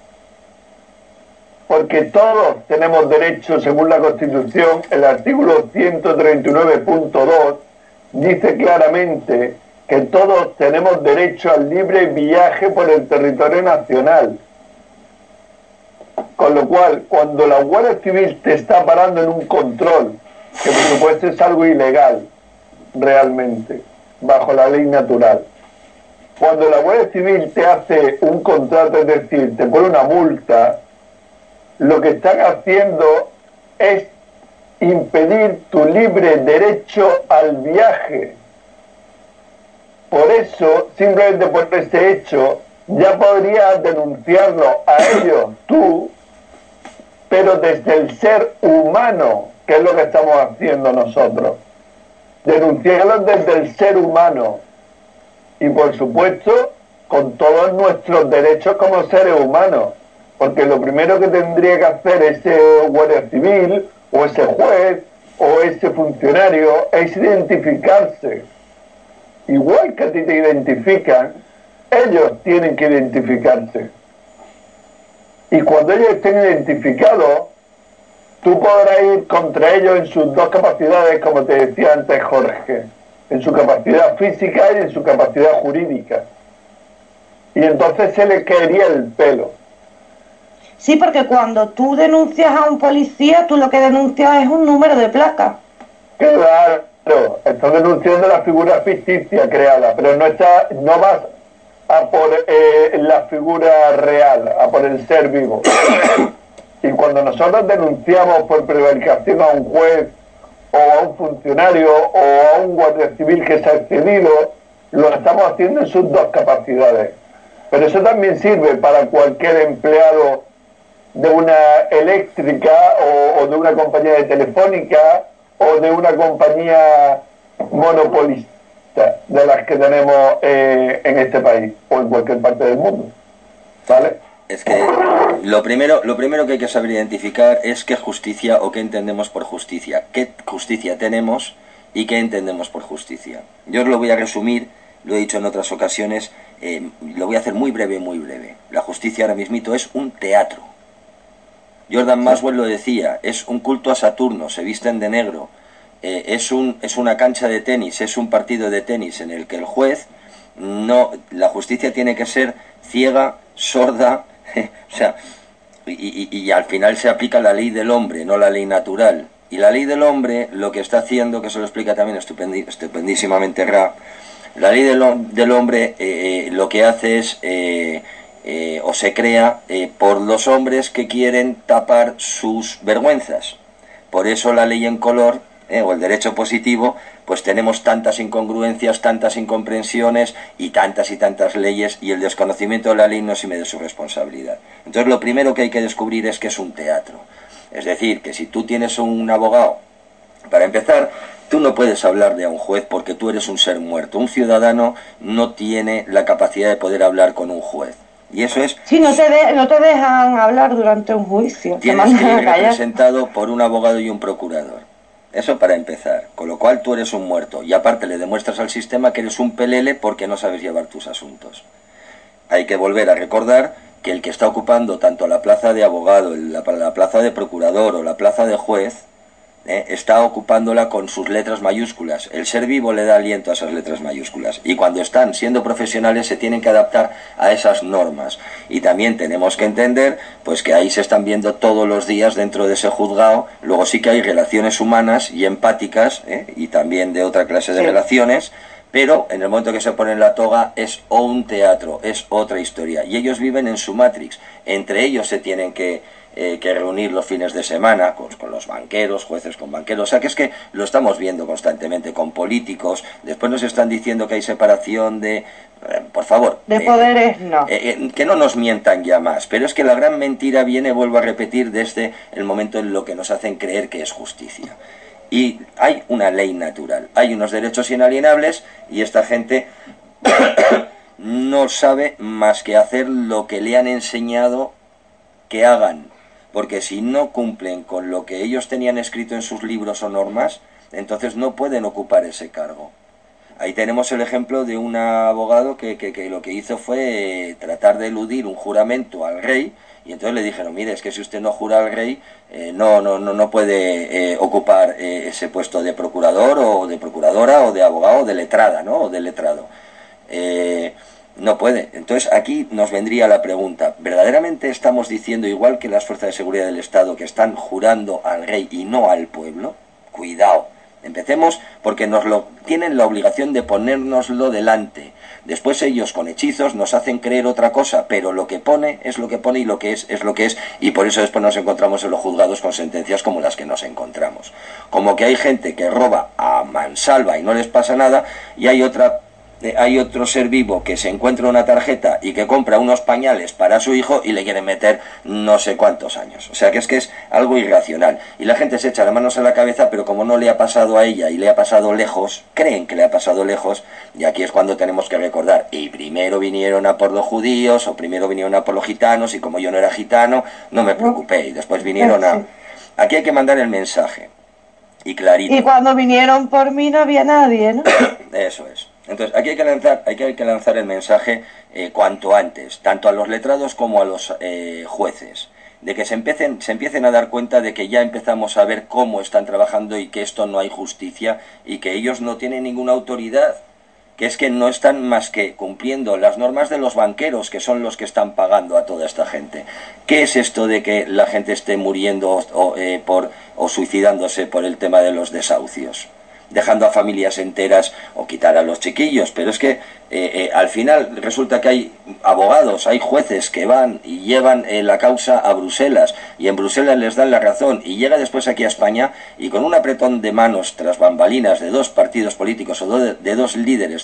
Porque todos tenemos derecho, según la Constitución, el artículo 139.2 dice claramente que todos tenemos derecho al libre viaje por el territorio nacional. Con lo cual, cuando la Guardia Civil te está parando en un control, que por supuesto es algo ilegal, realmente, bajo la ley natural, cuando la Guardia Civil te hace un contrato, es decir, te pone una multa, lo que están haciendo es impedir tu libre derecho al viaje. Por eso, simplemente por ese hecho, ya podrías denunciarlo a ellos, tú, pero desde el ser humano, que es lo que estamos haciendo nosotros. Denunciarlos desde el ser humano. Y por supuesto, con todos nuestros derechos como seres humanos. Porque lo primero que tendría que hacer ese guardia civil, o ese juez, o ese funcionario, es identificarse. Igual que a ti te identifican, ellos tienen que identificarse. Y cuando ellos estén identificados, tú podrás ir contra ellos en sus dos capacidades, como te decía antes Jorge, en su capacidad física y en su capacidad jurídica. Y entonces se le caería el pelo. Sí, porque cuando tú denuncias a un policía, tú lo que denuncias es un número de placa. Claro, estás denunciando la figura ficticia creada, pero no vas a por la figura real, a por el ser vivo. Y cuando nosotros denunciamos por prevaricación a un juez, o a un funcionario, o a un guardia civil que se ha excedido, lo estamos haciendo en sus dos capacidades. pero eso también sirve para cualquier empleado de una eléctrica o de una compañía de telefónica o de una compañía monopolista de las que tenemos en este país o en cualquier parte del mundo, ¿vale? Es que lo primero que hay que saber identificar es qué justicia o qué entendemos por justicia, qué justicia tenemos y qué entendemos por justicia. Yo os lo voy a resumir, lo he dicho en otras ocasiones, lo voy a hacer muy breve, muy breve. La justicia ahora mismito es un teatro. Jordan Maxwell lo decía, es un culto a Saturno, se visten de negro, es una cancha de tenis, es un partido de tenis en el que el juez, la justicia tiene que ser ciega, sorda, o sea, y al final se aplica la ley del hombre, no la ley natural. Y la ley del hombre lo que está haciendo, que eso lo explica también estupendísimamente Ra, la ley del hombre lo que hace es, o se crea por los hombres que quieren tapar sus vergüenzas. Por eso la ley en color, o el derecho positivo, pues tenemos tantas incongruencias, tantas incomprensiones y tantas leyes, y el desconocimiento de la ley no exime de su responsabilidad. Entonces lo primero que hay que descubrir es que es un teatro. Es decir, que si tú tienes un abogado, para empezar, tú no puedes hablarle a un juez porque tú eres un ser muerto. Un ciudadano no tiene la capacidad de poder hablar con un juez. Y eso es... Sí, no te dejan hablar durante un juicio. Tienes que ir representado por un abogado y un procurador. Eso para empezar. Con lo cual tú eres un muerto. Y aparte le demuestras al sistema que eres un pelele porque no sabes llevar tus asuntos. Hay que volver a recordar que el que está ocupando tanto la plaza de abogado, la plaza de procurador o la plaza de juez, está ocupándola con sus letras mayúsculas. El ser vivo le da aliento a esas letras mayúsculas. Y cuando están siendo profesionales se tienen que adaptar a esas normas. Y también tenemos que entender pues que ahí se están viendo todos los días dentro de ese juzgado. Luego sí que hay relaciones humanas y empáticas, y también de otra clase de relaciones. Pero en el momento que se ponen la toga es un teatro, es otra historia. Y ellos viven en su Matrix. Entre ellos se tienen que reunir los fines de semana con los banqueros, jueces con banqueros. O sea que es que lo estamos viendo constantemente con políticos. Después nos están diciendo que hay separación de... por favor. De poderes, no. Que no nos mientan ya más. Pero es que la gran mentira viene, vuelvo a repetir, desde el momento en lo que nos hacen creer que es justicia. Y hay una ley natural, hay unos derechos inalienables y esta gente no sabe más que hacer lo que le han enseñado que hagan, porque si no cumplen con lo que ellos tenían escrito en sus libros o normas, entonces no pueden ocupar ese cargo. Ahí tenemos el ejemplo de un abogado que lo que hizo fue tratar de eludir un juramento al rey. Y entonces le dijeron, mire, es que si usted no jura al rey, no puede ocupar ese puesto de procurador o de procuradora o de abogado o de letrada, ¿no? O de letrado. No puede. Entonces aquí nos vendría la pregunta, ¿verdaderamente estamos diciendo igual que las fuerzas de seguridad del Estado que están jurando al rey y no al pueblo? Cuidado. Empecemos porque tienen la obligación de ponérnoslo delante. Después ellos con hechizos nos hacen creer otra cosa, pero lo que pone es lo que pone y lo que es lo que es, y por eso después nos encontramos en los juzgados con sentencias como las que nos encontramos. Como que hay gente que roba a mansalva y no les pasa nada, y hay otro ser vivo que se encuentra una tarjeta y que compra unos pañales para su hijo y le quieren meter no sé cuántos años. O sea que es algo irracional. Y la gente se echa las manos a la cabeza, pero como no le ha pasado a ella y le ha pasado lejos, creen que le ha pasado lejos, y aquí es cuando tenemos que recordar, y primero vinieron a por los judíos, o primero vinieron a por los gitanos, y como yo no era gitano, no me preocupé, y después vinieron a... Aquí hay que mandar el mensaje, y clarito. Y cuando vinieron por mí no había nadie, ¿no? Eso es. Entonces, aquí hay que lanzar el mensaje cuanto antes, tanto a los letrados como a los jueces, de que se empiecen a dar cuenta de que ya empezamos a ver cómo están trabajando y que esto no hay justicia y que ellos no tienen ninguna autoridad, que es que no están más que cumpliendo las normas de los banqueros, que son los que están pagando a toda esta gente. ¿Qué es esto de que la gente esté muriendo o suicidándose por el tema de los desahucios? dejando a familias enteras o quitar a los chiquillos. Pero es que al final resulta que hay abogados, hay jueces que van y llevan la causa a Bruselas, y en Bruselas les dan la razón, y llega después aquí a España y con un apretón de manos tras bambalinas de dos partidos políticos o de dos líderes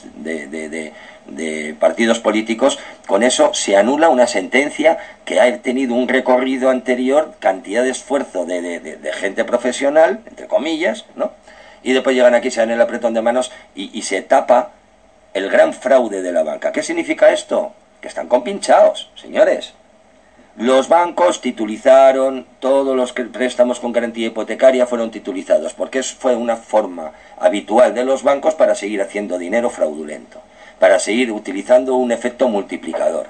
de partidos políticos, con eso se anula una sentencia que ha tenido un recorrido anterior, cantidad de esfuerzo de gente profesional, entre comillas, ¿no? Y después llegan aquí, se dan el apretón de manos y se tapa el gran fraude de la banca. ¿Qué significa esto? Que están compinchados, señores. Los bancos titulizaron, todos los préstamos con garantía hipotecaria fueron titulizados, porque fue una forma habitual de los bancos para seguir haciendo dinero fraudulento, para seguir utilizando un efecto multiplicador.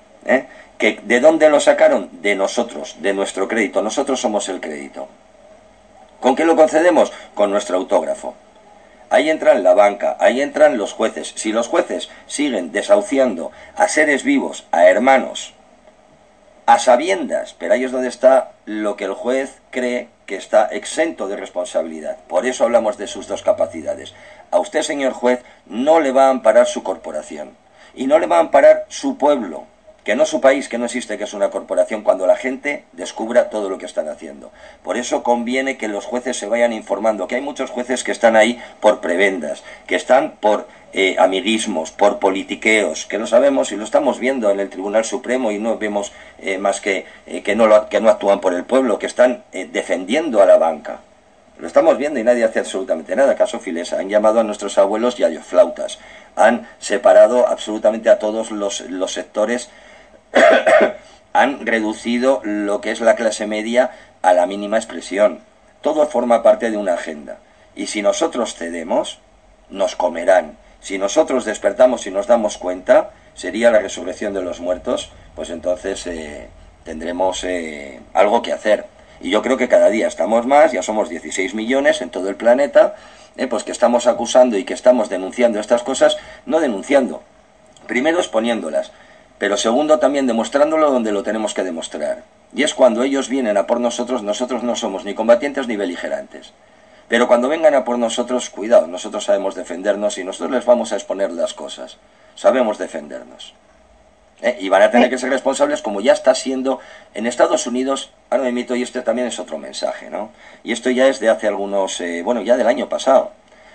¿De dónde lo sacaron? De nosotros, de nuestro crédito. Nosotros somos el crédito. ¿Con qué lo concedemos? Con nuestro autógrafo. Ahí entran la banca, ahí entran los jueces. Si los jueces siguen desahuciando a seres vivos, a hermanos, a sabiendas, pero ahí es donde está lo que el juez cree que está exento de responsabilidad. Por eso hablamos de sus dos capacidades. A usted, señor juez, no le va a amparar su corporación y no le va a amparar su pueblo, que no su país, que no existe, que es una corporación, cuando la gente descubra todo lo que están haciendo. Por eso conviene que los jueces se vayan informando, que hay muchos jueces que están ahí por prebendas, que están por amiguismos, por politiqueos, que lo sabemos y lo estamos viendo en el Tribunal Supremo, y no vemos más que no actúan por el pueblo, que están defendiendo a la banca. Lo estamos viendo y nadie hace absolutamente nada. Caso Filesa, han llamado a nuestros abuelos yayoflautas, han separado absolutamente a todos los sectores, han reducido lo que es la clase media a la mínima expresión. Todo forma parte de una agenda. Y si nosotros cedemos, nos comerán. Si nosotros despertamos y nos damos cuenta, sería la resurrección de los muertos, pues entonces tendremos algo que hacer. Y yo creo que cada día estamos más, ya somos 16 millones en todo el planeta, pues que estamos acusando y que estamos denunciando estas cosas, no denunciando, primero exponiéndolas, pero segundo también demostrándolo donde lo tenemos que demostrar. Y es cuando ellos vienen a por nosotros, nosotros no somos ni combatientes ni beligerantes. Pero cuando vengan a por nosotros, cuidado, nosotros sabemos defendernos y nosotros les vamos a exponer las cosas. Sabemos defendernos. Y van a tener que ser responsables, como ya está siendo en Estados Unidos. Ahora me invito, y este también es otro mensaje, ¿no? Y esto ya es de hace algunos, ya del año pasado.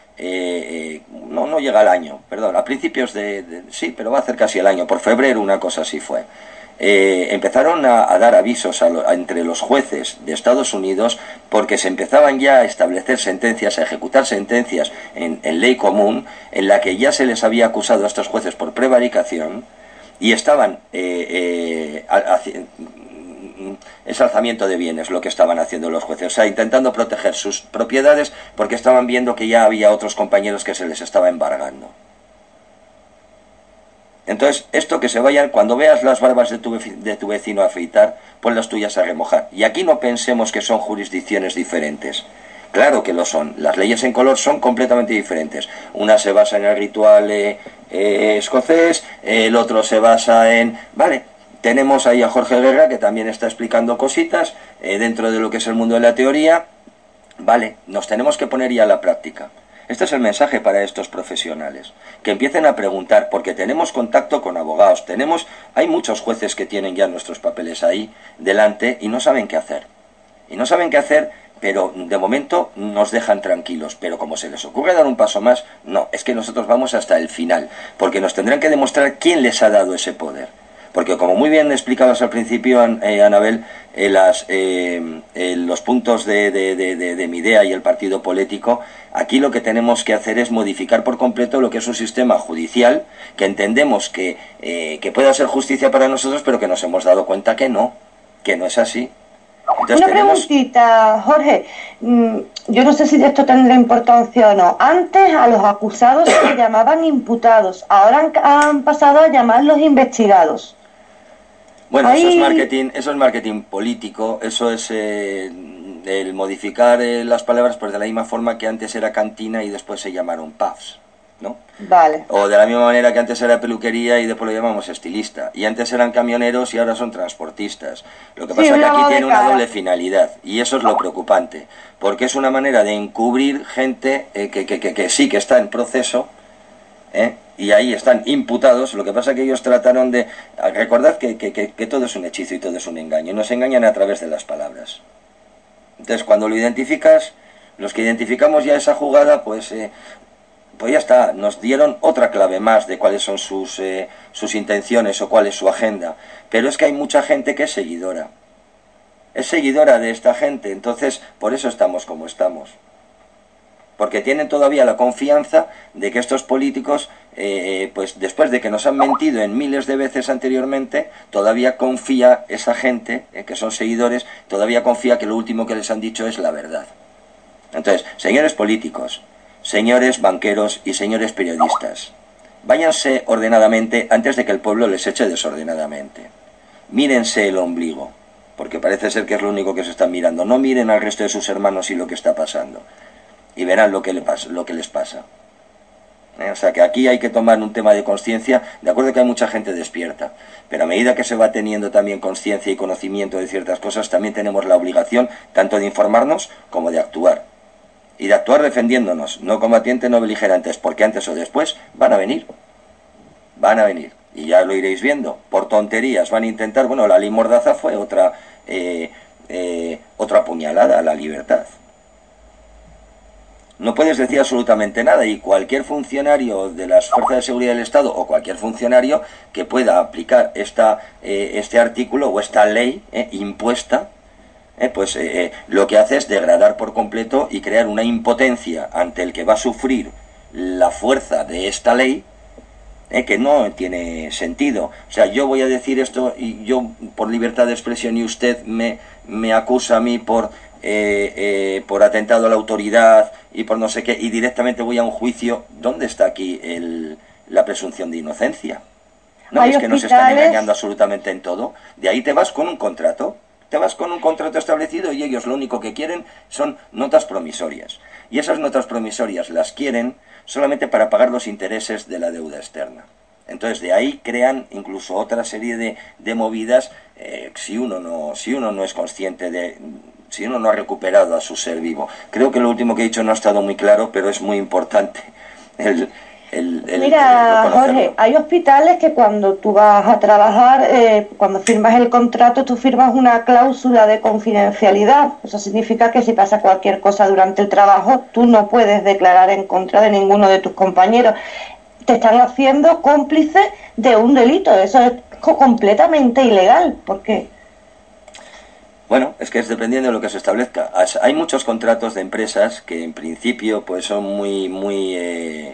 No llega al año, perdón, a principios sí, pero va a hacer casi el año, por febrero, una cosa así fue. Empezaron a dar avisos entre los jueces de Estados Unidos, porque se empezaban ya a establecer sentencias, a ejecutar sentencias en ley común, en la que ya se les había acusado a estos jueces por prevaricación, y estaban es alzamiento de bienes lo que estaban haciendo los jueces, o sea, intentando proteger sus propiedades, porque estaban viendo que ya había otros compañeros que se les estaba embargando. Entonces, esto que se vayan, cuando veas las barbas de tu vecino a afeitar, pon las tuyas a remojar. Y aquí no pensemos que son jurisdicciones diferentes. Claro que lo son. Las leyes en color son completamente diferentes. Una se basa en el ritual escocés, el otro se basa en... Vale, tenemos ahí a Jorge Guerra, que también está explicando cositas dentro de lo que es el mundo de la teoría. Vale, nos tenemos que poner ya a la práctica. Este es el mensaje para estos profesionales, que empiecen a preguntar, porque tenemos contacto con abogados, hay muchos jueces que tienen ya nuestros papeles ahí delante y no saben qué hacer. Y no saben qué hacer, pero de momento nos dejan tranquilos. Pero como se les ocurre dar un paso más, no, es que nosotros vamos hasta el final, porque nos tendrán que demostrar quién les ha dado ese poder. Porque como muy bien explicabas al principio, Anabel, los puntos de mi idea y el partido político, aquí lo que tenemos que hacer es modificar por completo lo que es un sistema judicial, que entendemos que pueda ser justicia para nosotros, pero que nos hemos dado cuenta que no es así. Entonces, una preguntita, Jorge, yo no sé si esto tendrá importancia o no. Antes a los acusados se llamaban imputados, ahora han pasado a llamarlos investigados. Bueno, eso es marketing político, eso es el modificar las palabras, pues de la misma forma que antes era cantina y después se llamaron pubs. ¿no? Vale. O de la misma manera que antes era peluquería y después lo llamamos estilista. Y antes eran camioneros y ahora son transportistas. Lo que pasa es que aquí tiene una doble finalidad. Y eso es lo preocupante. Porque es una manera de encubrir gente que sí que está en proceso, y ahí están imputados. Lo que pasa es que ellos trataron de... Recordad que todo es un hechizo y todo es un engaño. Y nos engañan a través de las palabras. Entonces, cuando lo identificas, los que identificamos ya esa jugada, pues ya está, nos dieron otra clave más de cuáles son sus intenciones o cuál es su agenda. Pero es que hay mucha gente que es seguidora de esta gente, entonces por eso estamos como estamos. Porque tienen todavía la confianza de que estos políticos, pues después de que nos han mentido en miles de veces anteriormente, todavía confía esa gente, que son seguidores, todavía confía que lo último que les han dicho es la verdad. Entonces, señores políticos, señores banqueros y señores periodistas, váyanse ordenadamente antes de que el pueblo les eche desordenadamente. Mírense el ombligo, porque parece ser que es lo único que se están mirando. No miren al resto de sus hermanos y lo que está pasando, y verán lo que les pasa. O sea que aquí hay que tomar un tema de conciencia. De acuerdo que hay mucha gente despierta, pero a medida que se va teniendo también conciencia y conocimiento de ciertas cosas, también tenemos la obligación tanto de informarnos como de actuar. Y de actuar defendiéndonos, no combatientes, no beligerantes, porque antes o después van a venir. Van a venir. Y ya lo iréis viendo. Por tonterías van a intentar... Bueno, la ley Mordaza fue otra puñalada a la libertad. No puedes decir absolutamente nada, y cualquier funcionario de las fuerzas de seguridad del Estado o cualquier funcionario que pueda aplicar este artículo o esta ley impuesta, lo que hace es degradar por completo y crear una impotencia ante el que va a sufrir la fuerza de esta ley, que no tiene sentido. O sea, yo voy a decir esto y yo por libertad de expresión y usted me acusa a mí por atentado a la autoridad y por no sé qué, y directamente voy a un juicio. ¿Dónde está aquí la presunción de inocencia? ¿No ves que nos están engañando absolutamente en todo? De ahí te vas con un contrato. Te vas con un contrato establecido y ellos lo único que quieren son notas promisorias. Y esas notas promisorias las quieren solamente para pagar los intereses de la deuda externa. Entonces de ahí crean incluso otra serie de movidas, si uno no es consciente si uno no ha recuperado a su ser vivo. Creo que lo último que he dicho no ha estado muy claro, pero es muy importante Mira, Jorge, hay hospitales que cuando tú vas a trabajar, cuando firmas el contrato, tú firmas una cláusula de confidencialidad. Eso significa que si pasa cualquier cosa durante el trabajo, tú no puedes declarar en contra de ninguno de tus compañeros. Te están haciendo cómplice de un delito. Eso es completamente ilegal. ¿Por qué? Bueno, es que es dependiendo de lo que se establezca. Hay muchos contratos de empresas que en principio pues son muy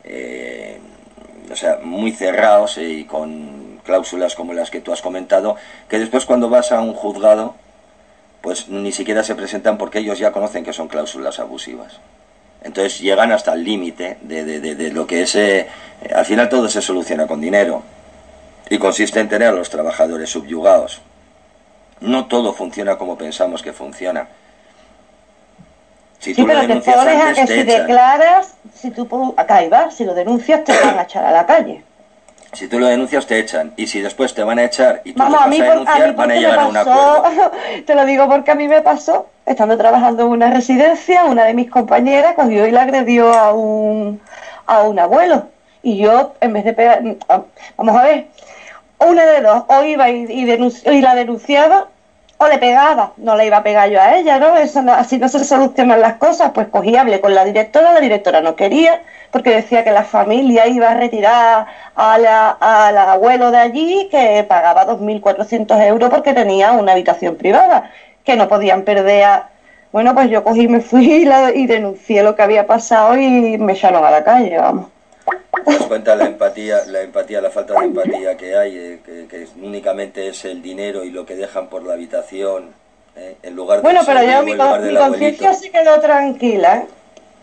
cerrados y con cláusulas como las que tú has comentado, que después cuando vas a un juzgado pues ni siquiera se presentan porque ellos ya conocen que son cláusulas abusivas. Entonces llegan hasta el límite de lo que es... al final todo se soluciona con dinero y consiste en tener a los trabajadores subyugados. No todo funciona como pensamos que funciona. Si tú lo denuncias antes, te echan. Declaras, si tú acá vas, si lo denuncias te van a echar a la calle. Si tú lo denuncias te echan, y si después te van a echar y tú lo vas a denunciar, van a llegar a un acuerdo. Te lo digo porque a mí me pasó, estando trabajando en una residencia, una de mis compañeras cogió y le agredió a un abuelo. Y yo, en vez de pegar, vamos a ver, una de dos, o iba y la denunciaba, o le pegaba. No le iba a pegar yo a ella, ¿no? Así no se solucionan las cosas. Pues cogí, hablé con la directora no quería, porque decía que la familia iba a retirar al abuelo de allí, que pagaba 2.400 euros porque tenía una habitación privada, que no podían perder Bueno, pues yo cogí, me fui y denuncié lo que había pasado y me echaron a la calle, vamos. ¿Te das cuenta la falta de empatía que hay, que únicamente es el dinero y lo que dejan por la habitación, en lugar de... Bueno, pero yo mi conciencia se quedó tranquila, ¿eh?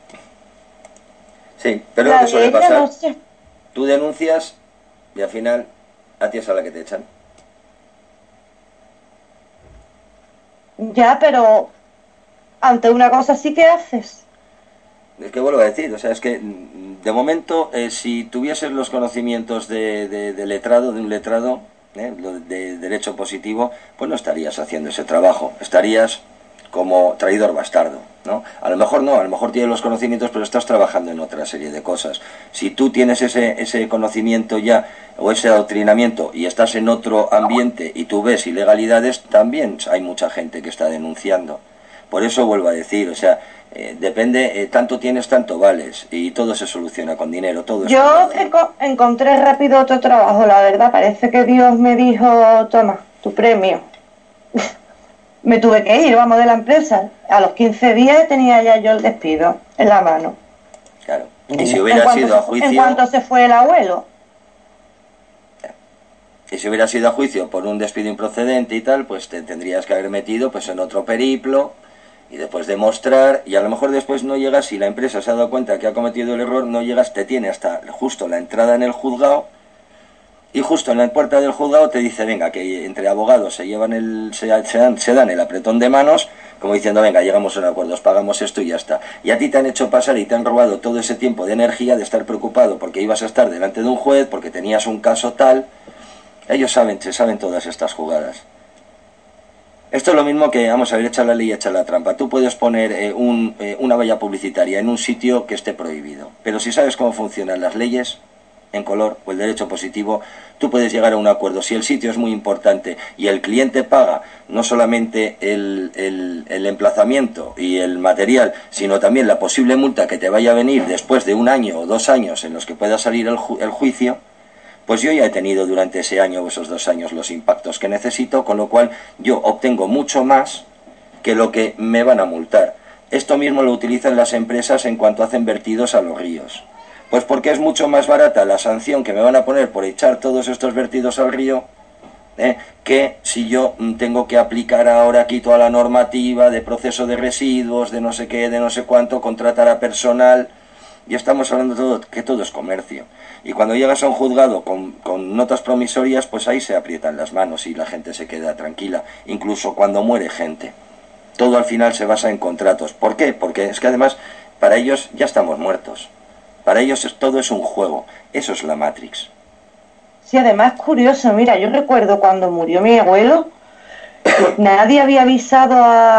Sí, pero lo que suele pasar, no sé. Tú denuncias y al final a ti es a la que te echan. Ya, pero ante una cosa sí que haces. Es que vuelvo a decir, o sea, es que de momento, si tuvieses los conocimientos de letrado, de un letrado, de derecho positivo, pues no estarías haciendo ese trabajo, estarías como traidor bastardo, ¿no? A lo mejor no, a lo mejor tienes los conocimientos, pero estás trabajando en otra serie de cosas. Si tú tienes ese conocimiento ya, o ese adoctrinamiento, y estás en otro ambiente y tú ves ilegalidades, también hay mucha gente que está denunciando. Por eso vuelvo a decir, o sea, depende, tanto tienes, tanto vales, y todo se soluciona con dinero, todo es Yo encontré rápido otro trabajo, la verdad, parece que Dios me dijo, toma, tu premio. Me tuve que ir, vamos, de la empresa. A los 15 días tenía ya yo el despido en la mano. Claro, y si hubiera sido a juicio... En cuanto se fue el abuelo. Y si hubiera sido a juicio por un despido improcedente y tal, pues te tendrías que haber metido pues en otro periplo, y después demostrar, y a lo mejor después no llegas, si la empresa se ha dado cuenta que ha cometido el error, no llegas, te tiene hasta justo la entrada en el juzgado, y justo en la puerta del juzgado te dice, venga, que entre abogados se llevan se dan el apretón de manos, como diciendo, venga, llegamos a un acuerdo, os pagamos esto y ya está. Y a ti te han hecho pasar y te han robado todo ese tiempo de energía de estar preocupado porque ibas a estar delante de un juez, porque tenías un caso tal. Ellos se saben todas estas jugadas. Esto es lo mismo que, vamos a ver, echar la ley y echar la trampa. Tú puedes poner una valla publicitaria en un sitio que esté prohibido, pero si sabes cómo funcionan las leyes en color o el derecho positivo, tú puedes llegar a un acuerdo. Si el sitio es muy importante y el cliente paga no solamente el emplazamiento y el material, sino también la posible multa que te vaya a venir después de 1 año o 2 años en los que pueda salir el juicio, pues yo ya he tenido durante ese año o esos 2 años los impactos que necesito, con lo cual yo obtengo mucho más que lo que me van a multar. Esto mismo lo utilizan las empresas en cuanto hacen vertidos a los ríos. Pues porque es mucho más barata la sanción que me van a poner por echar todos estos vertidos al río, que si yo tengo que aplicar ahora aquí toda la normativa de proceso de residuos, de no sé qué, de no sé cuánto, contratar a personal. Y estamos hablando de todo, que todo es comercio. Y cuando llegas a un juzgado con notas promisorias, pues ahí se aprietan las manos y la gente se queda tranquila, incluso cuando muere gente. Todo al final se basa en contratos. ¿Por qué? Porque es que además para ellos ya estamos muertos. Para ellos todo es un juego. Eso es la Matrix. Sí, además curioso, mira, yo recuerdo cuando murió mi abuelo, nadie había avisado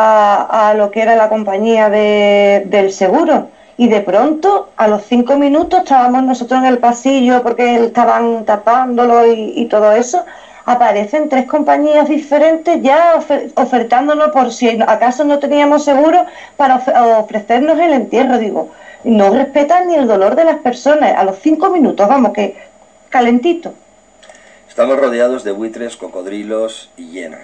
a lo que era la compañía del seguro. Y de pronto, a los 5 minutos, estábamos nosotros en el pasillo porque estaban tapándolo y todo eso. Aparecen 3 compañías diferentes ya ofertándonos por si acaso no teníamos seguro para ofrecernos el entierro. Digo, no respetan ni el dolor de las personas. A los 5 minutos, vamos, que calentito. Estamos rodeados de buitres, cocodrilos y hienas.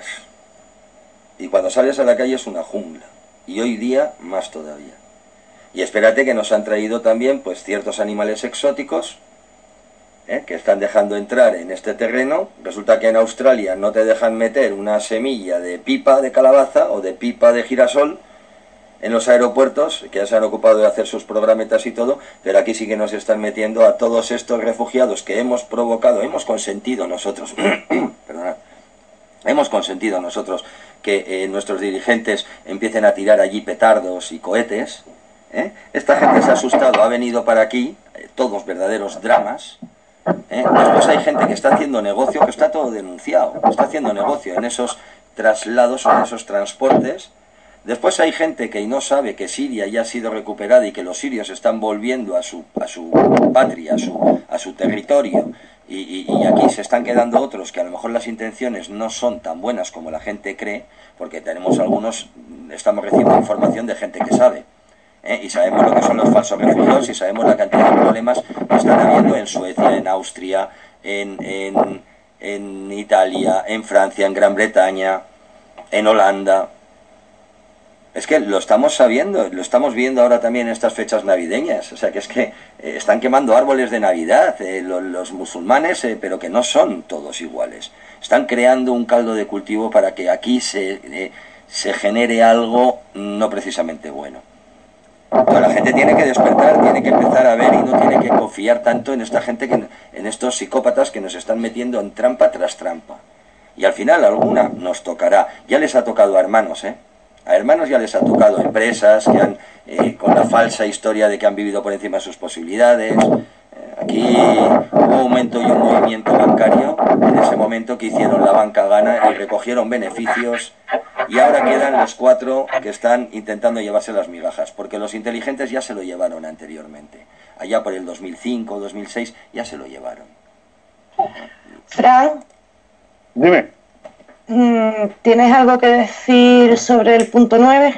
Y cuando sales a la calle es una jungla. Y hoy día más todavía. Y espérate que nos han traído también pues ciertos animales exóticos que están dejando entrar en este terreno. Resulta que en Australia no te dejan meter una semilla de pipa de calabaza o de pipa de girasol en los aeropuertos, que ya se han ocupado de hacer sus programetas y todo, pero aquí sí que nos están metiendo a todos estos refugiados que hemos provocado, hemos consentido nosotros, perdonad, hemos consentido nosotros que nuestros dirigentes empiecen a tirar allí petardos y cohetes. Esta gente se ha asustado, ha venido para aquí, todos verdaderos dramas. Después hay gente que está haciendo negocio, que está todo denunciado, está haciendo negocio en esos traslados o en esos transportes. Después hay gente que no sabe que Siria ya ha sido recuperada y que los sirios están volviendo a su patria, a su territorio, y aquí se están quedando otros que a lo mejor las intenciones no son tan buenas como la gente cree, porque tenemos algunos, estamos recibiendo información de gente que sabe. Y sabemos lo que son los falsos refugiados y sabemos la cantidad de problemas que están habiendo en Suecia, en Austria, en Italia, en Francia, en Gran Bretaña, en Holanda. Es que lo estamos sabiendo, lo estamos viendo ahora también en estas fechas navideñas. O sea, que es que están quemando árboles de Navidad los musulmanes, pero que no son todos iguales. Están creando un caldo de cultivo para que aquí se genere algo no precisamente bueno. Pero la gente tiene que despertar, tiene que empezar a ver y no tiene que confiar tanto en esta gente, en estos psicópatas que nos están metiendo en trampa tras trampa. Y al final alguna nos tocará. Ya les ha tocado a hermanos, A hermanos ya les ha tocado empresas que han, con la falsa historia de que han vivido por encima de sus posibilidades. Aquí hubo un momento y un movimiento bancario en ese momento que hicieron la banca gana y recogieron beneficios, y ahora quedan los 4 que están intentando llevarse las migajas, porque los inteligentes ya se lo llevaron anteriormente. Allá por el 2005, 2006 ya se lo llevaron. Fran, Dime. ¿tienes algo que decir sobre el punto 9?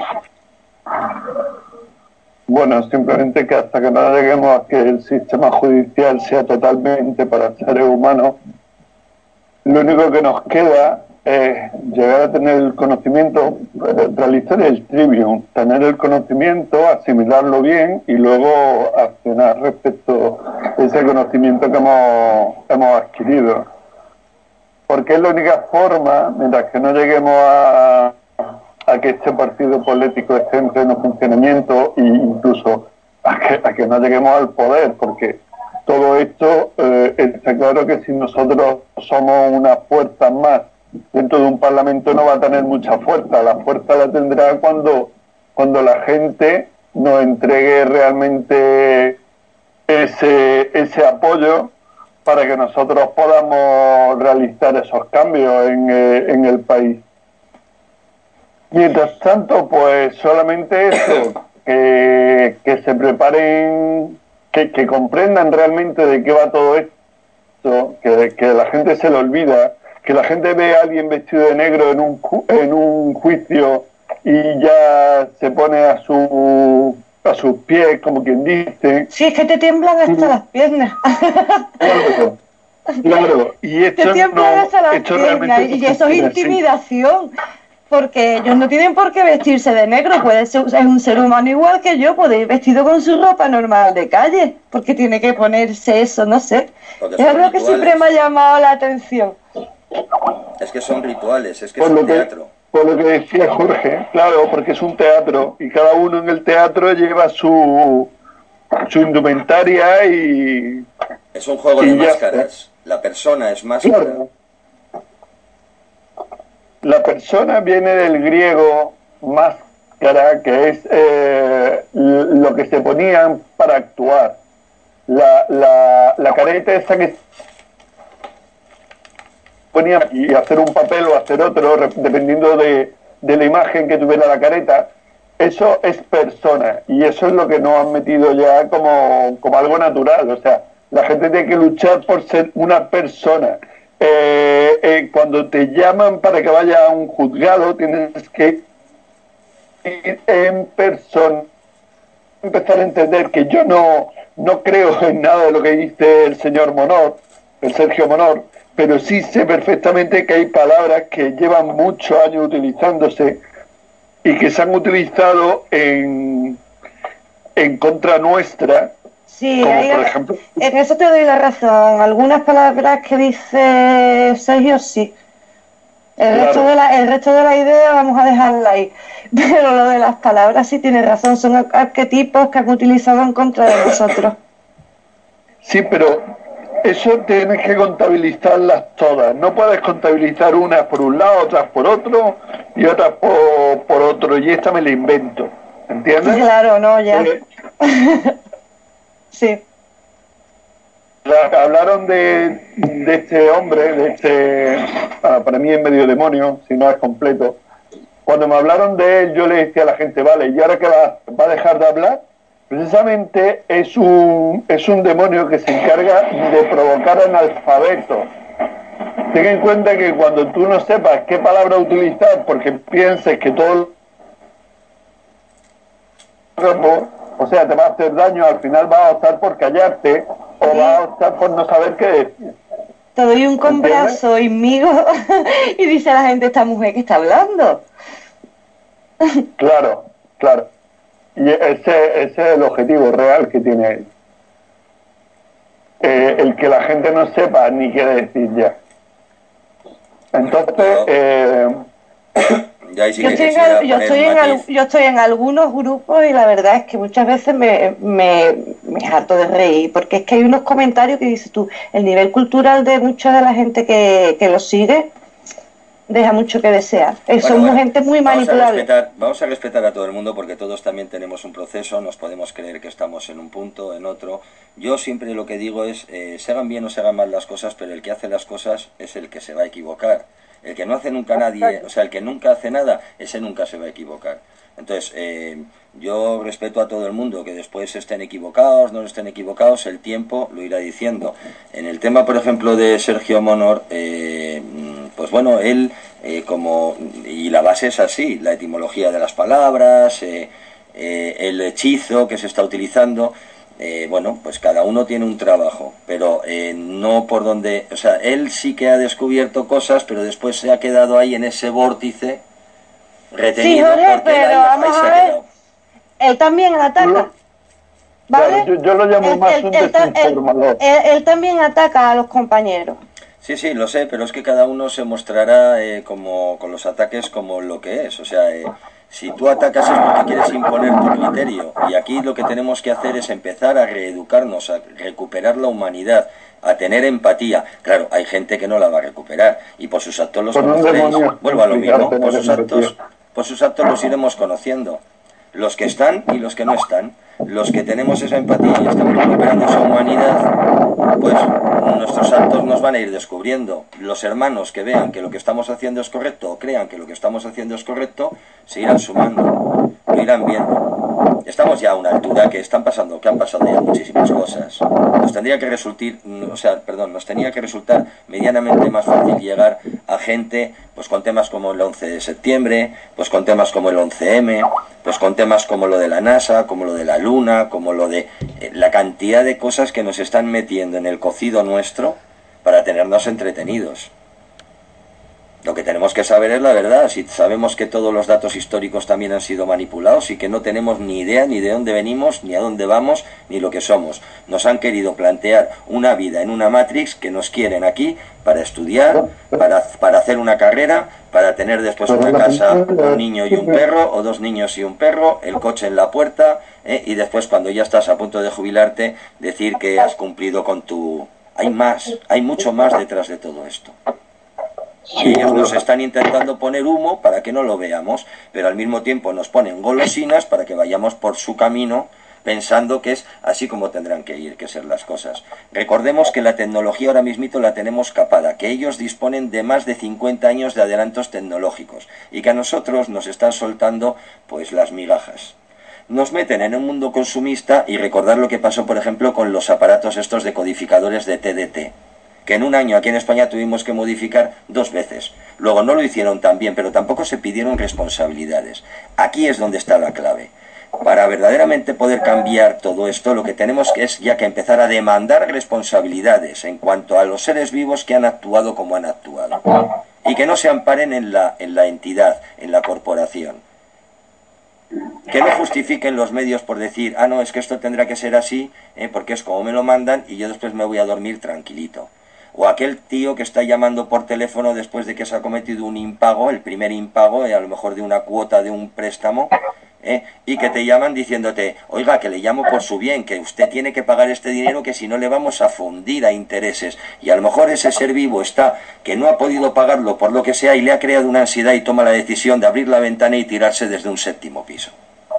Bueno, simplemente que hasta que no lleguemos a que el sistema judicial sea totalmente para seres humanos, lo único que nos queda es llegar a tener el conocimiento, realizar el trivium, tener el conocimiento, asimilarlo bien y luego accionar respecto a ese conocimiento que hemos adquirido. Porque es la única forma, mientras que no lleguemos a que este partido político esté en pleno funcionamiento e incluso a que no lleguemos al poder, porque todo esto está claro que si nosotros somos una fuerza más dentro de un parlamento no va a tener mucha fuerza. La fuerza la tendrá cuando la gente nos entregue realmente ese apoyo para que nosotros podamos realizar esos cambios en el país. Mientras tanto, pues solamente eso, que se preparen, que comprendan realmente de qué va todo esto, que la gente se lo olvida, que la gente ve a alguien vestido de negro en un juicio y ya se pone a sus pies, como quien dice. Sí, es que te tiemblan hasta las piernas. Claro, y esto te tiemblan hasta las piernas, y eso es intimidación. Porque ellos no tienen por qué vestirse de negro, puede ser, es un ser humano igual que yo, puede ir vestido con su ropa normal de calle, porque tiene que ponerse eso, no sé. Es algo que siempre me ha llamado la atención. Es que son rituales, es que es un teatro. Por lo que decía Jorge, claro, porque es un teatro, y cada uno en el teatro lleva su indumentaria y... Es un juego de máscaras, la persona es máscara. Claro. La persona viene del griego máscara, que es lo que se ponían para actuar. La careta esa que ponía y hacer un papel o hacer otro, dependiendo de la imagen que tuviera la careta, eso es persona. Y eso es lo que nos han metido ya como algo natural. O sea, la gente tiene que luchar por ser una persona. Cuando te llaman para que vaya a un juzgado, tienes que ir en persona, empezar a entender que yo no creo en nada de lo que dice el señor Monor, el Sergio Monor, pero sí sé perfectamente que hay palabras que llevan muchos años utilizándose y que se han utilizado en contra nuestra. Sí, como por ejemplo, en eso te doy la razón. Algunas palabras que dice Sergio, sí. El resto de la idea vamos a dejarla ahí. Pero lo de las palabras sí tiene razón. Son arquetipos que han utilizado en contra de nosotros. Sí, pero eso tienes que contabilizarlas todas. No puedes contabilizar unas por un lado, otras por otro y otras por otro. Y esta me la invento. ¿Entiendes? Claro, no, ya. Sí. Hablaron de este hombre, para mí es medio demonio, si no es completo. Cuando me hablaron de él, yo le decía a la gente, vale, ¿y ahora que va a dejar de hablar? Precisamente es un demonio que se encarga de provocar analfabetos. Ten en cuenta que cuando tú no sepas qué palabra utilizar, porque pienses que todo o sea, te va a hacer daño, al final vas a optar por callarte o vas a optar por no saber qué decir. Te doy un combrazo inmigo y dice la gente, esta mujer que está hablando. Claro. Y ese es el objetivo real que tiene él. El que la gente no sepa ni qué decir ya. Entonces... yo estoy en algunos grupos y la verdad es que muchas veces me harto de reír, porque es que hay unos comentarios que dices tú, el nivel cultural de mucha de la gente que lo sigue deja mucho que desear. Somos Bueno, gente muy manipulable. Vamos a respetar a todo el mundo porque todos también tenemos un proceso, nos podemos creer que estamos en un punto, en otro. Yo siempre lo que digo es, se hagan bien o se hagan mal las cosas, pero el que hace las cosas es el que se va a equivocar. El que no hace nunca nadie, o sea, el que nunca hace nada, ese nunca se va a equivocar. Entonces, yo respeto a todo el mundo, que después estén equivocados, no estén equivocados, el tiempo lo irá diciendo. En el tema, por ejemplo, de Sergio Monor, pues bueno, él, y la base es así, la etimología de las palabras, el hechizo que se está utilizando, bueno, pues cada uno tiene un trabajo, pero no por donde, o sea, él sí que ha descubierto cosas, pero después se ha quedado ahí en ese vórtice retenido. Sí, Jorge, porque pero vamos a ver, él también ataca, ¿vale? Yo lo llamo más un desinformador. Él también ataca a los compañeros. Sí, sí, lo sé, pero es que cada uno se mostrará como con los ataques como lo que es. O sea, si tú atacas es porque quieres imponer tu criterio. Y aquí lo que tenemos que hacer es empezar a reeducarnos, a recuperar la humanidad, a tener empatía. Claro, hay gente que no la va a recuperar y por sus actos los conoceréis. Vuelvo a lo mismo, por sus actos los iremos conociendo. Los que están y los que no están. Los que tenemos esa empatía y estamos recuperando esa humanidad, pues nuestros actos nos van a ir descubriendo. Los hermanos que vean que lo que estamos haciendo es correcto o crean que lo que estamos haciendo es correcto, se irán sumando, lo irán viendo. Estamos ya a una altura que han pasado ya muchísimas cosas. Nos tendría que resultar medianamente más fácil llegar a gente pues con temas como el 11 de septiembre, pues con temas como el 11M, pues con temas como lo de la NASA, como lo de la Luna, como lo de la cantidad de cosas que nos están metiendo en el cocido nuestro para tenernos entretenidos. Lo que tenemos que saber es la verdad. Si sabemos que todos los datos históricos también han sido manipulados y que no tenemos ni idea ni de dónde venimos, ni a dónde vamos, ni lo que somos. Nos han querido plantear una vida en una Matrix que nos quieren aquí para estudiar, para hacer una carrera, para tener después una casa, un niño y un perro, o 2 niños y un perro, el coche en la puerta, y después cuando ya estás a punto de jubilarte, decir que has cumplido con tu... Hay mucho más detrás de todo esto. Y ellos nos están intentando poner humo para que no lo veamos, pero al mismo tiempo nos ponen golosinas para que vayamos por su camino pensando que es así como tendrán que ser las cosas. Recordemos que la tecnología ahora mismito la tenemos capada, que ellos disponen de más de 50 años de adelantos tecnológicos y que a nosotros nos están soltando pues las migajas. Nos meten en un mundo consumista y recordar lo que pasó por ejemplo con los aparatos estos decodificadores de TDT, que en un año aquí en España tuvimos que modificar 2 veces. Luego no lo hicieron tan bien, pero tampoco se pidieron responsabilidades. Aquí es donde está la clave. Para verdaderamente poder cambiar todo esto, lo que tenemos que es ya que empezar a demandar responsabilidades en cuanto a los seres vivos que han actuado como han actuado. Y que no se amparen en la entidad, en la corporación. Que no justifiquen los medios por decir, no, es que esto tendrá que ser así, porque es como me lo mandan y yo después me voy a dormir tranquilito. O aquel tío que está llamando por teléfono después de que se ha cometido un impago, el primer impago, a lo mejor de una cuota de un préstamo, y que te llaman diciéndote, oiga, que le llamo por su bien, que usted tiene que pagar este dinero, que si no le vamos a fundir a intereses. Y a lo mejor ese ser vivo está, que no ha podido pagarlo por lo que sea, y le ha creado una ansiedad y toma la decisión de abrir la ventana y tirarse desde un 7º piso.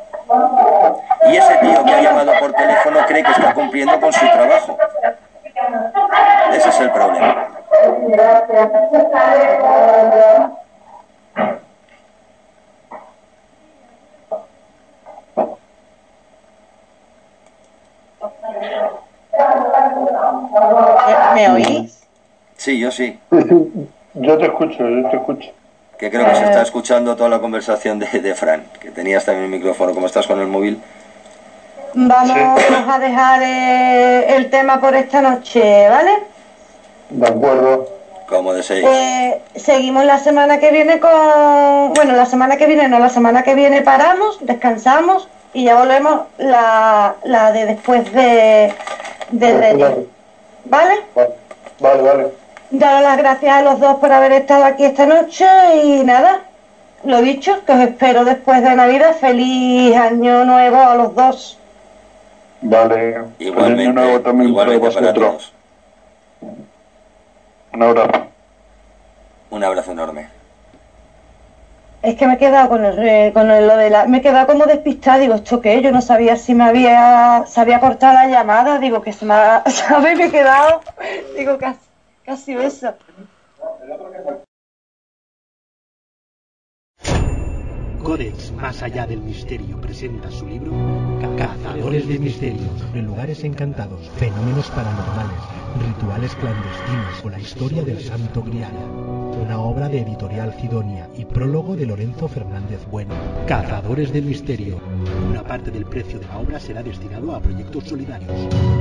Y ese tío que ha llamado por teléfono cree que está cumpliendo con su trabajo. Ese es el problema. ¿Me oís? Sí, yo sí. Yo te escucho. Que creo que se está escuchando toda la conversación de Fran, que tenías también el micrófono. ¿Cómo estás con el móvil? Vamos a dejar el tema por esta noche, ¿vale? De acuerdo. Como deseéis. Seguimos la semana que viene con... Bueno, la semana que viene paramos, descansamos y ya volvemos la de después de Reyes. ¿Vale? Vale. Daros las gracias a los dos por haber estado aquí esta noche y nada, lo dicho, que os espero después de Navidad. Feliz año nuevo a los dos. Vale. Igualmente, año nuevo también para vosotros. Un abrazo. Un abrazo enorme. Es que me he quedado me he quedado como despistada, digo, ¿esto qué? Yo no sabía si se había cortado la llamada, digo que se me ha, ¿sabes? Me he quedado, digo, casi eso. Codex Más Allá del Misterio presenta su libro Cazadores de Misterios, de lugares encantados, fenómenos paranormales, rituales clandestinos o la historia del Santo Grial. Una obra de Editorial Cidonia y prólogo de Lorenzo Fernández Bueno. Cazadores de Misterio. Una parte del precio de la obra será destinado a proyectos solidarios.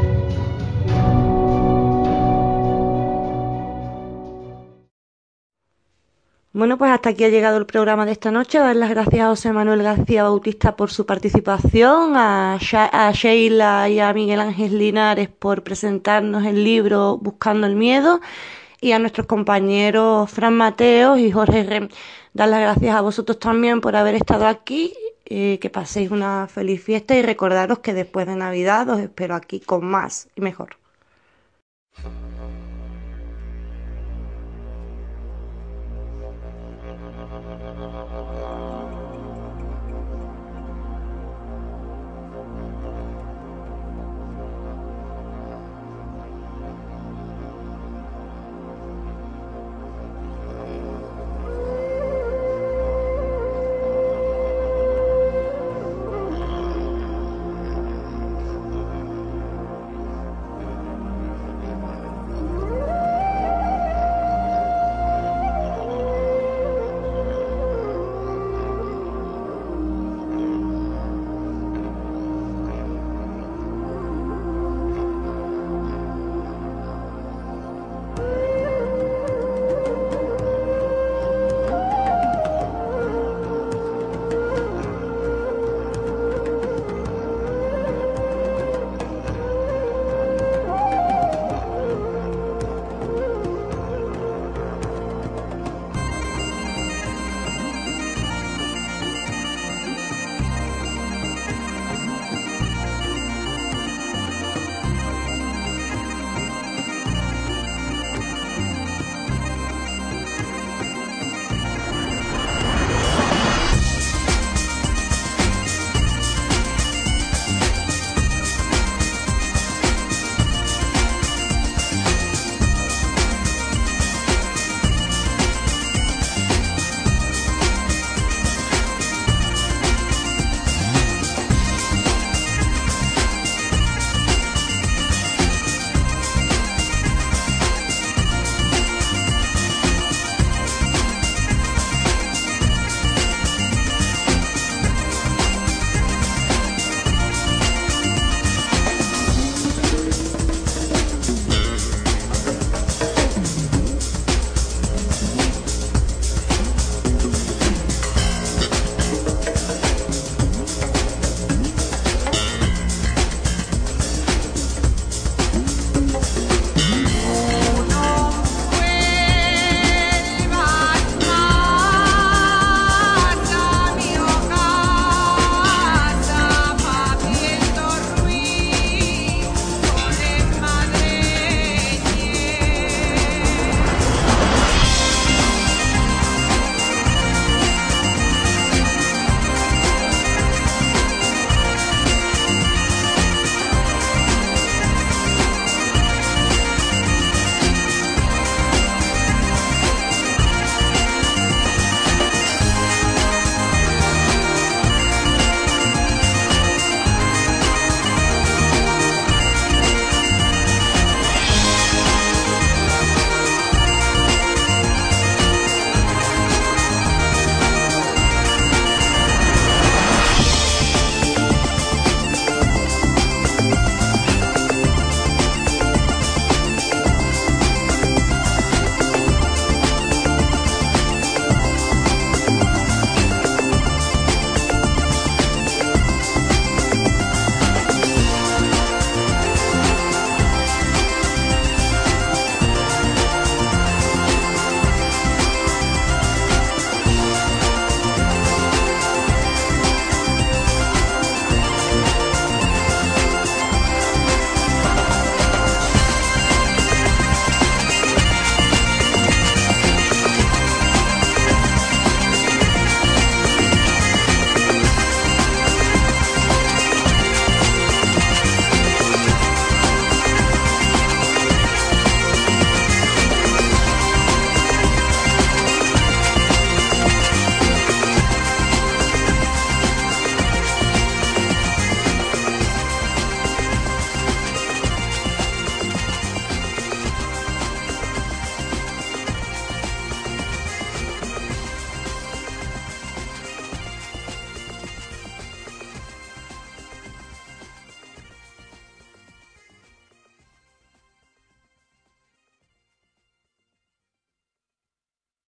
Bueno, pues hasta aquí ha llegado el programa de esta noche. Dar las gracias a José Manuel García Bautista por su participación, a Sheila y a Miguel Ángel Linares por presentarnos el libro Buscando el Miedo, y a nuestros compañeros Fran Mateos y Jorge Rem. Dar las gracias a vosotros también por haber estado aquí, que paséis una feliz fiesta y recordaros que después de Navidad os espero aquí con más y mejor.